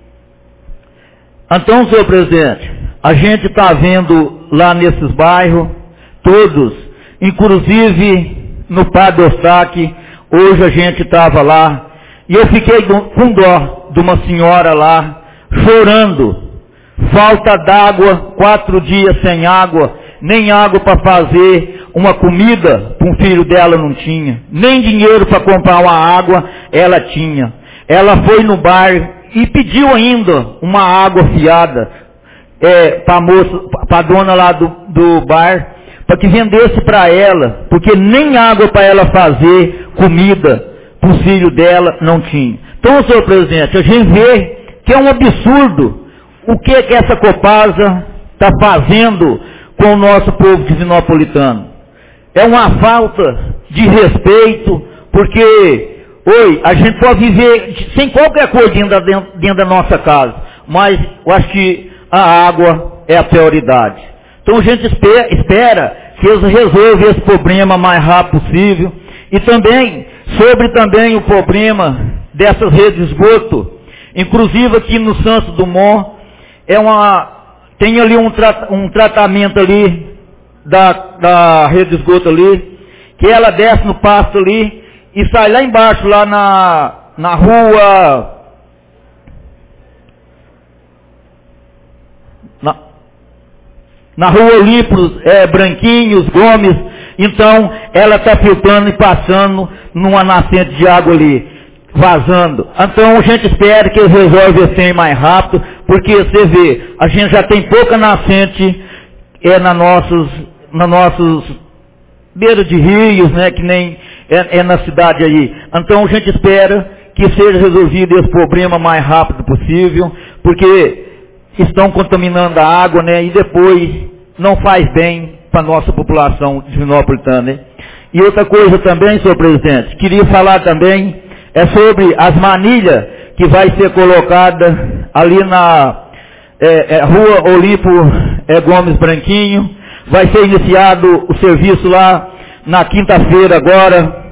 Então, senhor presidente, a gente está vendo lá nesses bairros, todos, inclusive no Padre Eustáquio, hoje a gente estava lá, e eu fiquei com dó de uma senhora lá, chorando, falta d'água, 4 dias sem água, nem água para fazer uma comida, para um filho dela não tinha, nem dinheiro para comprar uma água ela tinha. Ela foi no bar e pediu ainda uma água fiada para a dona lá do bar, para que vendesse para ela, porque nem água para ela fazer comida para o filho dela não tinha. Então, senhor presidente, a gente vê que é um absurdo o que essa Copasa está fazendo com o nosso povo divinopolitano. É uma falta de respeito, porque, a gente pode viver sem qualquer coisa dentro da nossa casa, mas eu acho que a água é a prioridade. Então a gente espera que eles resolvam esse problema o mais rápido possível, e também, sobre também o problema dessas redes de esgoto, inclusive aqui no Santos Dumont, tem ali um tratamento ali da rede de esgoto ali, que ela desce no pasto ali e sai lá embaixo, lá na rua... na rua Olímpio, Branquinhos, Gomes. Então, ela está filtrando e passando numa nascente de água ali, vazando. Então, a gente espera que eles resolvam esse trem mais rápido, porque você vê, a gente já tem pouca nascente na nossos beira de rios, né, que nem na cidade aí. Então, a gente espera que seja resolvido esse problema mais rápido possível, porque estão contaminando a água, né, e depois não faz bem para a nossa população divinopolitana, né? E outra coisa também, senhor presidente, queria falar também, sobre as manilhas que vai ser colocada ali na rua Olímpio Gomes Branquinho. Vai ser iniciado o serviço lá na quinta-feira agora.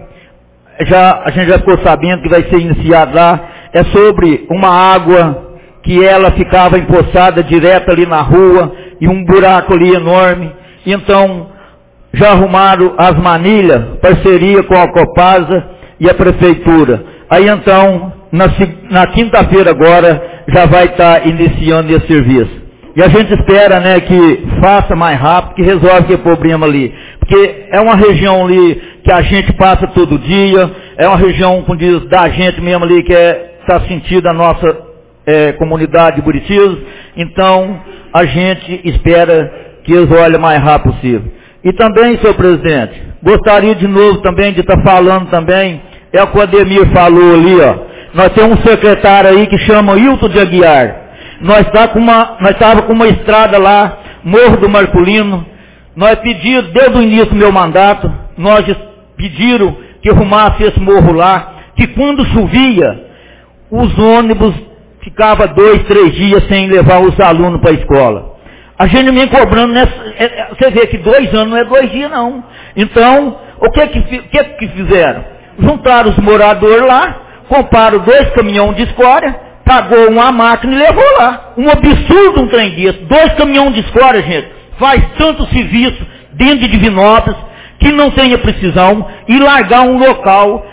A gente já ficou sabendo que vai ser iniciado lá. É sobre uma água que ela ficava empoçada direto ali na rua e um buraco ali enorme. Então, já arrumaram as manilhas, parceria com a Copasa e a Prefeitura. Aí então, na quinta-feira agora, já vai estar iniciando esse serviço. E a gente espera, né, que faça mais rápido, que resolva aquele problema ali. Porque é uma região ali que a gente passa todo dia, é uma região, como diz, da gente mesmo ali, que está sentido a nossa comunidade de Buritis. Então, a gente espera que eles olhem o mais rápido possível. E também, senhor presidente, gostaria de novo também de estar falando também, o que o Ademir falou ali, ó. Nós temos um secretário aí que chama Hilton de Aguiar. Nós estávamos com uma estrada lá, Morro do Marculino. Nós pedimos, desde o início do meu mandato, nós pediram que arrumasse esse morro lá, que quando chovia, os ônibus ficavam 2, 3 dias sem levar os alunos para a escola. A gente vem cobrando, você vê que 2 anos não é 2 dias não. Então, o que fizeram? Juntaram os moradores lá, compraram 2 caminhões de escória, pagou uma máquina e levou lá. Um absurdo um trem desse. 2 caminhões de escória, gente, faz tanto serviço dentro de Divinópolis que não tenha precisão e largar um local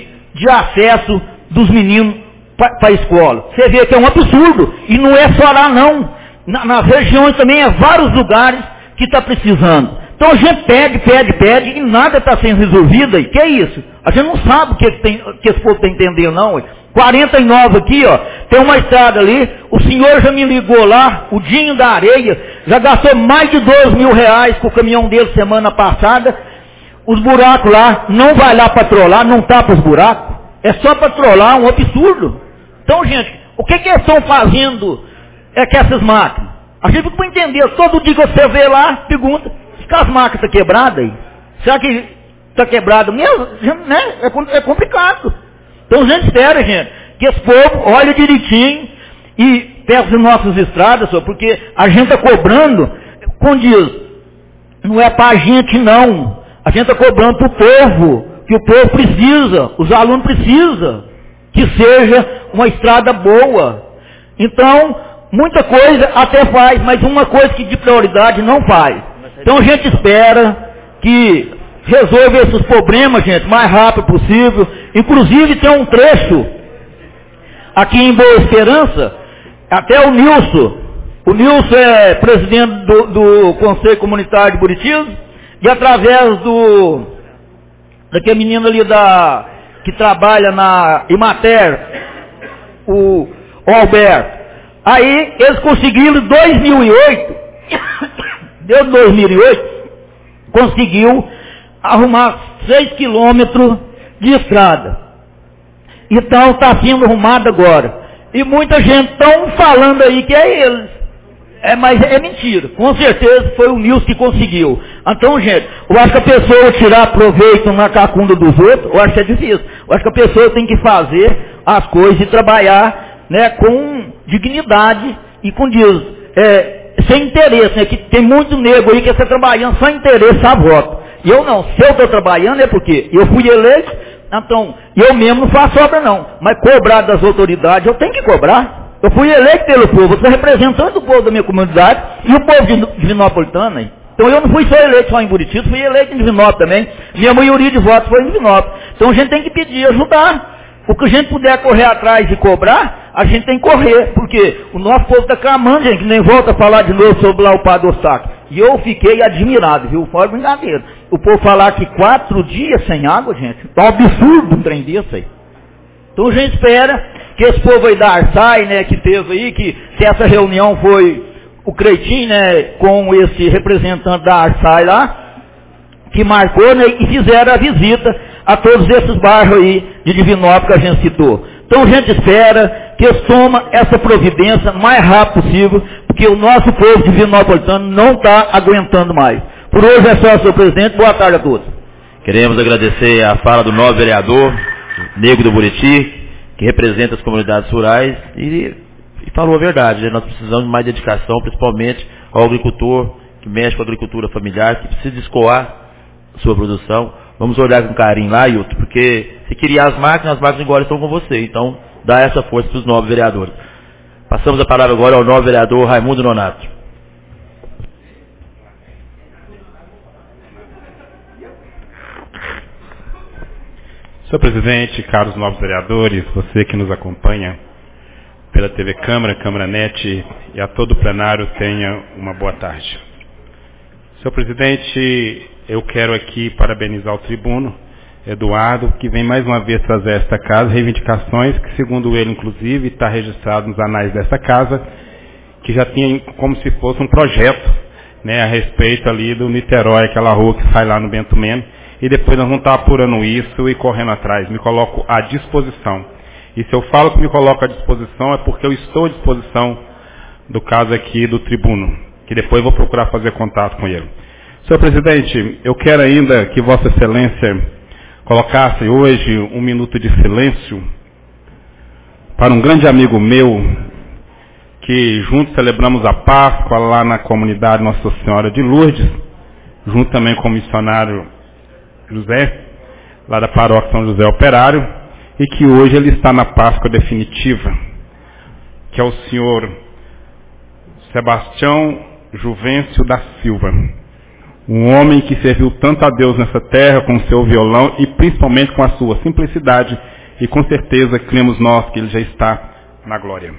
de acesso dos meninos para a escola. Você vê que é um absurdo. E não é só lá não. Nas regiões também é vários lugares que está precisando. Então a gente pede e nada está sendo resolvido aí. Que é isso? A gente não sabe o que esse povo está entendendo não. 49 aqui, ó, tem uma estrada ali, o senhor já me ligou lá, o Dinho da Areia, já gastou mais de 2 mil reais com o caminhão dele semana passada. Os buracos lá, não vai lá patrolar, não tapa os buracos. É só patrolar, um absurdo. Então, gente, o que eles estão fazendo com essas máquinas? A gente fica para entender, todo dia que você vê lá, pergunta, se as máquinas estão quebradas aí? Será que está quebrado mesmo? Né? É complicado. Então a gente espera, gente, que esse povo olhe direitinho e peça as nossas estradas, porque a gente está cobrando, como diz, não é para a gente não. A gente está cobrando para o povo, que o povo precisa, os alunos precisam, que seja uma estrada boa. Então, muita coisa até faz, mas uma coisa que de prioridade não faz. Então a gente espera que resolva esses problemas, gente, o mais rápido possível. Inclusive tem um trecho aqui em Boa Esperança, até o Nilson é presidente do Conselho Comunitário de Buritis, e através daquele menino ali que trabalha na Imater, o Alberto. Aí eles conseguiram 2008, desde 2008, conseguiu arrumar 6 quilômetros de estrada. Então está sendo arrumado agora. E muita gente está falando aí que é eles. Mas é mentira. Com certeza foi o Nilson que conseguiu. Então, gente, eu acho que a pessoa tirar proveito na cacunda dos outros, eu acho que é difícil. Eu acho que a pessoa tem que fazer as coisas e trabalhar, né, com dignidade e com Deus. Sem interesse, né, que tem muito nego aí que está trabalhando sem interesse a voto. E eu não. Se eu estou trabalhando é porque eu fui eleito, então eu mesmo não faço obra não. Mas cobrar das autoridades, eu tenho que cobrar. Eu fui eleito pelo povo, eu estou representando o povo da minha comunidade e o povo de Divinopolitana. Então eu não fui só eleito só em Buritis, fui eleito em Divinópolis também. Minha maioria de votos foi em Divinópolis. Então a gente tem que pedir, ajudar. O que a gente puder correr atrás e cobrar, a gente tem que correr, porque o nosso povo está clamando, gente, que nem volta a falar de novo sobre lá o Padre Ostáquio. E eu fiquei admirado, viu? Fora brincadeira. O povo falar que 4 dias sem água, gente, tá um absurdo um trem desse aí. Então a gente espera que esse povo aí da Arsai, né, que teve aí, que essa reunião foi o Creitinho, né, com esse representante da Arsai lá, que marcou, né, e fizeram a visita a todos esses bairros aí de Divinópolis que a gente citou. Então a gente espera que eles tomem essa providência o mais rápido possível, porque o nosso povo divinopolitano não está aguentando mais. Por hoje é só, senhor presidente. Boa tarde a todos. Queremos agradecer a fala do novo vereador, Nego do Buriti, que representa as comunidades rurais e falou a verdade, né? Nós precisamos de mais dedicação, principalmente ao agricultor que mexe com a agricultura familiar, que precisa escoar a sua produção. Vamos olhar com carinho lá, Hilton, porque se criar as máquinas agora estão com você. Então, dá essa força para os novos vereadores. Passamos a palavra agora ao novo vereador Raimundo Nonato. Senhor presidente, caros novos vereadores, você que nos acompanha pela TV Câmara, Câmara Net e a todo o plenário, tenha uma boa tarde. Senhor presidente, eu quero aqui parabenizar o tribuno Eduardo, que vem mais uma vez trazer a esta casa reivindicações que, segundo ele, inclusive, está registrado nos anais desta casa, que já tinha como se fosse um projeto, né, a respeito ali do Niterói, aquela rua que sai lá no Bento Meno, e depois nós vamos estar apurando isso e correndo atrás. Me coloco à disposição. E se eu falo que me coloco à disposição, é porque eu estou à disposição do caso aqui do tribuno, que depois vou procurar fazer contato com ele. Senhor presidente, eu quero ainda que Vossa Excelência colocasse hoje um minuto de silêncio para um grande amigo meu, que juntos celebramos a Páscoa lá na comunidade Nossa Senhora de Lourdes, junto também com o missionário José, lá da paróquia São José Operário, e que hoje ele está na Páscoa definitiva, que é o senhor Sebastião Juvencio da Silva, um homem que serviu tanto a Deus nessa terra com o seu violão e principalmente com a sua simplicidade, e com certeza cremos nós que ele já está na glória.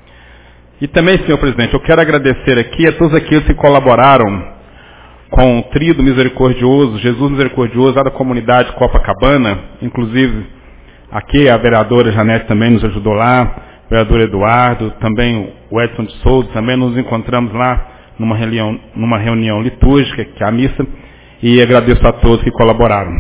E também, senhor presidente, eu quero agradecer aqui a todos aqueles que colaboraram com o Tríduo Misericordioso, Jesus Misericordioso, lá da comunidade Copacabana, inclusive aqui a vereadora Janete também nos ajudou lá, o vereador Eduardo, também o Edson de Souza, também nos encontramos lá numa reunião litúrgica, que é a missa, e agradeço a todos que colaboraram.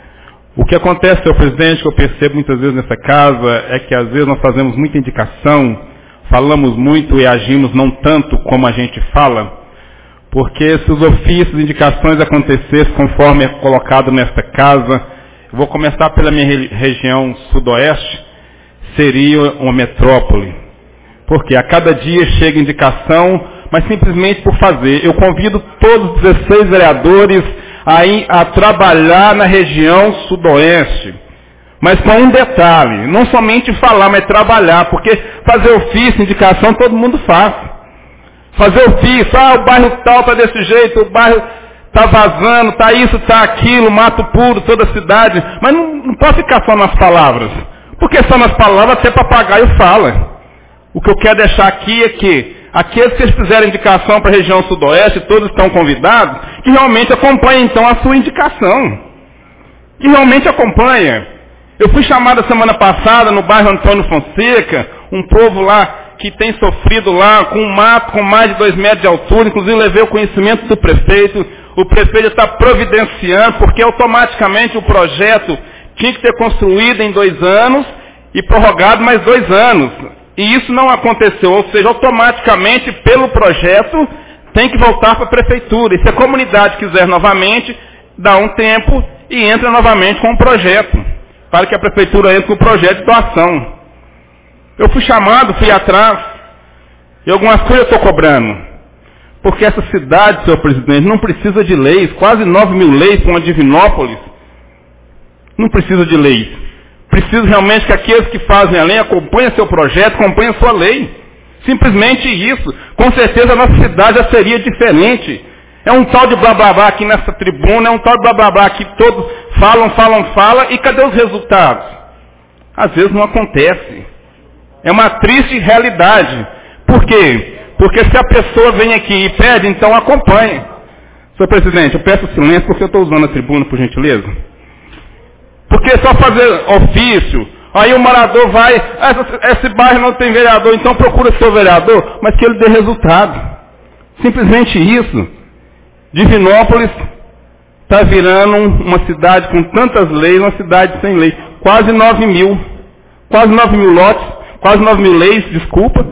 O que acontece, senhor presidente, que eu percebo muitas vezes nessa casa, é que às vezes nós fazemos muita indicação, falamos muito e agimos não tanto como a gente fala, porque se os ofícios e indicações acontecessem conforme é colocado nesta casa, eu vou começar pela minha região sudoeste, seria uma metrópole. Porque a cada dia chega indicação, mas simplesmente por fazer. Eu convido todos os 16 vereadores a trabalhar na região sudoeste. Mas com um detalhe, não somente falar, mas trabalhar, porque fazer ofício, indicação, todo mundo faz. Fazer ofício, o bairro tal está desse jeito, o bairro está vazando, está isso, está aquilo, mato puro, toda a cidade. Mas não pode ficar só nas palavras. Porque só nas palavras até papagaio fala. O que eu quero deixar aqui é que aqueles que fizerem indicação para a região sudoeste, todos estão convidados, que realmente acompanhem então a sua indicação. Que realmente acompanhem. Eu fui chamado a semana passada no bairro Antônio Fonseca, um povo lá que tem sofrido lá com um mato com mais de 2 metros de altura, inclusive levei o conhecimento do prefeito. O prefeito está providenciando, porque automaticamente o projeto tinha que ser construído em 2 anos e prorrogado mais 2 anos. E isso não aconteceu, ou seja, automaticamente pelo projeto tem que voltar para a prefeitura. E se a comunidade quiser novamente, dá um tempo e entra novamente com o projeto, para que a prefeitura entre com o projeto de doação. Eu fui chamado, fui atrás, e algumas coisas eu estou cobrando. Porque essa cidade, senhor presidente, não precisa de leis, quase 9.000 leis para uma Divinópolis. Não precisa de leis. Precisa realmente que aqueles que fazem a lei acompanhem seu projeto, acompanhem a sua lei. Simplesmente isso. Com certeza a nossa cidade já seria diferente. É um tal de blá blá blá aqui nessa tribuna, é um tal de blá blá blá que todos falam, e cadê os resultados? Às vezes não acontece. É uma triste realidade. Por quê? Porque se a pessoa vem aqui e pede, então acompanhe. Senhor presidente, eu peço silêncio porque eu estou usando a tribuna, por gentileza. Porque só fazer ofício, aí o morador vai, esse bairro não tem vereador, então procura seu vereador, mas que ele dê resultado. Simplesmente isso. Divinópolis está virando uma cidade com tantas leis, uma cidade sem lei. Quase 9 mil lotes, quase 9 mil leis, desculpa,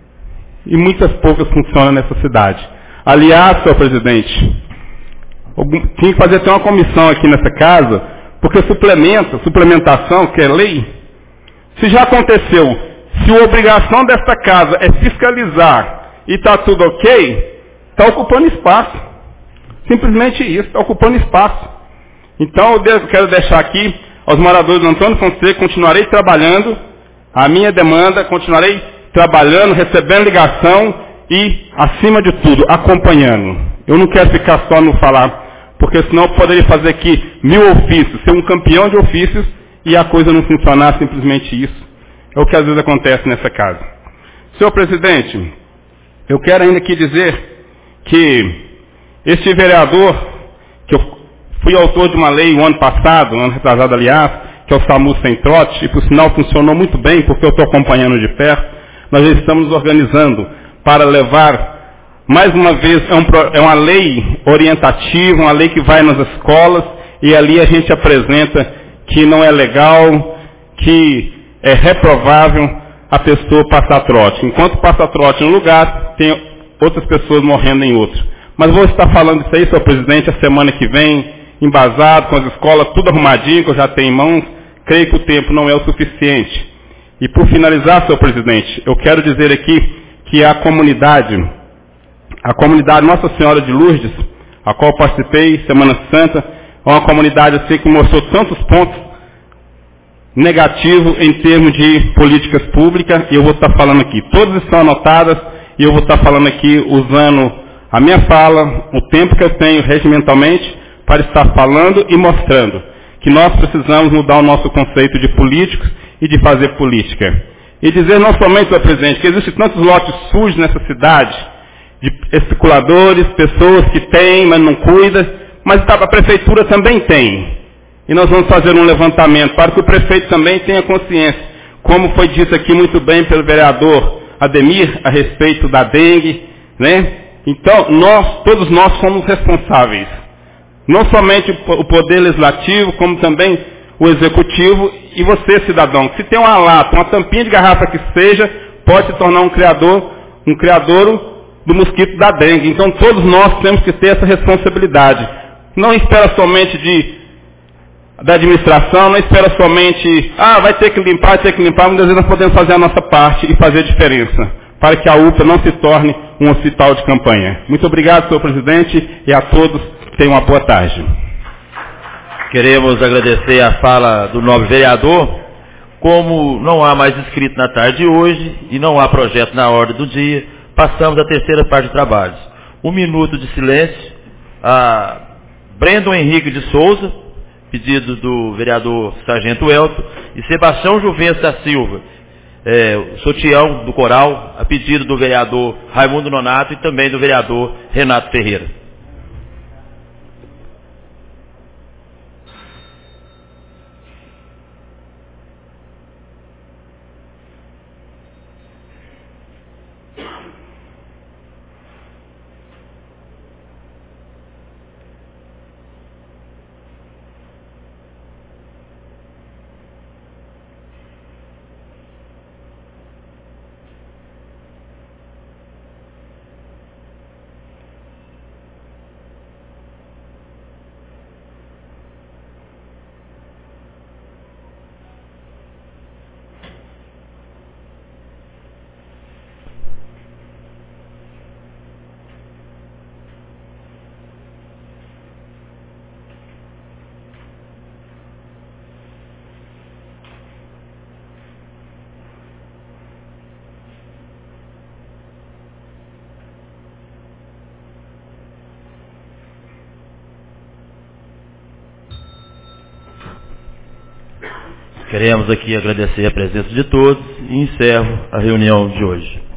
e muitas poucas funcionam nessa cidade. Aliás, senhor presidente, tinha que fazer até uma comissão aqui nessa casa, porque suplementação, que é lei, se já aconteceu, se a obrigação desta casa é fiscalizar e está tudo ok, está ocupando espaço. Simplesmente isso, está ocupando espaço. Então eu quero deixar aqui aos moradores do Antônio Fonseca, continuarei trabalhando, a minha demanda, continuarei trabalhando, recebendo ligação e, acima de tudo, acompanhando. Eu não quero ficar só no falar, porque senão eu poderia fazer aqui 1000 ofícios, ser um campeão de ofícios e a coisa não funcionar, simplesmente isso. É o que às vezes acontece nessa casa. Senhor presidente, eu quero ainda aqui dizer que este vereador, que eu fui autor de uma lei o ano passado, ano retrasado aliás, que é o SAMU Sem Trote, e por sinal funcionou muito bem, porque eu estou acompanhando de perto, nós já estamos nos organizando para levar, mais uma vez, é uma lei orientativa, uma lei que vai nas escolas, e ali a gente apresenta que não é legal, que é reprovável a pessoa passar trote. Enquanto passa trote em um lugar, tem outras pessoas morrendo em outro. Mas vou estar falando isso aí, senhor presidente, a semana que vem, embasado, com as escolas tudo arrumadinho, que eu já tenho em mãos. Creio que o tempo não é o suficiente. E por finalizar, senhor presidente, eu quero dizer aqui que a comunidade Nossa Senhora de Lourdes, a qual participei, Semana Santa, é uma comunidade assim que mostrou tantos pontos negativos em termos de políticas públicas, e eu vou estar falando aqui. Todas estão anotadas, e eu vou estar falando aqui usando a minha fala, o tempo que eu tenho regimentalmente, para estar falando e mostrando que nós precisamos mudar o nosso conceito de políticos e de fazer política. E dizer não somente, senhor presidente, que existem tantos lotes sujos nessa cidade, de especuladores, pessoas que têm, mas não cuidam, mas a prefeitura também tem. E nós vamos fazer um levantamento para que o prefeito também tenha consciência, como foi dito aqui muito bem pelo vereador Ademir, a respeito da dengue, né? Então, todos nós somos responsáveis. Não somente o poder legislativo, como também o executivo e você, cidadão. Se tem uma lata, uma tampinha de garrafa que seja, pode se tornar um criadouro do mosquito da dengue. Então todos nós temos que ter essa responsabilidade. Não espera somente da administração, não espera somente, vai ter que limpar, muitas vezes nós podemos fazer a nossa parte e fazer a diferença, para que a UPA não se torne um hospital de campanha. Muito obrigado, senhor presidente, e a todos tenham uma boa tarde. Queremos agradecer a fala do nobre vereador. Como não há mais inscrito na tarde de hoje e não há projeto na ordem do dia, passamos à terceira parte de trabalhos. 1 minuto de silêncio a Brandon Henrique de Souza, pedido do vereador Sargento Elton, e Sebastião Juventus da Silva, Sotião do Coral, a pedido do vereador Raimundo Nonato e também do vereador Renato Ferreira. Queremos aqui agradecer a presença de todos e encerro a reunião de hoje.